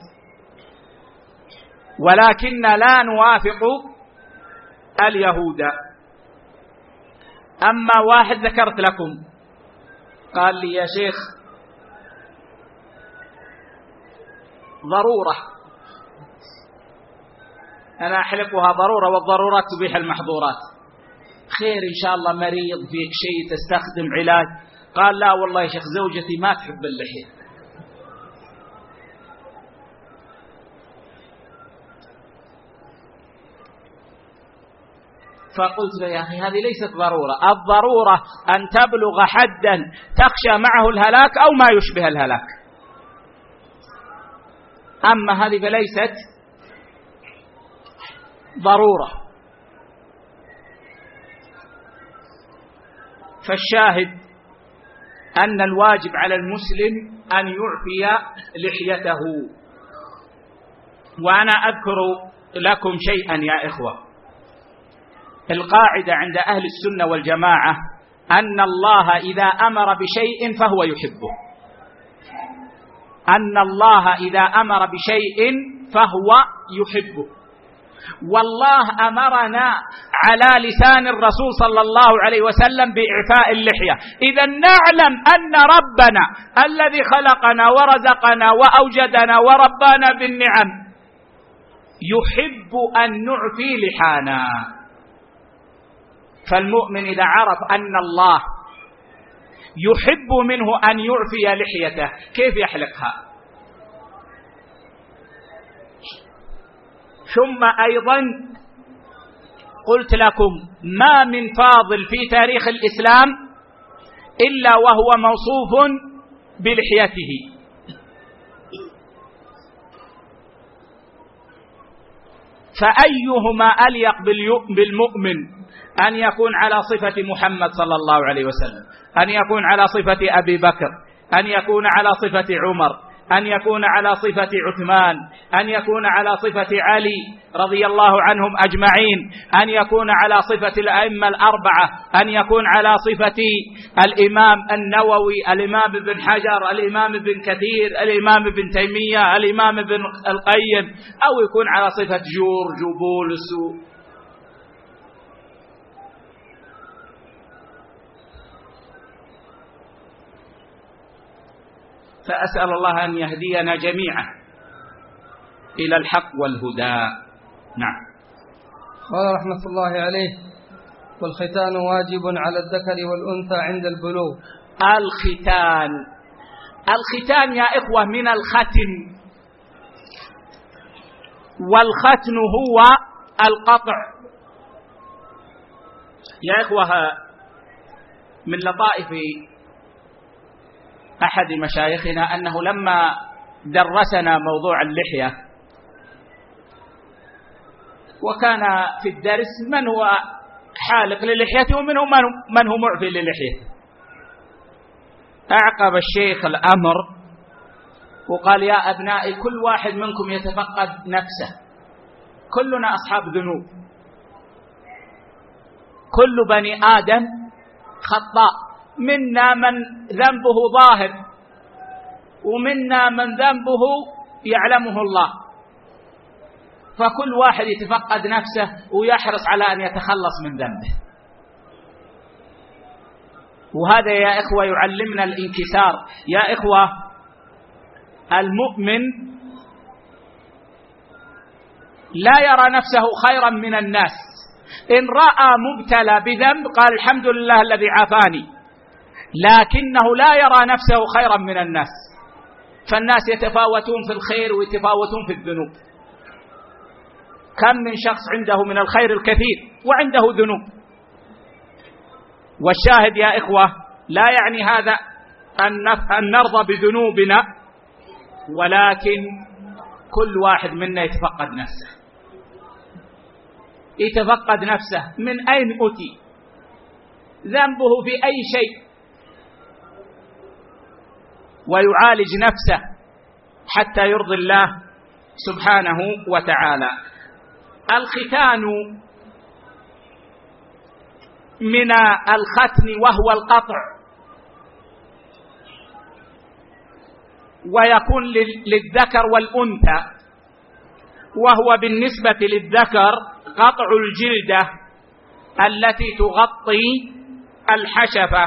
ولكن لا نوافق اليهود. أما واحد ذكرت لكم قال لي يا شيخ ضرورة أنا أحلقها ضرورة، والضرورات تبيح المحظورات. خير إن شاء الله، مريض فيك شيء تستخدم علاج؟ قال لا والله يا شيخ زوجتي ما تحب اللحية. فقلت له يا أخي هذه ليست ضرورة، الضرورة أن تبلغ حدا تخشى معه الهلاك أو ما يشبه الهلاك، أما هذه فليست ضرورة. فالشاهد أن الواجب على المسلم أن يعفي لحيته. وأنا أذكر لكم شيئا يا إخوة، القاعدة عند أهل السنة والجماعة أن الله إذا أمر بشيء فهو يحبه، أن الله إذا أمر بشيء فهو يحبه. والله أمرنا على لسان الرسول صلى الله عليه وسلم بإعفاء اللحية. إذا نعلم أن ربنا الذي خلقنا ورزقنا وأوجدنا وربانا بالنعم يحب أن نعفي لحانا. فالمؤمن إذا عرف أن الله يحب منه أن يعفي لحيته كيف يحلقها؟ ثم أيضا قلت لكم ما من فاضل في تاريخ الإسلام إلا وهو موصوف بلحيته. فأيهما أليق بالمؤمن أن يكون على صفة محمد صلى الله عليه وسلم، أن يكون على صفة أبي بكر، أن يكون على صفة عمر، أن يكون على صفة عثمان، أن يكون على صفة علي رضي الله عنهم أجمعين، أن يكون على صفة الأئمة الأربعة، أن يكون على صفة الإمام النووي، الإمام ابن حجر، الإمام ابن كثير، الإمام ابن تيمية، الإمام ابن القيم، أو يكون على صفة جورج وبولس. فأسأل الله أن يهدينا جميعا إلى الحق والهدى. نعم. قال رحمة الله عليه: والختان واجب على الذكر والأنثى عند البلوغ. الختان يا إخوة من الختن، والختن هو القطع. يا إخوة من لطائف أحد مشايخنا أنه لما درسنا موضوع اللحية وكان في الدرس من هو حالق للحيته ومنهم من هو معفي للحيته، أعقب الشيخ الأمر وقال: يا أبنائي كل واحد منكم يتفقد نفسه، كلنا أصحاب ذنوب، كل بني آدم خطاء، منا من ذنبه ظاهر ومنا من ذنبه يعلمه الله، فكل واحد يتفقد نفسه ويحرص على أن يتخلص من ذنبه. وهذا يا إخوة يعلمنا الانكسار. يا إخوة المؤمن لا يرى نفسه خيرا من الناس، إن رأى مبتلى بذنب قال الحمد لله الذي عافاني، لكنه لا يرى نفسه خيرا من الناس. فالناس يتفاوتون في الخير ويتفاوتون في الذنوب. كم من شخص عنده من الخير الكثير وعنده ذنوب. والشاهد يا إخوة لا يعني هذا أن نرضى بذنوبنا، ولكن كل واحد منا يتفقد نفسه، يتفقد نفسه من أين أتي، ذنبه في أي شيء، ويعالج نفسه حتى يرضي الله سبحانه وتعالى. الختان من الختن وهو القطع، ويكون للذكر والأنثى، وهو بالنسبة للذكر قطع الجلدة التي تغطي الحشفة،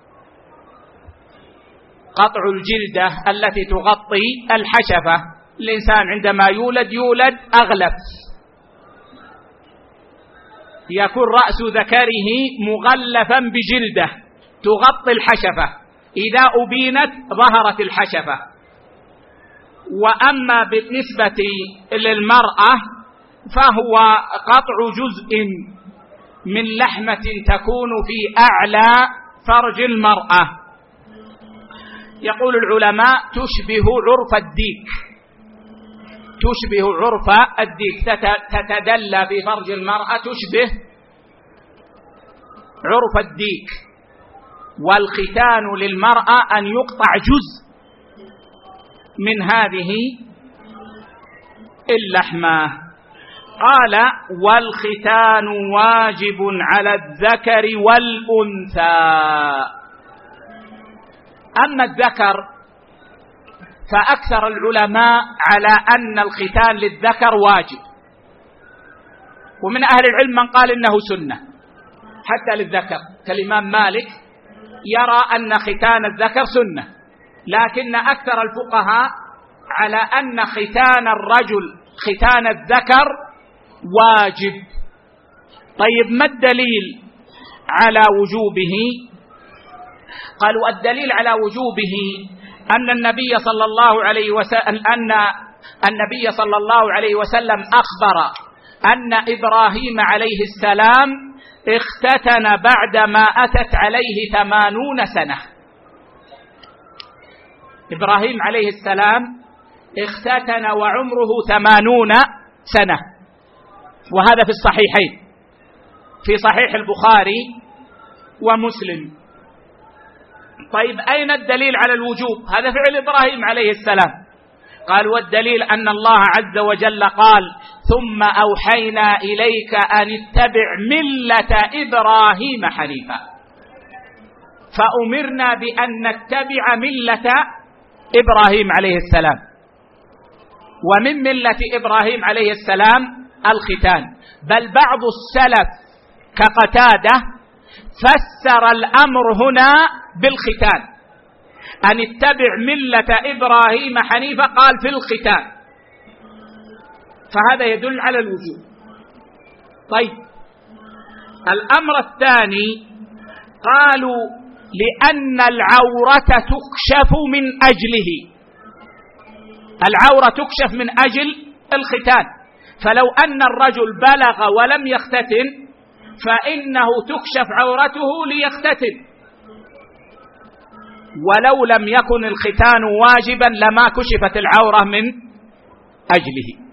قطع الجلدة التي تغطي الحشفة. الإنسان عندما يولد أغلب، يكون رأس ذكره مغلفا بجلدة تغطي الحشفة، إذا أبينت ظهرت الحشفة. وأما بالنسبة للمرأة فهو قطع جزء من لحمة تكون في أعلى فرج المرأة. يقول العلماء تشبه عرف الديك، تشبه عرف الديك، تتدلى في فرج المرأة تشبه عرف الديك. والختان للمرأة أن يقطع جزء من هذه اللحمة. قال: والختان واجب على الذكر والأنثى. أما الذكر فأكثر العلماء على أن الختان للذكر واجب، ومن أهل العلم من قال إنه سنة حتى للذكر، كالإمام مالك يرى أن ختان الذكر سنة، لكن أكثر الفقهاء على أن ختان الرجل ختان الذكر واجب. طيب، ما الدليل على وجوبه؟ قالوا: الدليل على وجوبه أن النبي صلى الله عليه وسلم أخبر أن إبراهيم عليه السلام اختتن بعدما أتت عليه 80 سنة. إبراهيم عليه السلام اختتن وعمره 80 سنة، وهذا في الصحيحين، في صحيح البخاري ومسلم. طيب، أين الدليل على الوجوب؟ هذا فعل إبراهيم عليه السلام. قال: والدليل أن الله عز وجل قال: ثم أوحينا إليك أن اتبع ملة إبراهيم حنيفا. فأمرنا بأن نتبع ملة إبراهيم عليه السلام، ومن ملة إبراهيم عليه السلام الختان. بل بعض السلف كقتادة فسر الأمر هنا بالختان، أن اتبع ملة إبراهيم حنيفا، قال في الختان، فهذا يدل على الوجوب. طيب، الأمر الثاني قالوا: لأن العورة تكشف من أجله، العورة تكشف من أجل الختان، فلو أن الرجل بلغ ولم يختتن فإنه تكشف عورته ليختتن، ولو لم يكن الختان واجبا لما كشفت العورة من أجله.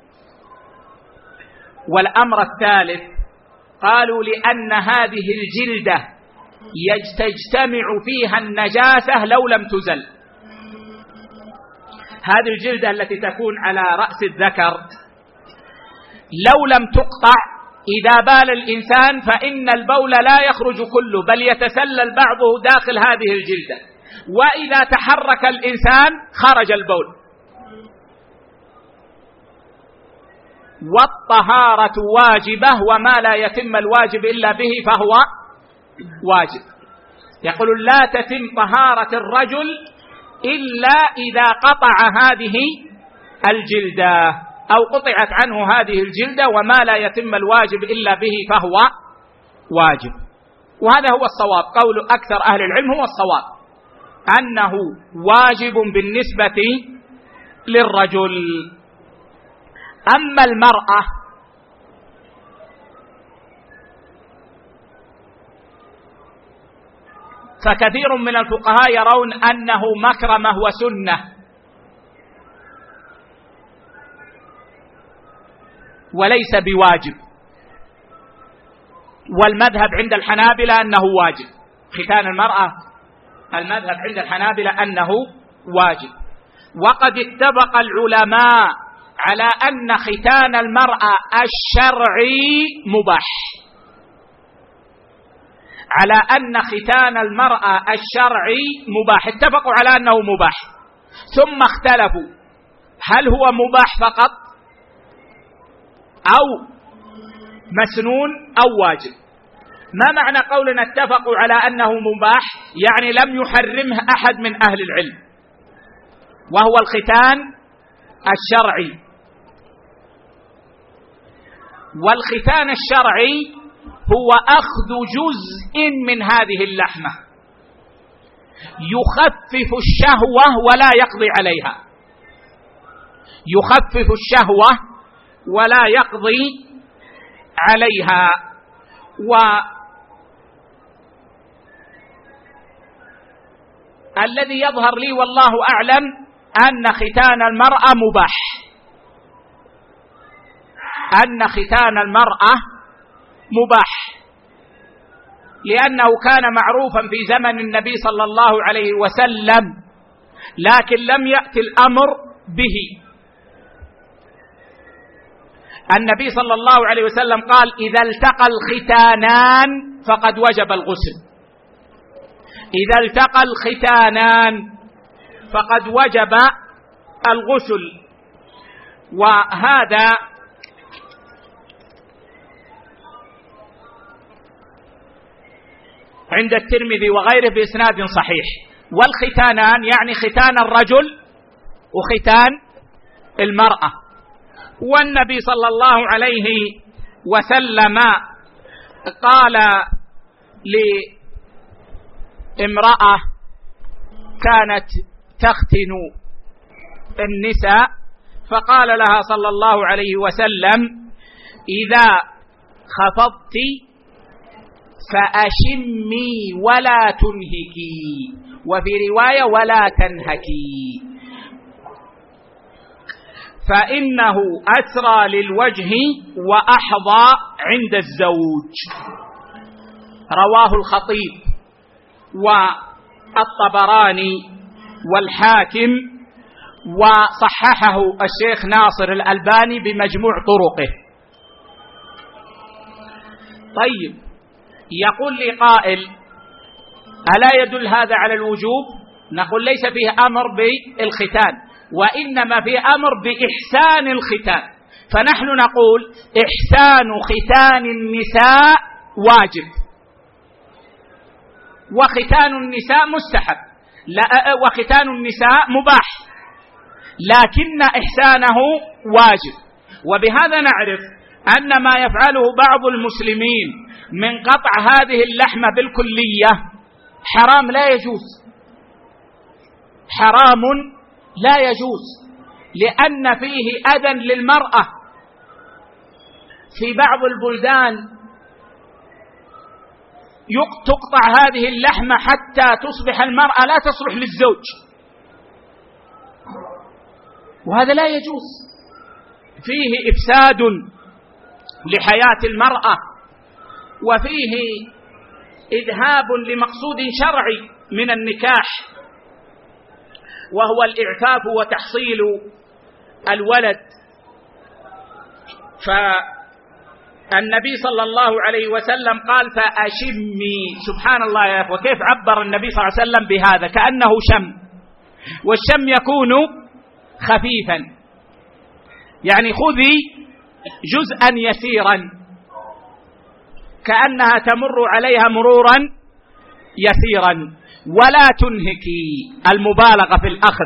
والأمر الثالث قالوا: لأن هذه الجلدة تجتمع فيها النجاسة لو لم تزل. هذه الجلدة التي تكون على رأس الذكر لو لم تقطع، إذا بال الإنسان فإن البول لا يخرج كله، بل يتسلل بعضه داخل هذه الجلدة، وإذا تحرك الإنسان خرج البول. والطهارة واجبة، وما لا يتم الواجب إلا به فهو واجب. يقول: لا تتم طهارة الرجل إلا إذا قطع هذه الجلدة أو قطعت عنه هذه الجلدة، وما لا يتم الواجب إلا به فهو واجب. وهذا هو الصواب، قول أكثر أهل العلم هو الصواب، أنه واجب بالنسبة للرجل. أما المرأة فكثير من الفقهاء يرون أنه مكرمة وسنة، وليس بواجب، والمذهب عند الحنابلة أنه واجب. ختان المرأة المذهب عند الحنابلة أنه واجب. وقد اتفق العلماء على أن ختان المرأة الشرعي مباح، على أن ختان المرأة الشرعي مباح، اتفقوا على أنه مباح، ثم اختلفوا هل هو مباح فقط أو مسنون أو واجب. ما معنى قولنا اتفقوا على أنه مباح؟ يعني لم يحرمه أحد من أهل العلم، وهو الختان الشرعي. والختان الشرعي هو أخذ جزء من هذه اللحمة يخفف الشهوة ولا يقضي عليها، يخفف الشهوة ولا يقضي عليها. والذي يظهر لي والله أعلم أن ختان المرأة مباح، أن ختان المرأة مباح، لأنه كان معروفا في زمن النبي صلى الله عليه وسلم، لكن لم يأتي الأمر به. النبي صلى الله عليه وسلم قال: إذا التقى الختانان فقد وجب الغسل. إذا التقى الختانان فقد وجب الغسل. وهذا عند الترمذي وغيره بإسناد صحيح. والختانان يعني ختان الرجل وختان المرأة. والنبي صلى الله عليه وسلم قال لامرأة كانت تختن النساء، فقال لها صلى الله عليه وسلم: إذا خفضت فأشمي ولا تنهكي، وفي رواية ولا تنهكي، فإنه أسرى للوجه وأحظى عند الزوج. رواه الخطيب والطبراني والحاكم، وصححه الشيخ ناصر الألباني بمجموع طرقه. طيب، يقول لي قائل: ألا يدل هذا على الوجوب؟ نقول: ليس فيه أمر بالختان، وإنما فيه أمر بإحسان الختان. فنحن نقول: إحسان ختان النساء واجب، وختان النساء مستحب، وختان النساء مباح، لكن إحسانه واجب. وبهذا نعرف أن ما يفعله بعض المسلمين من قطع هذه اللحمة بالكلية حرام لا يجوز، حرام لا يجوز، لأن فيه أذى للمرأة. في بعض البلدان تقطع هذه اللحمة حتى تصبح المرأة لا تصلح للزوج، وهذا لا يجوز، فيه إفساد لحياة المرأة، وفيه إذهاب لمقصود شرعي من النكاح، وهو الإعفاف وتحصيل الولد. فالنبي صلى الله عليه وسلم قال: فأشمي. سبحان الله يا أخوة، كيف عبر النبي صلى الله عليه وسلم بهذا؟ كأنه شم، والشم يكون خفيفا، يعني خذي جزءا يسيرا كأنها تمر عليها مرورا يسيرا، ولا تنهكي، المبالغة في الأخذ.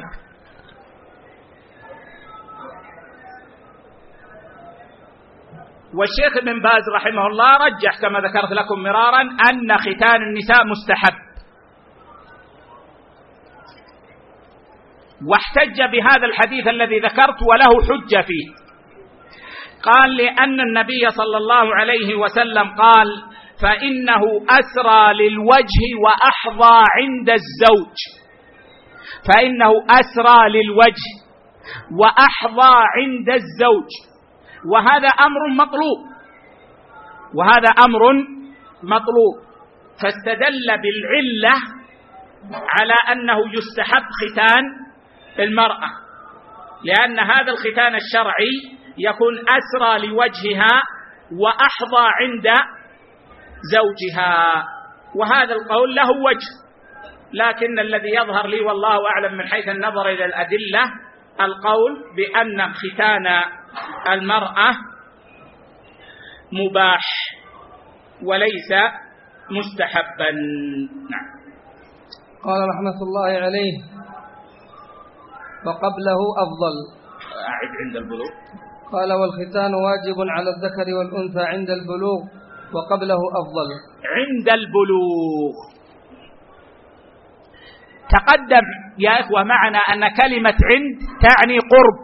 والشيخ ابن باز رحمه الله رجح كما ذكرت لكم مرارا أن ختان النساء مستحب، واحتج بهذا الحديث الذي ذكرت وله حجة فيه. قال: لأن النبي صلى الله عليه وسلم قال: فإنه أسرى للوجه وأحظى عند الزوج. فإنه أسرى للوجه وأحظى عند الزوج، وهذا أمر مطلوب، وهذا أمر مطلوب. فاستدل بالعلة على أنه يستحب ختان المرأة، لأن هذا الختان الشرعي يكون أسرى لوجهها وأحظى عند زوجها. وهذا القول له وجه، لكن الذي يظهر لي والله أعلم من حيث النظر إلى الأدلة القول بأن ختان المرأة مباح وليس مستحبا. نعم. قال رحمة الله عليه: وقبله أفضل. أعد عند البلوغ. قال: والختان واجب على الذكر والأنثى عند البلوغ، وقبله أفضل. عند البلوغ. تقدم يا إخوة معنا أن كلمة عند تعني قرب.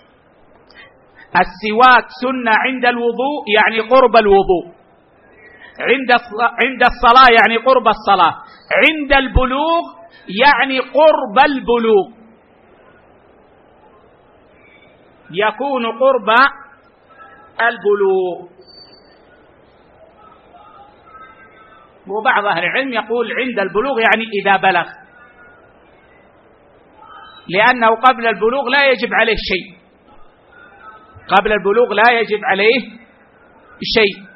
السواك سنة عند الوضوء يعني قرب الوضوء، عند الصلاة يعني قرب الصلاة، عند البلوغ يعني قرب البلوغ، يكون قرب البلوغ. وبعض أهل العلم يقول عند البلوغ يعني إذا بلغ، لأنه قبل البلوغ لا يجب عليه شيء، قبل البلوغ لا يجب عليه شيء،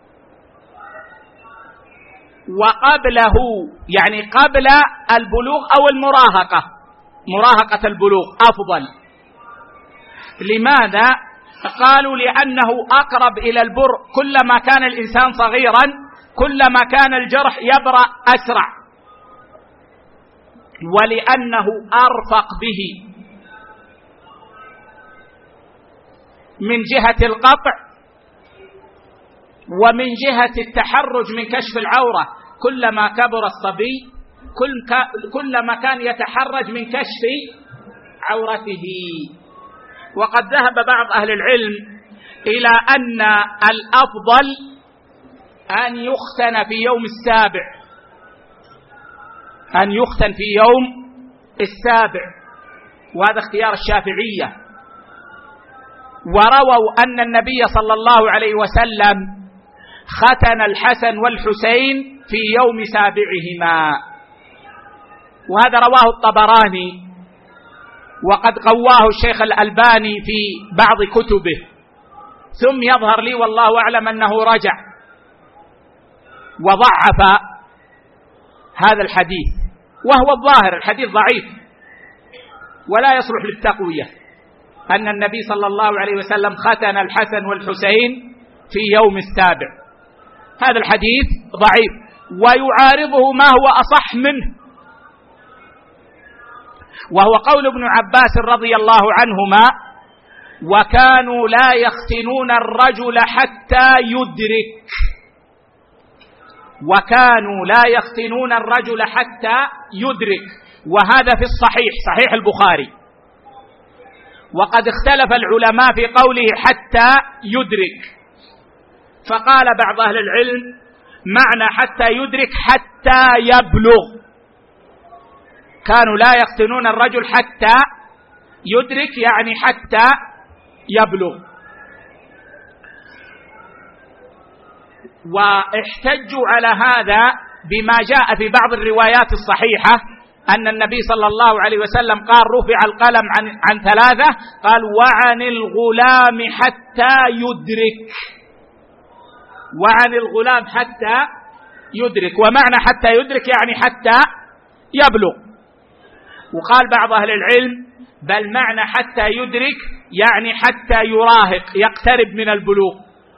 وقبله يعني قبل البلوغ أو مراهقة البلوغ أفضل. لماذا؟ قالوا لأنه أقرب إلى البر، كلما كان الإنسان صغيرا كلما كان الجرح يبرأ أسرع، ولأنه أرفق به من جهة القطع ومن جهة التحرج من كشف العورة. كلما كبر الصبي كلما كان يتحرج من كشف عورته. وقد ذهب بعض أهل العلم إلى أن الأفضل أن يختن في يوم السابع، أن يختن في يوم السابع، وهذا اختيار الشافعية. ورووا أن النبي صلى الله عليه وسلم ختن الحسن والحسين في يوم سابعهما، وهذا رواه الطبراني، وقد قواه الشيخ الألباني في بعض كتبه. ثم يظهر لي والله أعلم أنه رجع وضعف هذا الحديث، وهو الظاهر الحديث ضعيف ولا يصلح للتقوية، أن النبي صلى الله عليه وسلم ختن الحسن والحسين في يوم السابع. هذا الحديث ضعيف، ويعارضه ما هو أصح منه، وهو قول ابن عباس رضي الله عنهما: وكانوا لا يختنون الرجل حتى يدرك. وكانوا لا يختنون الرجل حتى يدرك، وهذا في الصحيح، صحيح البخاري. وقد اختلف العلماء في قوله حتى يدرك، فقال بعض أهل العلم معنى حتى يدرك حتى يبلغ. كانوا لا يختنون الرجل حتى يدرك يعني حتى يبلغ. واحتجوا على هذا بما جاء في بعض الروايات الصحيحة أن النبي صلى الله عليه وسلم قال: رفع القلم عن ثلاثة، قال: وعن الغلام حتى يدرك. وعن الغلام حتى يدرك، ومعنى حتى يدرك يعني حتى يبلغ. وقال بعض أهل العلم بل معنى حتى يدرك يعني حتى يراهق، يقترب من البلوغ.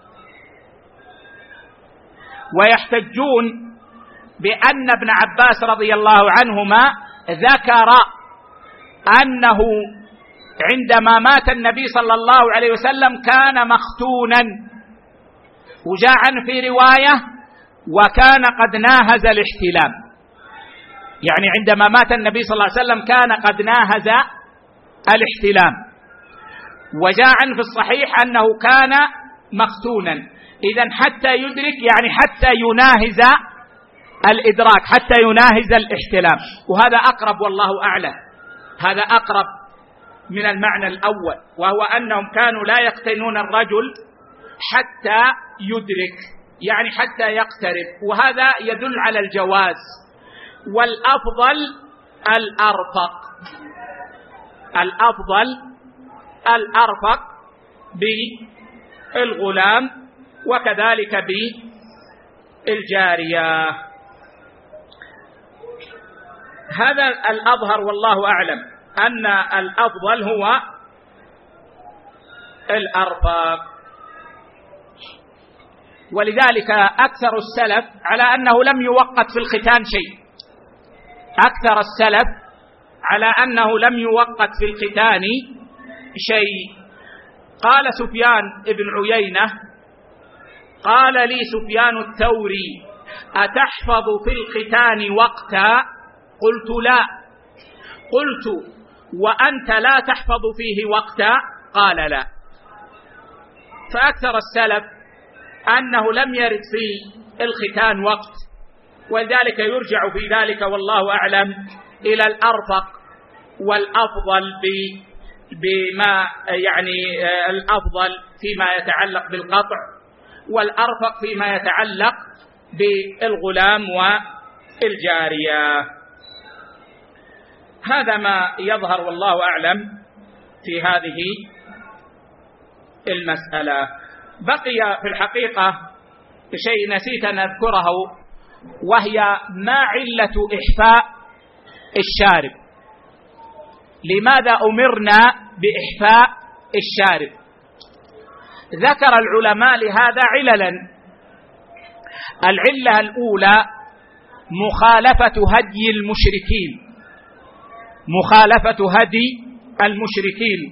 ويحتجون بأن ابن عباس رضي الله عنهما ذكر أنه عندما مات النبي صلى الله عليه وسلم كان مختونا، وجاء عنه في رواية: وكان قد ناهز الاحتلام، يعني عندما مات النبي صلى الله عليه وسلم كان قد ناهز الاحتلام. وجاء عنه في الصحيح أنه كان مختونا. إذن حتى يدرك يعني حتى يناهز الإدراك، حتى يناهز الاحتلام، وهذا أقرب والله أعلم، هذا أقرب من المعنى الأول، وهو أنهم كانوا لا يختنون الرجل حتى يدرك يعني حتى يقترب، وهذا يدل على الجواز. والأفضل الأرفق، الأرفق بالغلام وكذلك بالجارية. هذا الأظهر والله أعلم، أن الأفضل هو الأرفق. ولذلك أكثر السلف على أنه لم يوقت في الختان شيء، أكثر السلف على أنه لم يوقت في الختان شيء. قال سفيان بن عيينة: قال لي سفيان الثوري: أتحفظ في الختان وقتا؟ قلت: لا. قلت: وأنت لا تحفظ فيه وقتا؟ قال: لا. فأكثر السلف أنه لم يرد في الختان وقت، ولذلك يرجع في ذلك والله أعلم إلى الأرفق والأفضل بما يعني الأفضل فيما يتعلق بالقطع، والأرفق فيما يتعلق بالغلام والجارية. هذا ما يظهر والله أعلم في هذه المسألة. بقي في الحقيقة شيء نسيت أن أذكره، وهي ما علة إحفاء الشارب؟ لماذا أمرنا بإحفاء الشارب؟ ذكر العلماء لهذا عللا. العلة الأولى مخالفة هدي المشركين، مخالفة هدي المشركين،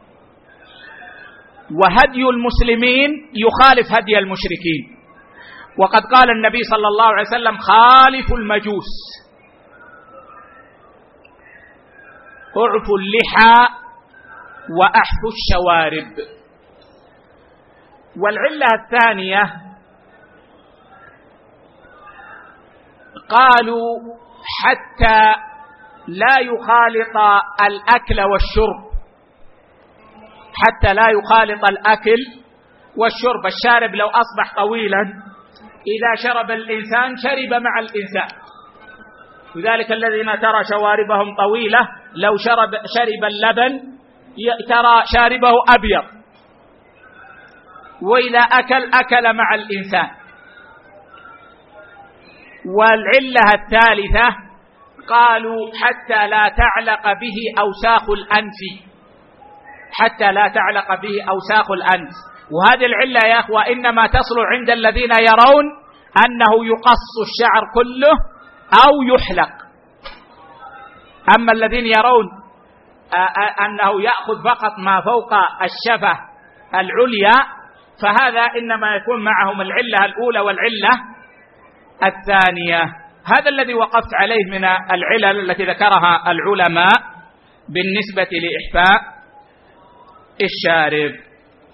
وهدي المسلمين يخالف هدي المشركين. وقد قال النبي صلى الله عليه وسلم: خالفوا المجوس، اعفوا اللحى وأحفوا الشوارب. والعلة الثانية قالوا حتى لا يخالط الأكل والشرب، حتى لا يخالط الأكل والشرب. الشارب لو أصبح طويلا إذا شرب الإنسان شرب مع الإنسان، وذلك الذين ترى شواربهم طويلة لو شرب اللبن ترى شاربه أبيض، وإذا أكل مع الإنسان. والعلة الثالثة قالوا حتى لا تعلق به أوساخ الأنف، حتى لا تعلق به أوساخ الأنف. وهذه العلة يا أخوة إنما تصل عند الذين يرون أنه يقص الشعر كله أو يحلق. أما الذين يرون أنه يأخذ فقط ما فوق الشفة العليا فهذا إنما يكون معهم العلة الأولى والعلة الثانية. هذا الذي وقفت عليه من العلل التي ذكرها العلماء بالنسبة لإحفاء الشارب.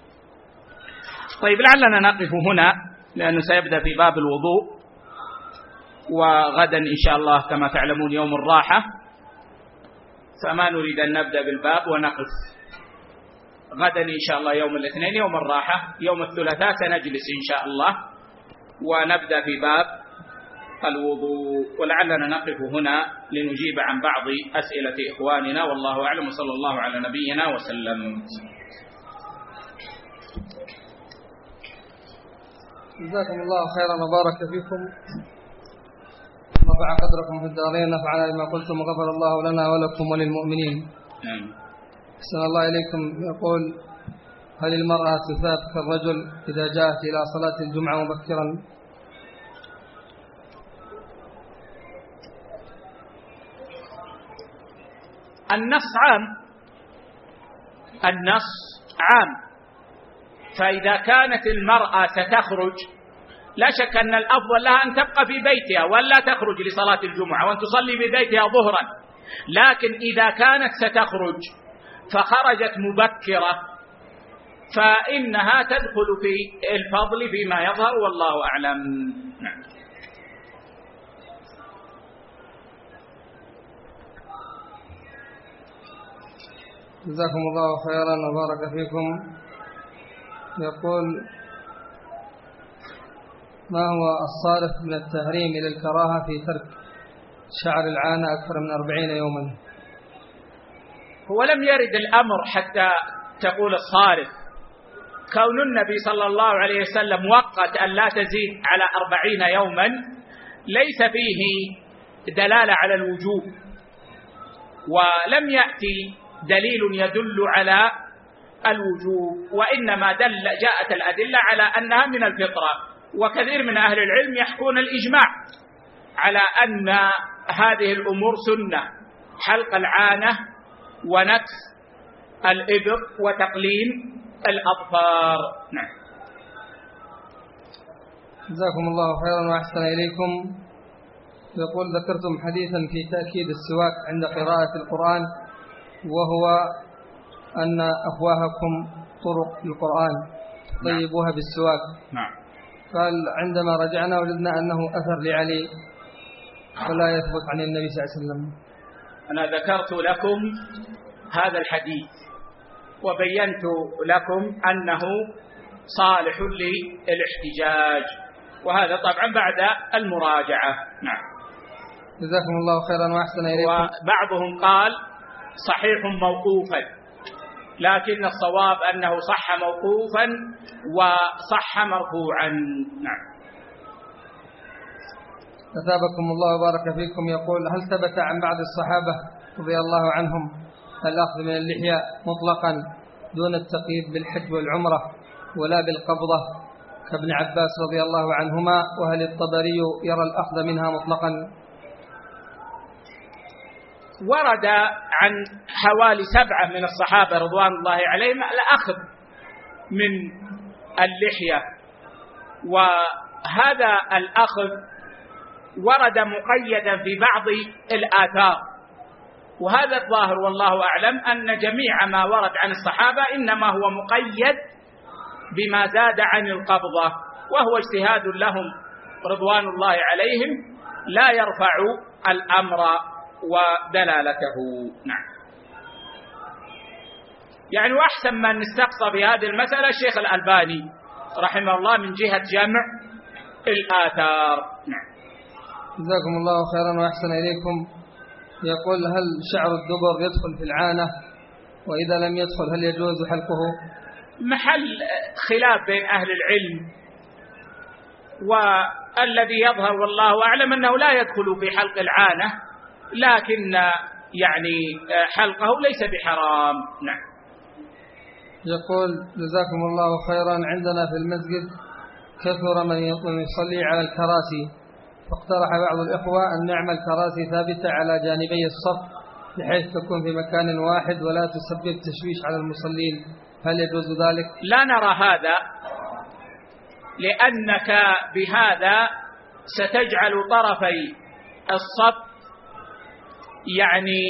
طيب لعلنا نقف هنا لأنه سيبدأ في باب الوضوء، وغدا إن شاء الله كما تعلمون يوم الراحة، فما نريد أن نبدأ بالباب ونقف. غدا إن شاء الله يوم الاثنين يوم الراحة، يوم الثلاثاء سنجلس إن شاء الله ونبدأ في باب الوضوء. ولعلنا نقف هنا لنجيب عن بعض أسئلة إخواننا، والله أعلم، وصلى الله على نبينا وسلم. جزاكم الله خيرا وبارك فيكم، رفع قدركم في الدارين، نفعنا بما قلتم وغفر الله لنا ولكم وللمؤمنين. أحسن الله إليكم. يقول: هل المرأة تثاب كالرجل إذا جاءت إلى صلاة الجمعة مبكرا؟ النص عام، النص عام. فإذا كانت المرأة ستخرج لا شك أن الأفضل لها أن تبقى في بيتها ولا تخرج لصلاة الجمعة وأن تصلي ببيتها ظهرا. لكن إذا كانت ستخرج فخرجت مبكرة فإنها تدخل في الفضل فيما يظهر، والله أعلم. نعم. جزاكم الله خيرا وبارك فيكم. يقول: ما هو الصارف من التحريم إلى الكراهة في ترك شعر العانة أكثر من 40 يوما؟ هو لم يرد الأمر حتى تقول الصارف. كون النبي صلى الله عليه وسلم وقت أن لا تزيد على 40 يوما ليس فيه دلالة على الوجوب، ولم يأتي دليل يدل على الوجوب، وإنما جاءت الأدلة على أنها من الفطرة. وكثير من أهل العلم يحكون الإجماع على أن هذه الأمور سنة: حلق العانة ونكس الإبط وتقليم الأظفار. نعم. جزاكم الله خيرا وأحسن إليكم. يقول: ذكرتم حديثا في تأكيد السواك عند قراءة القرآن، وهو أن أفواهكم طرق القرآن طيبوها بالسواك. نعم. قال: عندما رجعنا وجدنا أنه أثر لعلي ولا يثبت عن النبي صلى الله عليه وسلم. أنا ذكرت لكم هذا الحديث وبينت لكم أنه صالح للاحتجاج، وهذا طبعا بعد المراجعة. نعم. جزاكم الله خيرا وأحسن إليكم. وبعضهم قال صحيح موقوفا، لكن الصواب أنه صح موقوفا وصح مرفوعا. نعم. أثابكم الله وبارك فيكم. يقول: هل ثبت عن بعض الصحابة رضي الله عنهم الأخذ من اللحية مطلقا دون التقييد بالحج والعمرة ولا بالقبضة كابن عباس رضي الله عنهما؟ وهل الطبري يرى الأخذ منها مطلقا؟ ورد عن حوالي 7 من الصحابة رضوان الله عليهم الأخذ من اللحية، وهذا الأخذ ورد مقيدا في بعض الآثار، وهذا الظاهر والله أعلم أن جميع ما ورد عن الصحابة إنما هو مقيد بما زاد عن القبضة، وهو اجتهاد لهم رضوان الله عليهم لا يرفع الأمر ودلالته. نعم. يعني وأحسن من استقصى بهذه المسألة الشيخ الألباني رحمه الله من جهة جمع الآثار. نعم. جزاكم الله خيرا وأحسن إليكم. يقول: هل شعر الدبر يدخل في العانة؟ وإذا لم يدخل هل يجوز حلقه؟ محل خلاف بين أهل العلم، والذي يظهر والله أعلم أنه لا يدخل في حلق العانة، لكن يعني حلقه ليس بحرام. نعم. يقول: جزاكم الله خيرا، عندنا في المسجد كثر من يصلي على الكراسي، فاقترح بعض الإخوة أن نعمل كراسي ثابتة على جانبي الصف بحيث تكون في مكان واحد ولا تسبب تشويش على المصلين، هل يجوز ذلك؟ لا نرى هذا، لأنك بهذا ستجعل طرفي الصف يعني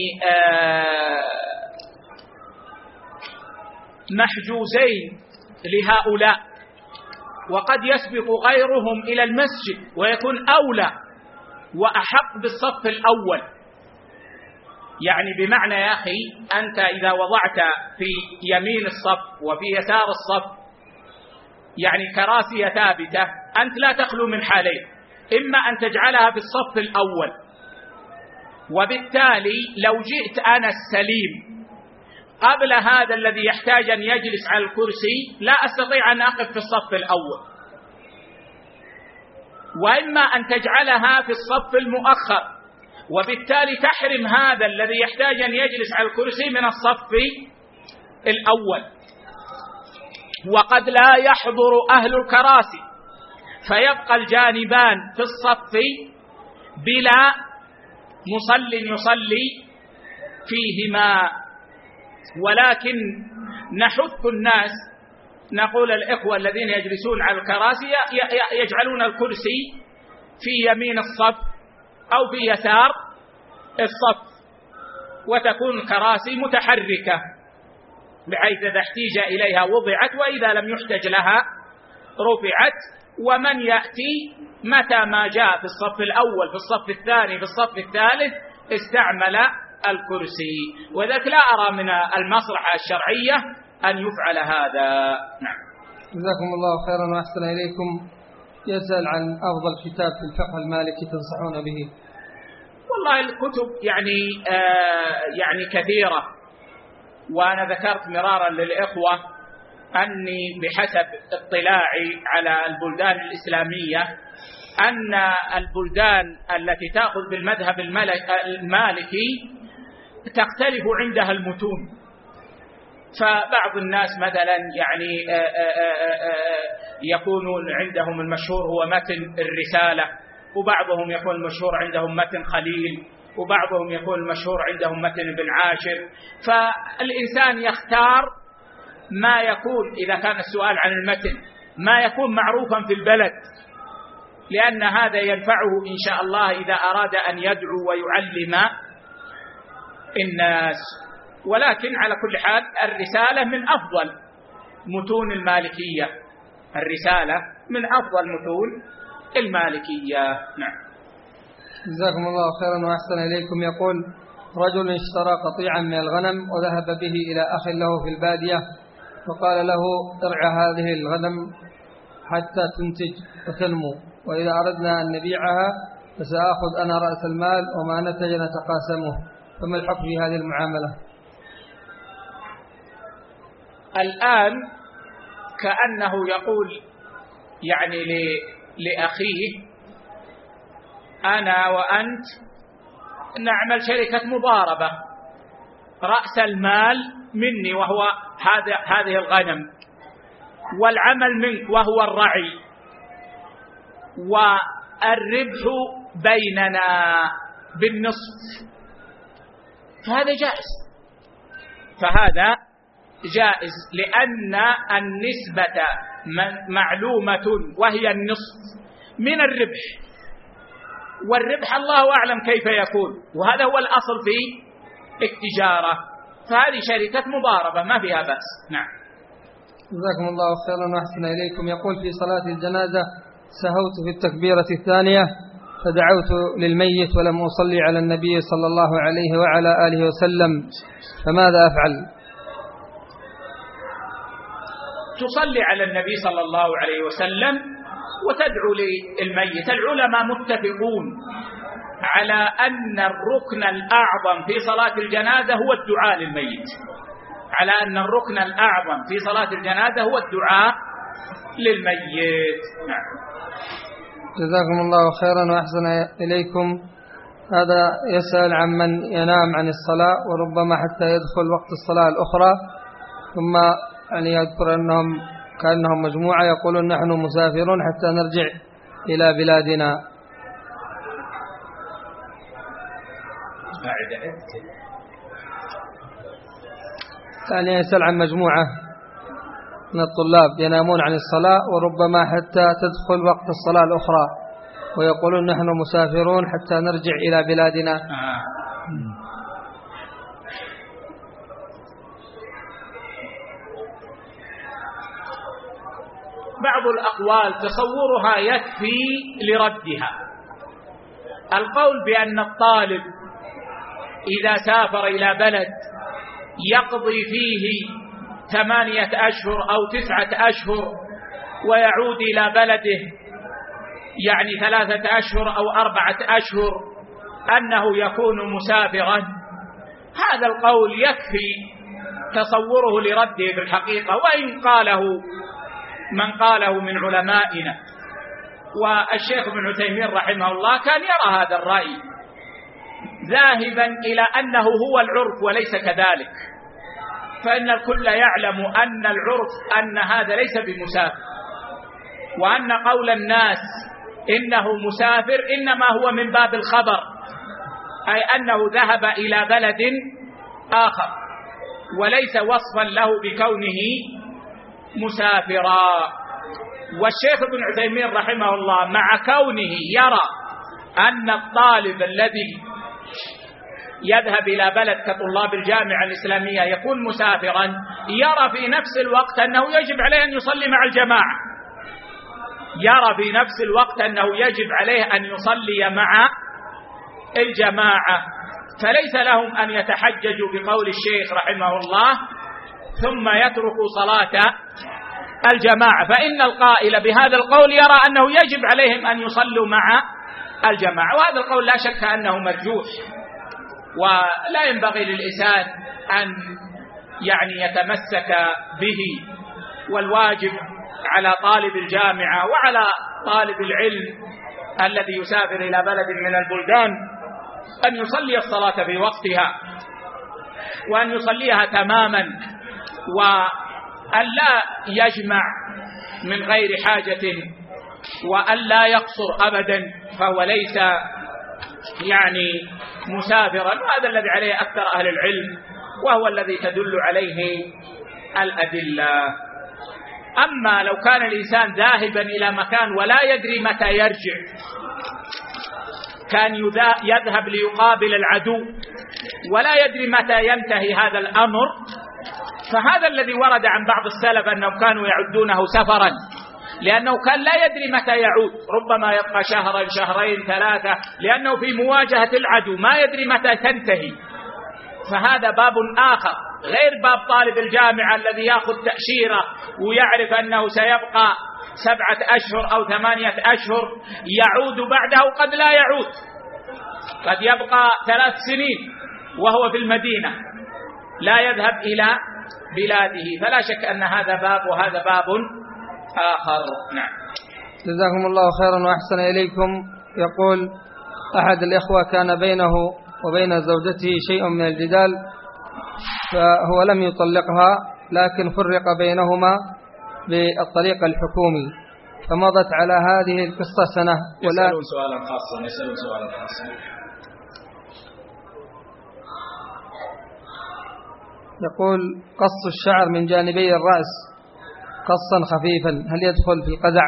محجوزين لهؤلاء، وقد يسبق غيرهم إلى المسجد ويكون أولى وأحق بالصف الأول. يعني بمعنى يا أخي أنت إذا وضعت في يمين الصف وفي يسار الصف يعني كراسي ثابتة، أنت لا تخلو من حالين: إما أن تجعلها في الصف الأول، وبالتالي لو جئت أنا السليم قبل هذا الذي يحتاج أن يجلس على الكرسي لا أستطيع أن أقف في الصف الأول، وإما أن تجعلها في الصف المؤخر، وبالتالي تحرم هذا الذي يحتاج أن يجلس على الكرسي من الصف الأول. وقد لا يحضر أهل الكراسي فيبقى الجانبان في الصف بلا مصل يصلي فيهما. ولكن نحث الناس، نقول الإخوة الذين يجلسون على الكراسي يجعلون الكرسي في يمين الصف أو في يسار الصف، وتكون الكراسي متحركة بحيث إذا احتيج إليها وضعت، وإذا لم يحتج لها رفعت. ومن يأتي متى ما جاء في الصف الأول في الصف الثاني في الصف الثالث استعمل الكرسي، وذلك لا أرى من المصلحة الشرعية أن يفعل هذا. نعم. جزاكم الله خيرا وأحسن إليكم. يسأل عن أفضل كتاب في الفقه المالكي تنصحون به. والله الكتب يعني كثيرة، وأنا ذكرت مرارا للإخوة أني بحسب اطلاعي على البلدان الإسلامية أن البلدان التي تأخذ بالمذهب المالكي تختلف عندها المتون. فبعض الناس مثلا يعني يكون عندهم المشهور هو متن الرسالة، وبعضهم يكون المشهور عندهم متن خليل، وبعضهم يكون المشهور عندهم متن ابن عاشر. فالإنسان يختار ما يكون، إذا كان السؤال عن المتن، ما يكون معروفا في البلد، لأن هذا ينفعه إن شاء الله إذا أراد أن يدعو ويعلم الناس. ولكن على كل حال الرسالة من أفضل متون المالكية، الرسالة من أفضل متون المالكية. نعم. جزاكم الله خيرا وأحسن إليكم. يقول: رجل اشترى قطيعا من الغنم وذهب به إلى أخ له في البادية، وقال له: ارعى هذه الغنم حتى تنتج وتنمو، وإذا أردنا أن نبيعها فسأخذ أنا رأس المال وما نتج نتقاسمه، فما الحكم في هذه المعاملة؟ الآن كأنه يقول يعني لأخيه أنا وأنت نعمل شركة مضاربة، رأس المال مني وهو هذه الغنم، والعمل منك وهو الرعي، والربح بيننا بالنصف، فهذا جائز لأن النسبة معلومة وهي النصف من الربح، والربح الله أعلم كيف يكون، وهذا هو الأصل في التجارة، فهذه شركة مضاربة ما فيها بأس. نعم. جزاكم الله خيرا وأحسن إليكم. يقول في صلاة الجنازة سهوت في التكبيرة الثانية فدعوت للميت ولم أصلي على النبي صلى الله عليه وعلى آله وسلم، فماذا أفعل؟ تصلي على النبي صلى الله عليه وسلم وتدعو للميت. العلماء متفقون على أن الركن الأعظم في صلاة الجنازة هو الدعاء للميت، على أن الركن الأعظم في صلاة الجنازة هو الدعاء للميت. نعم. جزاكم الله خيرا وأحسن إليكم. هذا يسأل عن من ينام عن الصلاة وربما حتى يدخل وقت الصلاة الأخرى، ثم يعني يذكر أنهم كأنهم مجموعة يقولون نحن مسافرون حتى نرجع إلى بلادنا. يعني يسأل عن مجموعة من الطلاب ينامون عن الصلاة وربما حتى تدخل وقت الصلاة الأخرى ويقولون نحن مسافرون حتى نرجع إلى بلادنا. بعض الأقوال تصورها يكفي لردها. القول بأن الطالب إذا سافر إلى بلد يقضي فيه 8 أشهر أو 9 أشهر ويعود إلى بلده يعني 3 أشهر أو 4 أشهر أنه يكون مسافرا، هذا القول يكفي تصوره لرده بالحقيقة، وإن قاله من قاله من علمائنا. والشيخ ابن عثيمين رحمه الله كان يرى هذا الرأي ذاهبا إلى أنه هو العرف وليس كذلك، فإن الكل يعلم أن العرف أن هذا ليس بمسافر، وأن قول الناس إنه مسافر إنما هو من باب الخبر، أي أنه ذهب إلى بلد آخر وليس وصفا له بكونه مسافرا. والشيخ ابن عثيمين رحمه الله مع كونه يرى أن الطالب الذي يذهب إلى بلد كطلاب الجامعة الإسلامية يكون مسافرا، يرى في نفس الوقت أنه يجب عليه أن يصلي مع الجماعة، يرى في نفس الوقت أنه يجب عليه أن يصلي مع الجماعة، فليس لهم أن يتحججوا بقول الشيخ رحمه الله ثم يتركوا صلاة الجماعة، فإن القائل بهذا القول يرى أنه يجب عليهم أن يصلوا مع الجماعة، وهذا القول لا شك أنه مرجوح، ولا ينبغي للإنسان أن يعني يتمسك به، والواجب على طالب الجامعة وعلى طالب العلم الذي يسافر إلى بلد من البلدان أن يصلي الصلاة في وقتها، وأن يصليها تماما، وأن لا يجمع من غير حاجة، وأن لا يقصر أبدا، فهو ليس يعني مسافرا، وهذا الذي عليه أكثر أهل العلم، وهو الذي تدل عليه الأدلة. أما لو كان الإنسان ذاهبا إلى مكان ولا يدري متى يرجع، كان يذهب ليقابل العدو ولا يدري متى ينتهي هذا الأمر، فهذا الذي ورد عن بعض السلف أنهم كانوا يعدونه سفرا، لأنه كان لا يدري متى يعود، ربما يبقى شهرا 2 شهرين 3، لأنه في مواجهة العدو ما يدري متى تنتهي، فهذا باب آخر غير باب طالب الجامعة الذي يأخذ تأشيرة ويعرف أنه سيبقى 7 أشهر أو 8 أشهر، يعود بعده قد لا يعود، قد يبقى 3 سنين وهو في المدينة لا يذهب إلى بلاده، فلا شك أن هذا باب وهذا باب آخر. نعم. جزاكم الله خيرا وأحسن إليكم. يقول أحد الإخوة كان بينه وبين زوجته شيء من الجدال، فهو لم يطلقها لكن فرق بينهما بالطريق الحكومي، فمضت على هذه القصة سنة. يسألون سؤالا خاصا. يقول قص الشعر من جانبي الرأس قصا خفيفا هل يدخل في القزع؟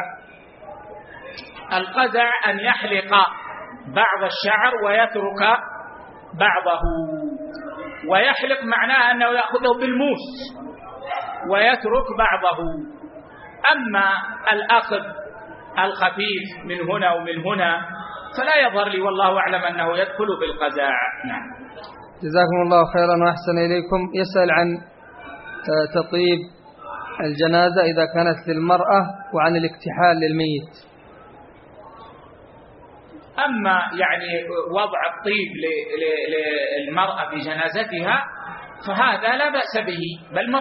القزع أن يحلق بعض الشعر ويترك بعضه، ويحلق معناه أنه يأخذه بالموس ويترك بعضه. أما الأخذ الخفيف من هنا ومن هنا فلا يظهر لي والله أعلم أنه يدخل بالقزع. نعم. جزاكم الله خيرا وأحسن إليكم. يسأل عن تطيب الجنازة إذا كانت للمرأة وعن الاكتحال للميت. أما يعني وضع الطيب للمرأة في جنازتها فهذا لا بأس به، بل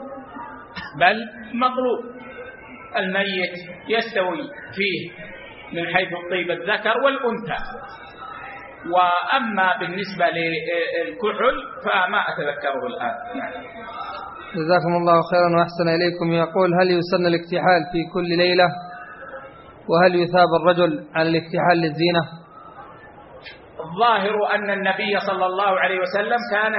مطلوب. الميت يستوي فيه من حيث الطيب الذكر والأنثى. وأما بالنسبة للكحل فما أتذكره الآن. جزاكم الله خيرا وأحسن إليكم. يقول هل يسن الاكتحال في كل ليلة؟ وهل يثاب الرجل على الاكتحال للزينة؟ الظاهر أن النبي صلى الله عليه وسلم كان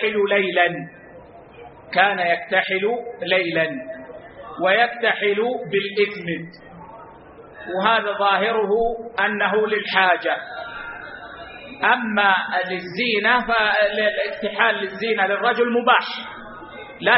يكتحل ليلا ويكتحل بالإثم، وهذا ظاهره أنه للحاجة. أما للزينة فالاكتحال للزينة للرجل مباح لا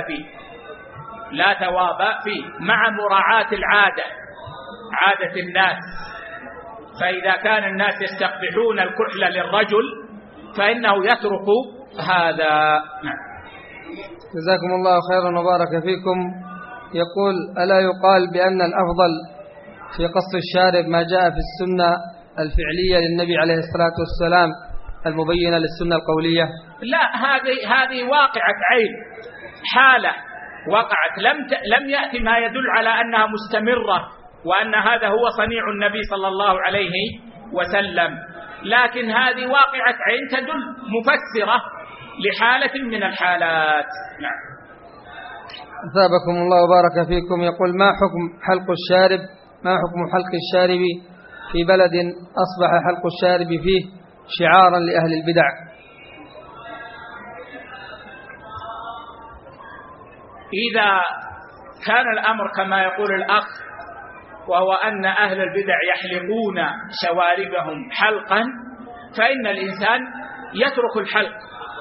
ثواب فيه مع مراعاة عادة الناس. فإذا كان الناس يستقبحون الكحل للرجل فإنه يترك هذا. جزاكم الله خيرا وبارك فيكم. يقول ألا يقال بأن الأفضل في قص الشارب ما جاء في السنة الفعلية للنبي عليه الصلاة والسلام المبينة للسنة القولية؟ لا، هذه واقعة عين، حالة وقعت، لم يأتي ما يدل على أنها مستمرة وأن هذا هو صنيع النبي صلى الله عليه وسلم، لكن هذه واقعة عين تدل مفسرة لحالة من الحالات. نعم. أثابكم الله وبارك فيكم. يقول ما حكم حلق الشارب في بلد أصبح حلق الشارب فيه شعارا لأهل البدع؟ إذا كان الأمر كما يقول الأخ، وهو أن أهل البدع يحلقون شواربهم حلقا، فإن الإنسان يترك الحلق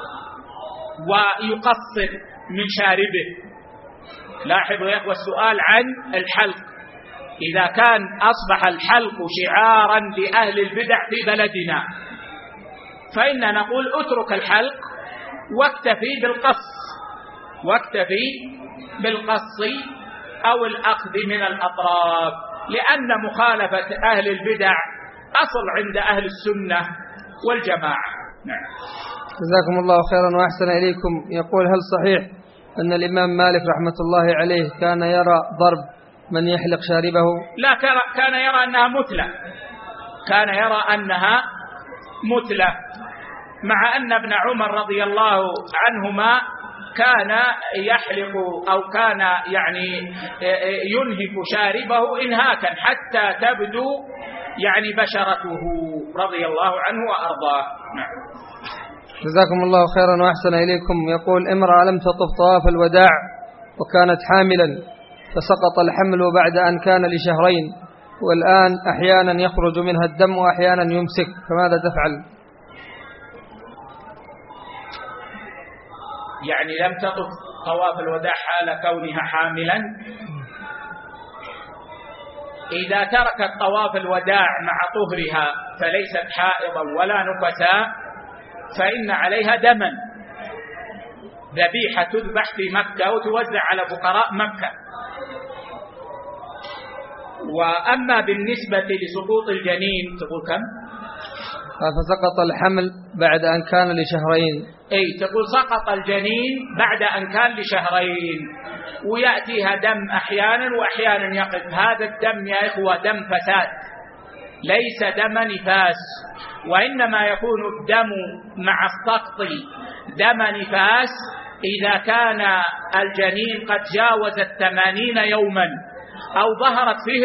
ويقصر من شاربه. لاحظوا يا أخوة السؤال عن الحلق. إذا كان أصبح الحلق شعارا لأهل البدع في بلدنا فإننا نقول اترك الحلق واكتفي بالقص أو الأخذ من الأطراف، لأن مخالفة أهل البدع أصل عند أهل السنة والجماعة. نعم. جزاكم الله خيرا وأحسن إليكم. يقول هل صحيح أن الإمام مالك رحمة الله عليه كان يرى ضرب من يحلق شاربه؟ لا، كان يرى أنها مثلة، مع أن ابن عمر رضي الله عنهما كان يحلق أو كان يعني ينهك شاربه إنهاكا حتى تبدو يعني بشرته رضي الله عنه وأرضاه. نعم. جزاكم الله خيرا وأحسن إليكم. يقول امرأة لم تطف طواف الوداع وكانت حاملا فسقط الحمل بعد أن كان لشهرين، والآن أحيانا يخرج منها الدم وأحيانا يمسك، فماذا تفعل؟ يعني لم تطف طواف الوداع حال كونها حاملا. إذا تركت طواف الوداع مع طهرها فليست حائضا ولا نفساء، فإن عليها دما، ذبيحة تذبح في مكة وتوزع على فقراء مكة. وأما بالنسبة لسقوط الجنين تقول كم؟ فسقط الحمل بعد أن كان لشهرين. أي تقول سقط الجنين بعد أن كان لشهرين، ويأتيها دم أحيانا وأحيانا يقف. هذا الدم يا إخوة دم فساد، ليس دم نفاس، وإنما يكون الدم مع السقط دم نفاس إذا كان الجنين قد جاوز 80 يوما أو ظهرت فيه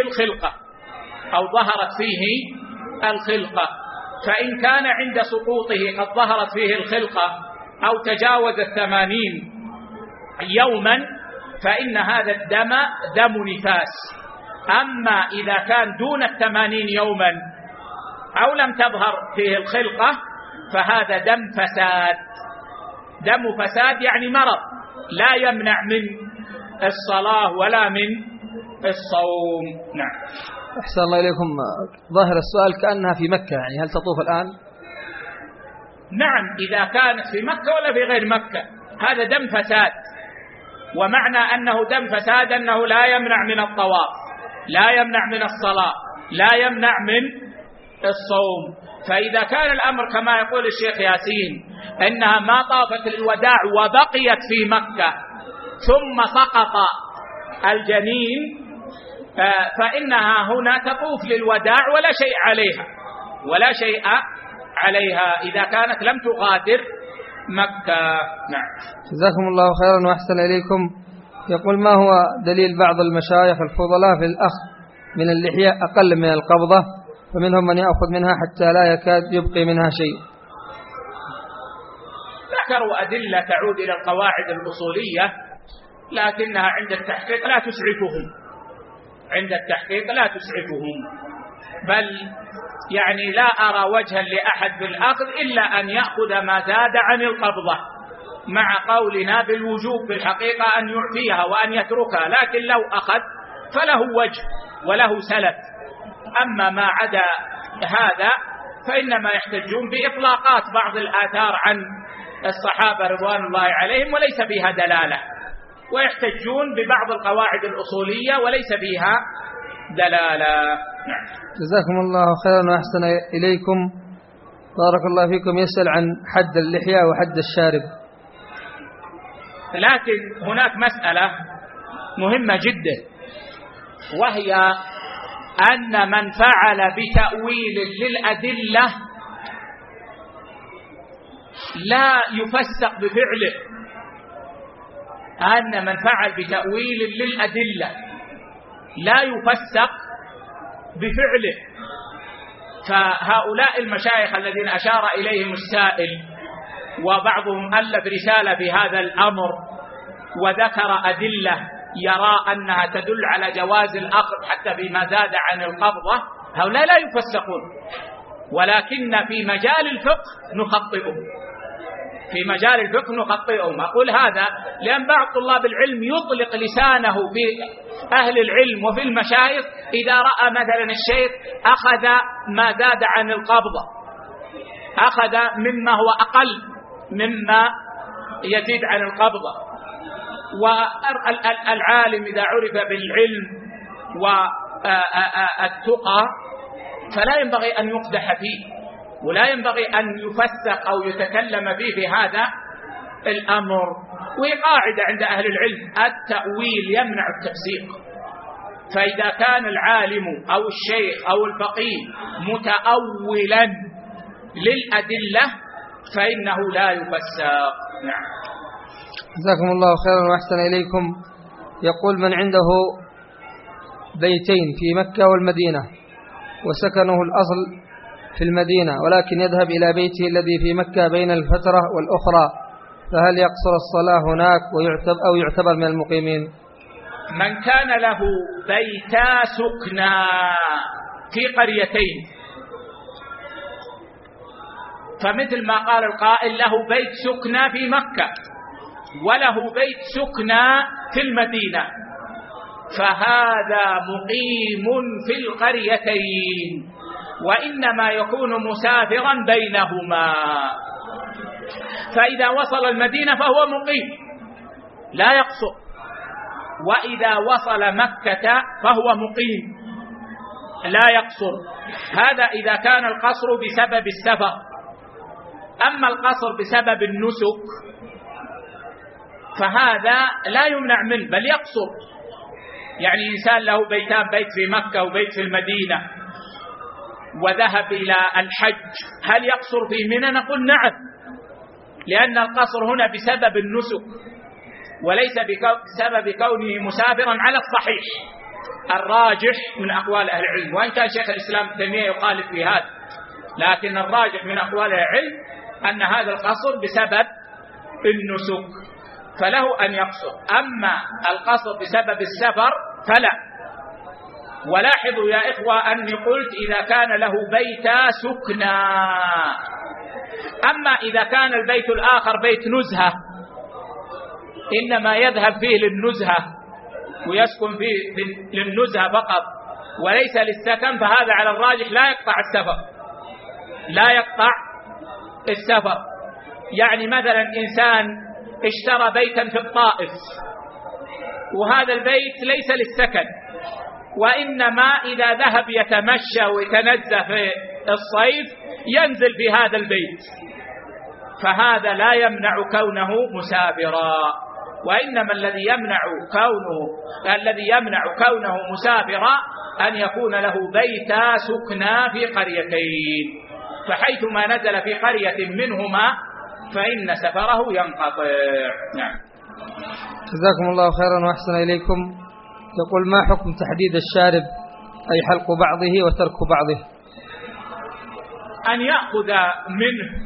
الخلقة. فإن كان عند سقوطه قد ظهرت فيه الخلقة أو تجاوز 80 يوما فإن هذا الدم دم نفاس. أما إذا كان دون 80 يوما أو لم تظهر فيه الخلقة فهذا دم فساد. دم فساد يعني مرض لا يمنع من الصلاة ولا من الصوم. نعم. أحسن الله إليكم. ظاهر السؤال كأنها في مكة، يعني هل تطوف الآن؟ نعم، إذا كانت في مكة ولا في غير مكة هذا دم فساد. ومعنى أنه دم فساد أنه لا يمنع من الطواف، لا يمنع من الصلاة، لا يمنع من الصوم. فإذا كان الأمر كما يقول الشيخ ياسين أنها ما طافت الوداع وبقيت في مكة ثم سقط الجنين فإنها هنا تطوف للوداع ولا شيء عليها إذا كانت لم تغادر مكة. نعم. جزاكم الله خيرا وأحسن إليكم. يقول ما هو دليل بعض المشايخ الفضلاء في الأخذ من اللحية أقل من القبضة، فمنهم من يأخذ منها حتى لا يكاد يبقي منها شيء؟ ذكروا أدلة تعود إلى القواعد الأصولية لكنها عند التحقيق لا تسعفهم، بل يعني لا أرى وجها لأحد بالأخذ إلا أن يأخذ ما زاد عن القبضة، مع قولنا بالوجوب في الحقيقة أن يعطيها وأن يتركها، لكن لو أخذ فله وجه وله سلف. أما ما عدا هذا فإنما يحتجون بإطلاقات بعض الآثار عن الصحابة رضوان الله عليهم وليس بها دلالة، ويحتجون ببعض القواعد الأصولية وليس بها دلالة. جزاكم الله خيرا وأحسن إليكم. بارك الله فيكم. يسأل عن حد اللحية وحد الشارب. لكن هناك مسألة مهمة جدا، وهي أن من فعل بتأويل للأدلة لا يفسق بفعله. أن من فعل بتأويل للأدلة لا يفسق بفعله. فهؤلاء المشايخ الذين أشار إليهم السائل وبعضهم ألف رسالة بهذا الأمر وذكر أدلة يرى أنها تدل على جواز الأخذ حتى بما زاد عن القبضة، هؤلاء لا يفسقون، ولكن في مجال الفقه نخطئهم. أقول هذا لأن بعض طلاب العلم يطلق لسانه في أهل العلم وفي المشايخ إذا رأى مثلا الشيخ أخذ ما زاد عن القبضة، أخذ مما هو أقل مما يزيد عن القبضة. والعالم إذا عرف بالعلم والتقى فلا ينبغي أن يقدح فيه، ولا ينبغي أن يفسق أو يتكلم فيه بهذا الأمر. وقاعدة عند أهل العلم التأويل يمنع التفسيق، فإذا كان العالم أو الشيخ أو الفقيه متأولا للأدلة فإنه لا يفسق. نعم. جزاكم الله خيرا وأحسن إليكم. يقول من عنده بيتين في مكة والمدينة وسكنه الأصل في المدينة ولكن يذهب إلى بيته الذي في مكة بين الفترة والأخرى، فهل يقصر الصلاة هناك أو يعتبر من المقيمين؟ من كان له بيتا سكنى في قريتين، فمثل ما قال القائل له بيت سكنى في مكة وله بيت سكنى في المدينة، فهذا مقيم في القريتين، وإنما يكون مسافرا بينهما. فإذا وصل المدينة فهو مقيم لا يقصر، وإذا وصل مكة فهو مقيم لا يقصر. هذا إذا كان القصر بسبب السفر. أما القصر بسبب النسك فهذا لا يمنع منه بل يقصر. يعني إنسان له بيتان، بيت في مكة وبيت في المدينة، وذهب إلى الحج، هل يقصر في منى؟ نقول نعم، لأن القصر هنا بسبب النسك وليس بسبب كونه مسافرا على الصحيح الراجح من أقوال أهل العلم. وإن كان شيخ الإسلام ابن تيمية يخالف في هذا، لكن الراجح من أقوال أهل العلم أن هذا القصر بسبب النسك فله أن يقصر. أما القصر بسبب السفر فلا. ولاحظوا يا إخوة أني قلت إذا كان له بيت سكنى. أما إذا كان البيت الآخر بيت نزهة إنما يذهب فيه للنزهة ويسكن فيه للنزهة فقط وليس للسكن، فهذا على الراجح لا يقطع السفر، لا يقطع السفر. يعني مثلا إنسان اشترى بيتا في الطائف وهذا البيت ليس للسكن، وإنما إذا ذهب يتمشى ويتنزه في الصيف ينزل في هذا البيت، فهذا لا يمنع كونه مسافرا. وإنما الذي يمنع كونه مسافرا أن يكون له بيت سكنى في قريتين، فحيثما نزل في قرية منهما فإن سفره ينقطع. نعم. جزاكم الله خيرا وأحسن إليكم. يقول: ما حكم تحديد الشارب، أي حلق بعضه وترك بعضه؟ أن يأخذ منه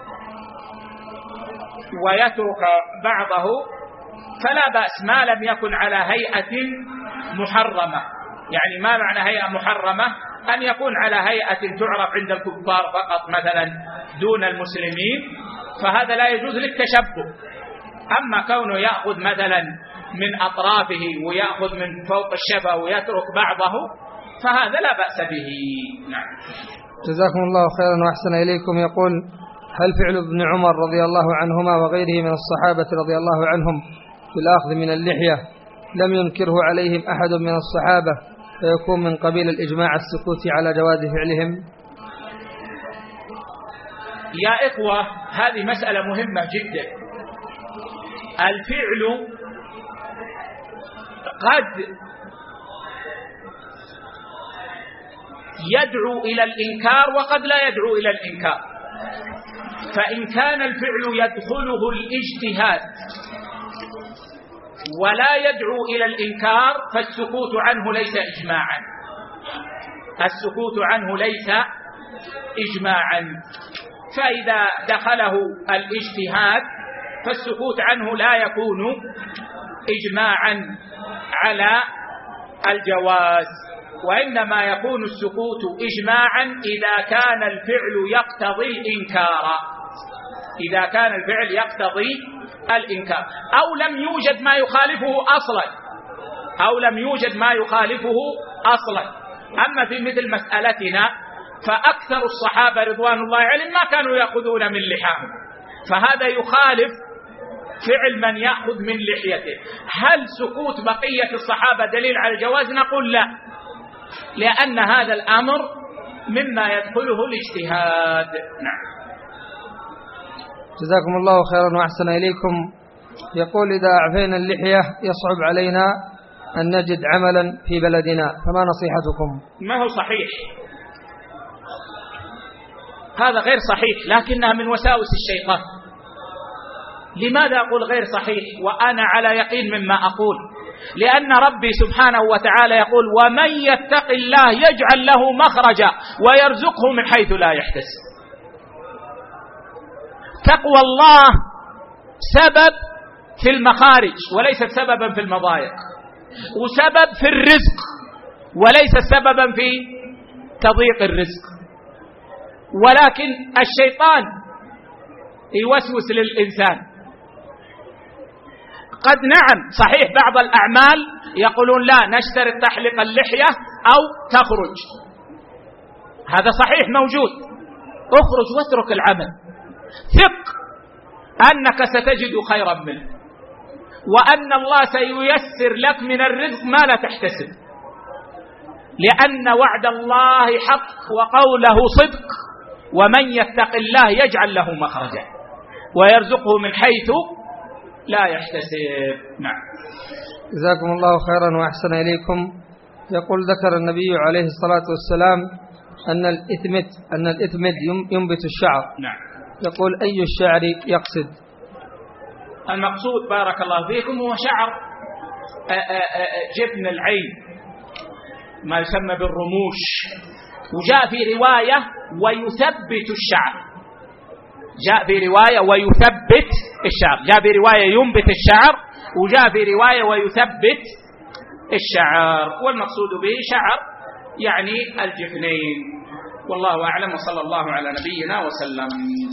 ويترك بعضه فلا بأس ما لم يكن على هيئة محرمة. يعني ما معنى هيئة محرمة؟ أن يكون على هيئة تعرف عند الكفار فقط مثلا دون المسلمين، فهذا لا يجوز للتشبه. أما كونه يأخذ مثلا من أطرافه ويأخذ من فوق الشفة ويترك بعضه فهذا لا بأس به. نعم. جزاكم الله خيرا وأحسن إليكم. يقول: هل فعل ابن عمر رضي الله عنهما وغيره من الصحابة رضي الله عنهم في الأخذ من اللحية لم ينكره عليهم أحد من الصحابة فيكون من قبيل الإجماع السكوت على جواز فعلهم؟ يا إخوة، هذه مسألة مهمة جدا. الفعل قد يدعو إلى الإنكار وقد لا يدعو إلى الإنكار. فإن كان الفعل يدخله الاجتهاد ولا يدعو إلى الإنكار فالسكوت عنه ليس إجماعا. السكوت عنه ليس إجماعا. فإذا دخله الاجتهاد فالسكوت عنه لا يكون إجماعا على الجواز، وإنما يكون السكوت إجماعا إذا كان الفعل يقتضي الإنكار. إذا كان الفعل يقتضي الإنكار أو لم يوجد ما يخالفه أصلا. أما في مثل مسألتنا فأكثر الصحابة رضوان الله عليهم ما كانوا يأخذون من لحاهم، فهذا يخالف فعل من يأخذ من لحيته. هل سكوت بقية الصحابة دليل على الجواز؟ نقول لا، لأن هذا الأمر مما يدخله الاجتهاد. نعم. جزاكم الله خيرا وأحسن إليكم. يقول: إذا أعفينا اللحية يصعب علينا أن نجد عملا في بلدنا، فما نصيحتكم؟ ما هو صحيح، هذا غير صحيح، لكنها من وساوس الشيطان. لماذا أقول غير صحيح وأنا على يقين مما أقول؟ لأن ربي سبحانه وتعالى يقول: ومن يتق الله يجعل له مخرجا ويرزقه من حيث لا يحتسب. تقوى الله سبب في المخارج وليست سببا في المضايق، وسبب في الرزق وليس سببا في تضييق الرزق. ولكن الشيطان يوسوس للإنسان. قد نعم صحيح بعض الأعمال يقولون لا نشترط تحلق اللحية أو تخرج، هذا صحيح موجود، اخرج واترك العمل، ثق أنك ستجد خيرا منه، وأن الله سييسر لك من الرزق ما لا تحتسب. لأن وعد الله حق وقوله صدق، ومن يتق الله يجعل له مخرجا ويرزقه من حيث لا يحتسب. نعم. جزاكم الله خيرا وأحسن إليكم. يقول ذكر النبي عليه الصلاة والسلام أن الإثمد ينبت الشعر. نعم. يقول أي الشعر يقصد؟ المقصود بارك الله فيكم هو شعر جبن العين، ما يسمى بالرموش. وجاء في رواية ويثبت الشعر، جاء في رواية ويثبت الشعر، جاء في رواية ينبت الشعر، وجاء في رواية ويثبت الشعر، والمقصود به شعر يعني الجفنين. والله أعلم، وصلى الله على نبينا وسلم.